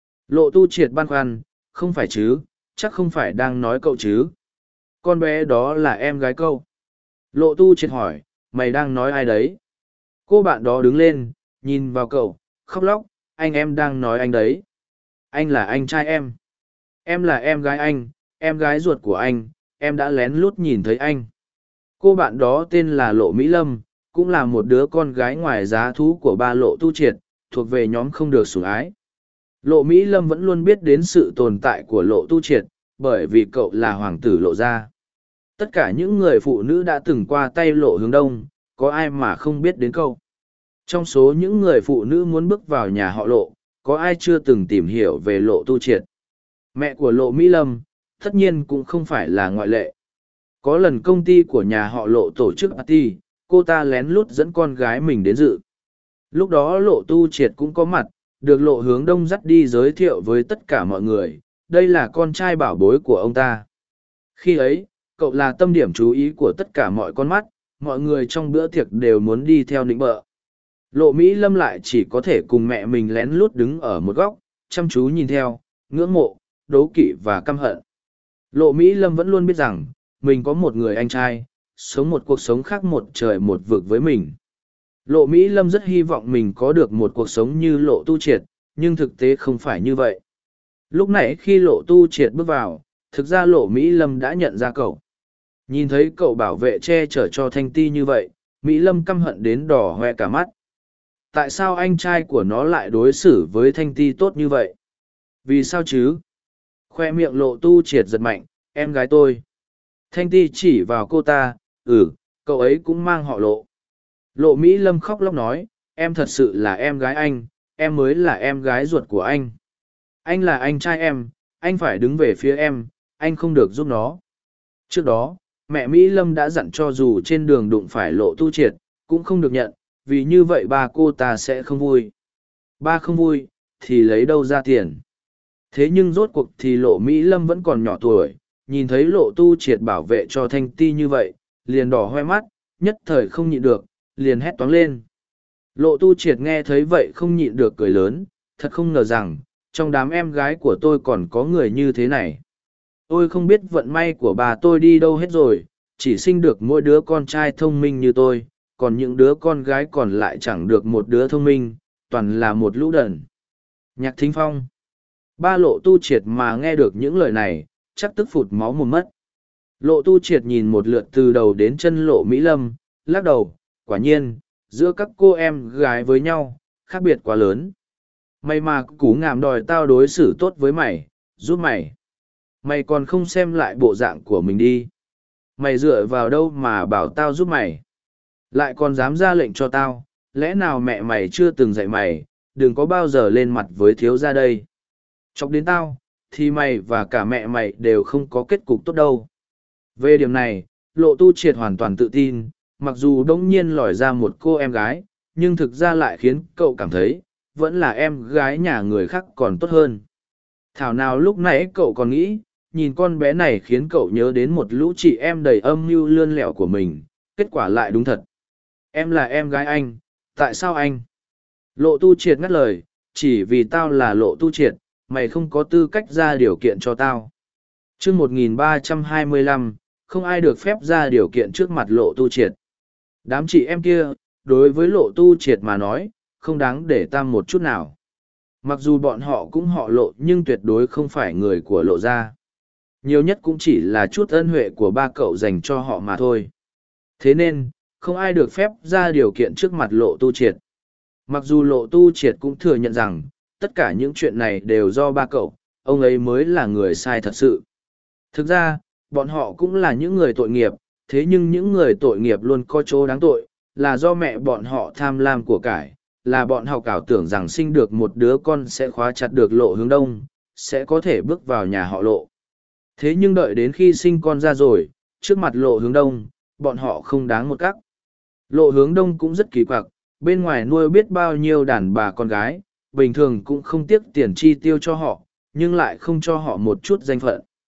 A: Lộ Tu Triệt băn khoăn, không phải chứ, chắc không phải đang nói cậu chứ. Con bé đó là em gái cậu. Lộ Tu Triệt hỏi, mày đang nói ai đấy? Cô bạn đó đứng lên, nhìn vào cậu, khóc lóc, anh em đang nói anh đấy. Anh là anh trai em. Em là em gái anh, em gái ruột của anh, em đã lén lút nhìn thấy anh. Cô bạn đó tên là Lộ Mỹ Lâm, cũng là một đứa con gái ngoài giá thú của ba Lộ Tu Triệt, thuộc về nhóm không được sủng ái. Lộ Mỹ Lâm vẫn luôn biết đến sự tồn tại của Lộ Tu Triệt, bởi vì cậu là hoàng tử Lộ gia. Tất cả những người phụ nữ đã từng qua tay Lộ Hướng Đông, có ai mà không biết đến cậu. Trong số những người phụ nữ muốn bước vào nhà họ Lộ, có ai chưa từng tìm hiểu về Lộ Tu Triệt. Mẹ của Lộ Mỹ Lâm, tất nhiên cũng không phải là ngoại lệ. Có lần công ty của nhà họ Lộ tổ chức party, cô ta lén lút dẫn con gái mình đến dự. Lúc đó Lộ Tu Triệt cũng có mặt, được Lộ Hướng Đông dắt đi giới thiệu với tất cả mọi người, đây là con trai bảo bối của ông ta. Khi ấy, cậu là tâm điểm chú ý của tất cả mọi con mắt, mọi người trong bữa tiệc đều muốn đi theo nịnh bợ. Lộ Mỹ Lâm lại chỉ có thể cùng mẹ mình lén lút đứng ở một góc, chăm chú nhìn theo, ngưỡng mộ, đố kỵ và căm hận. Lộ Mỹ Lâm vẫn luôn biết rằng, mình có một người anh trai, sống một cuộc sống khác một trời một vực với mình. Lộ Mỹ Lâm rất hy vọng mình có được một cuộc sống như Lộ Tu Triệt, nhưng thực tế không phải như vậy. Lúc nãy khi Lộ Tu Triệt bước vào, thực ra Lộ Mỹ Lâm đã nhận ra cậu. Nhìn thấy cậu bảo vệ che chở cho Thanh Ti như vậy, Mỹ Lâm căm hận đến đỏ hoe cả mắt. Tại sao anh trai của nó lại đối xử với Thanh Ti tốt như vậy? Vì sao chứ? Khoe miệng Lộ Tu Triệt giật mạnh, em gái tôi. Thanh Ti chỉ vào cô ta, ừ, cậu ấy cũng mang họ Lộ. Lộ Mỹ Lâm khóc lóc nói, em thật sự là em gái anh, em mới là em gái ruột của anh. Anh là anh trai em, anh phải đứng về phía em, anh không được giúp nó. Trước đó, mẹ Mỹ Lâm đã dặn cho dù trên đường đụng phải Lộ Tu Triệt, cũng không được nhận, vì như vậy ba cô ta sẽ không vui. Ba không vui, thì lấy đâu ra tiền. Thế nhưng rốt cuộc thì Lộ Mỹ Lâm vẫn còn nhỏ tuổi, nhìn thấy Lộ Tu Triệt bảo vệ cho Thanh Ti như vậy, liền đỏ hoe mắt, nhất thời không nhịn được, liền hét toáng lên. Lộ Tu Triệt nghe thấy vậy không nhịn được cười lớn, thật không ngờ rằng, trong đám em gái của tôi còn có người như thế này. Tôi không biết vận may của bà tôi đi đâu hết rồi, chỉ sinh được mỗi đứa con trai thông minh như tôi, còn những đứa con gái còn lại chẳng được một đứa thông minh, toàn là một lũ đần. Nhạc Thính Phong. Ba Lộ Tu Triệt mà nghe được những lời này, chắc tức phụt máu mồm mất. Lộ Tu Triệt nhìn một lượt từ đầu đến chân Lộ Mỹ Lâm, lắc đầu, quả nhiên, giữa các cô em gái với nhau, khác biệt quá lớn. Mày mà cú ngàm đòi tao đối xử tốt với mày, giúp mày. Mày còn không xem lại bộ dạng của mình đi. Mày dựa vào đâu mà bảo tao giúp mày. Lại còn dám ra lệnh cho tao, lẽ nào mẹ mày chưa từng dạy mày, đừng có bao giờ lên mặt với thiếu gia đây. Chọc đến tao, thì mày và cả mẹ mày đều không có kết cục tốt đâu. Về điểm này, Lộ Tu Triệt hoàn toàn tự tin, mặc dù đông nhiên lòi ra một cô em gái, nhưng thực ra lại khiến cậu cảm thấy, vẫn là em gái nhà người khác còn tốt hơn. Thảo nào lúc nãy cậu còn nghĩ, nhìn con bé này khiến cậu nhớ đến một lũ chị em đầy âm mưu lươn lẹo của mình, kết quả lại đúng thật. Em là em gái anh, tại sao anh? Lộ Tu Triệt ngắt lời, chỉ vì tao là Lộ Tu Triệt, mày không có tư cách ra điều kiện cho tao. chương một nghìn ba trăm hai mươi lăm, không ai được phép ra điều kiện trước mặt Lộ Tu Triệt. Đám chị em kia, đối với Lộ Tu Triệt mà nói, không đáng để tam một chút nào. Mặc dù bọn họ cũng họ Lộ nhưng tuyệt đối không phải người của Lộ gia. Nhiều nhất cũng chỉ là chút ân huệ của ba cậu dành cho họ mà thôi. Thế nên, không ai được phép ra điều kiện trước mặt Lộ Tu Triệt. Mặc dù Lộ Tu Triệt cũng thừa nhận rằng, tất cả những chuyện này đều do ba cậu, ông ấy mới là người sai thật sự. Thực ra, bọn họ cũng là những người tội nghiệp, thế nhưng những người tội nghiệp luôn có chỗ đáng tội, là do mẹ bọn họ tham lam của cải, là bọn họ ảo tưởng rằng sinh được một đứa con sẽ khóa chặt được Lộ Hướng Đông, sẽ có thể bước vào nhà họ Lộ. Thế nhưng đợi đến khi sinh con ra rồi, trước mặt Lộ Hướng Đông, bọn họ không đáng một cắc. Lộ Hướng Đông cũng rất kỳ quặc, bên ngoài nuôi biết bao nhiêu đàn bà con gái, bình thường cũng không tiếc tiền chi tiêu cho họ, nhưng lại không cho họ một chút danh phận.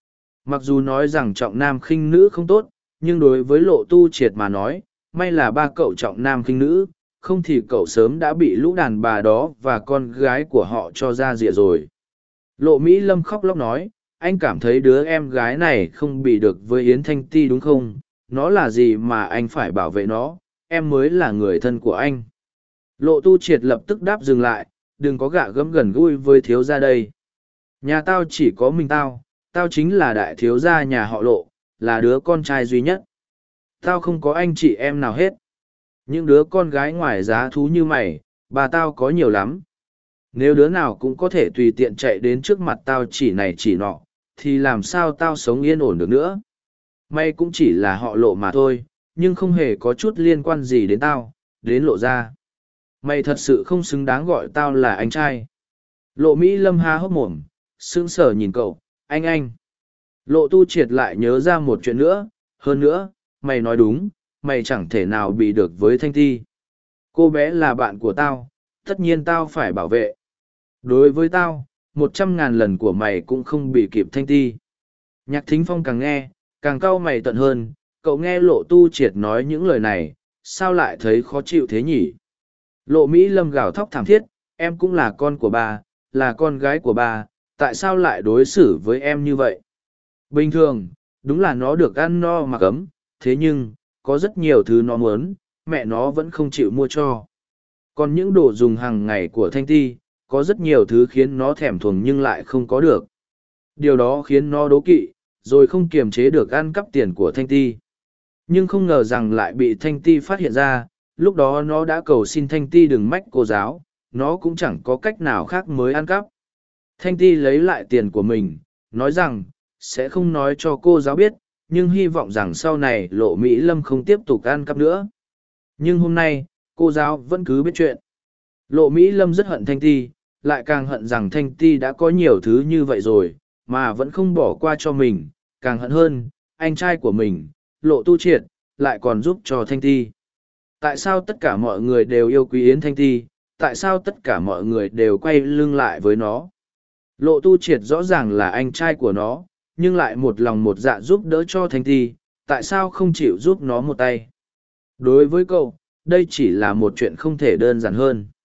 A: Mặc dù nói rằng trọng nam khinh nữ không tốt, nhưng đối với Lộ Tu Triệt mà nói, may là ba cậu trọng nam khinh nữ, không thì cậu sớm đã bị lũ đàn bà đó và con gái của họ cho ra rìa rồi. Lộ Mỹ Lâm khóc lóc nói, anh cảm thấy đứa em gái này không bị được với Yến Thanh Ti đúng không? Nó là gì mà anh phải bảo vệ nó, em mới là người thân của anh. Lộ Tu Triệt lập tức đáp dừng lại, đừng có gạ gẫm gần gũi với thiếu gia đây. Nhà tao chỉ có mình tao, tao chính là đại thiếu gia nhà họ Lộ, là đứa con trai duy nhất. Tao không có anh chị em nào hết. Những đứa con gái ngoài giá thú như mày, bà tao có nhiều lắm. Nếu đứa nào cũng có thể tùy tiện chạy đến trước mặt tao chỉ này chỉ nọ, thì làm sao tao sống yên ổn được nữa. Mày cũng chỉ là họ Lộ mà thôi, nhưng không hề có chút liên quan gì đến tao, đến Lộ gia. Mày thật sự không xứng đáng gọi tao là anh trai. Lộ Mỹ Lâm há hốc mồm, sững sờ nhìn cậu, anh anh. Lộ Tu Triệt lại nhớ ra một chuyện nữa, hơn nữa, mày nói đúng, mày chẳng thể nào bị được với Thanh Ti. Cô bé là bạn của tao, tất nhiên tao phải bảo vệ. Đối với tao, một trăm ngàn lần của mày cũng không bị kịp Thanh Ti. Nhạc Thính Phong càng nghe, càng cau mày tận hơn, cậu nghe Lộ Tu Triệt nói những lời này, sao lại thấy khó chịu thế nhỉ? Lộ Mỹ Lâm gào thóc thảm thiết, em cũng là con của bà, là con gái của bà, tại sao lại đối xử với em như vậy? Bình thường, đúng là nó được ăn no mặc ấm, thế nhưng, có rất nhiều thứ nó muốn, mẹ nó vẫn không chịu mua cho. Còn những đồ dùng hàng ngày của Thanh Ti, có rất nhiều thứ khiến nó thèm thuồng nhưng lại không có được. Điều đó khiến nó đố kỵ, rồi không kiềm chế được ăn cắp tiền của Thanh Ti. Nhưng không ngờ rằng lại bị Thanh Ti phát hiện ra, lúc đó nó đã cầu xin Thanh Ti đừng mách cô giáo, nó cũng chẳng có cách nào khác mới ăn cắp. Thanh Ti lấy lại tiền của mình, nói rằng, sẽ không nói cho cô giáo biết, nhưng hy vọng rằng sau này Lộ Mỹ Lâm không tiếp tục ăn cắp nữa. Nhưng hôm nay, cô giáo vẫn cứ biết chuyện. Lộ Mỹ Lâm rất hận Thanh Ti, lại càng hận rằng Thanh Ti đã có nhiều thứ như vậy rồi, mà vẫn không bỏ qua cho mình, càng hận hơn, anh trai của mình, Lộ Tu Triệt, lại còn giúp cho Thanh Ti. Tại sao tất cả mọi người đều yêu quý Yến Thanh Ti, tại sao tất cả mọi người đều quay lưng lại với nó? Lộ Tu Triệt rõ ràng là anh trai của nó, nhưng lại một lòng một dạ giúp đỡ cho Thanh Ti, tại sao không chịu giúp nó một tay? Đối với cậu, đây chỉ là một chuyện không thể đơn giản hơn.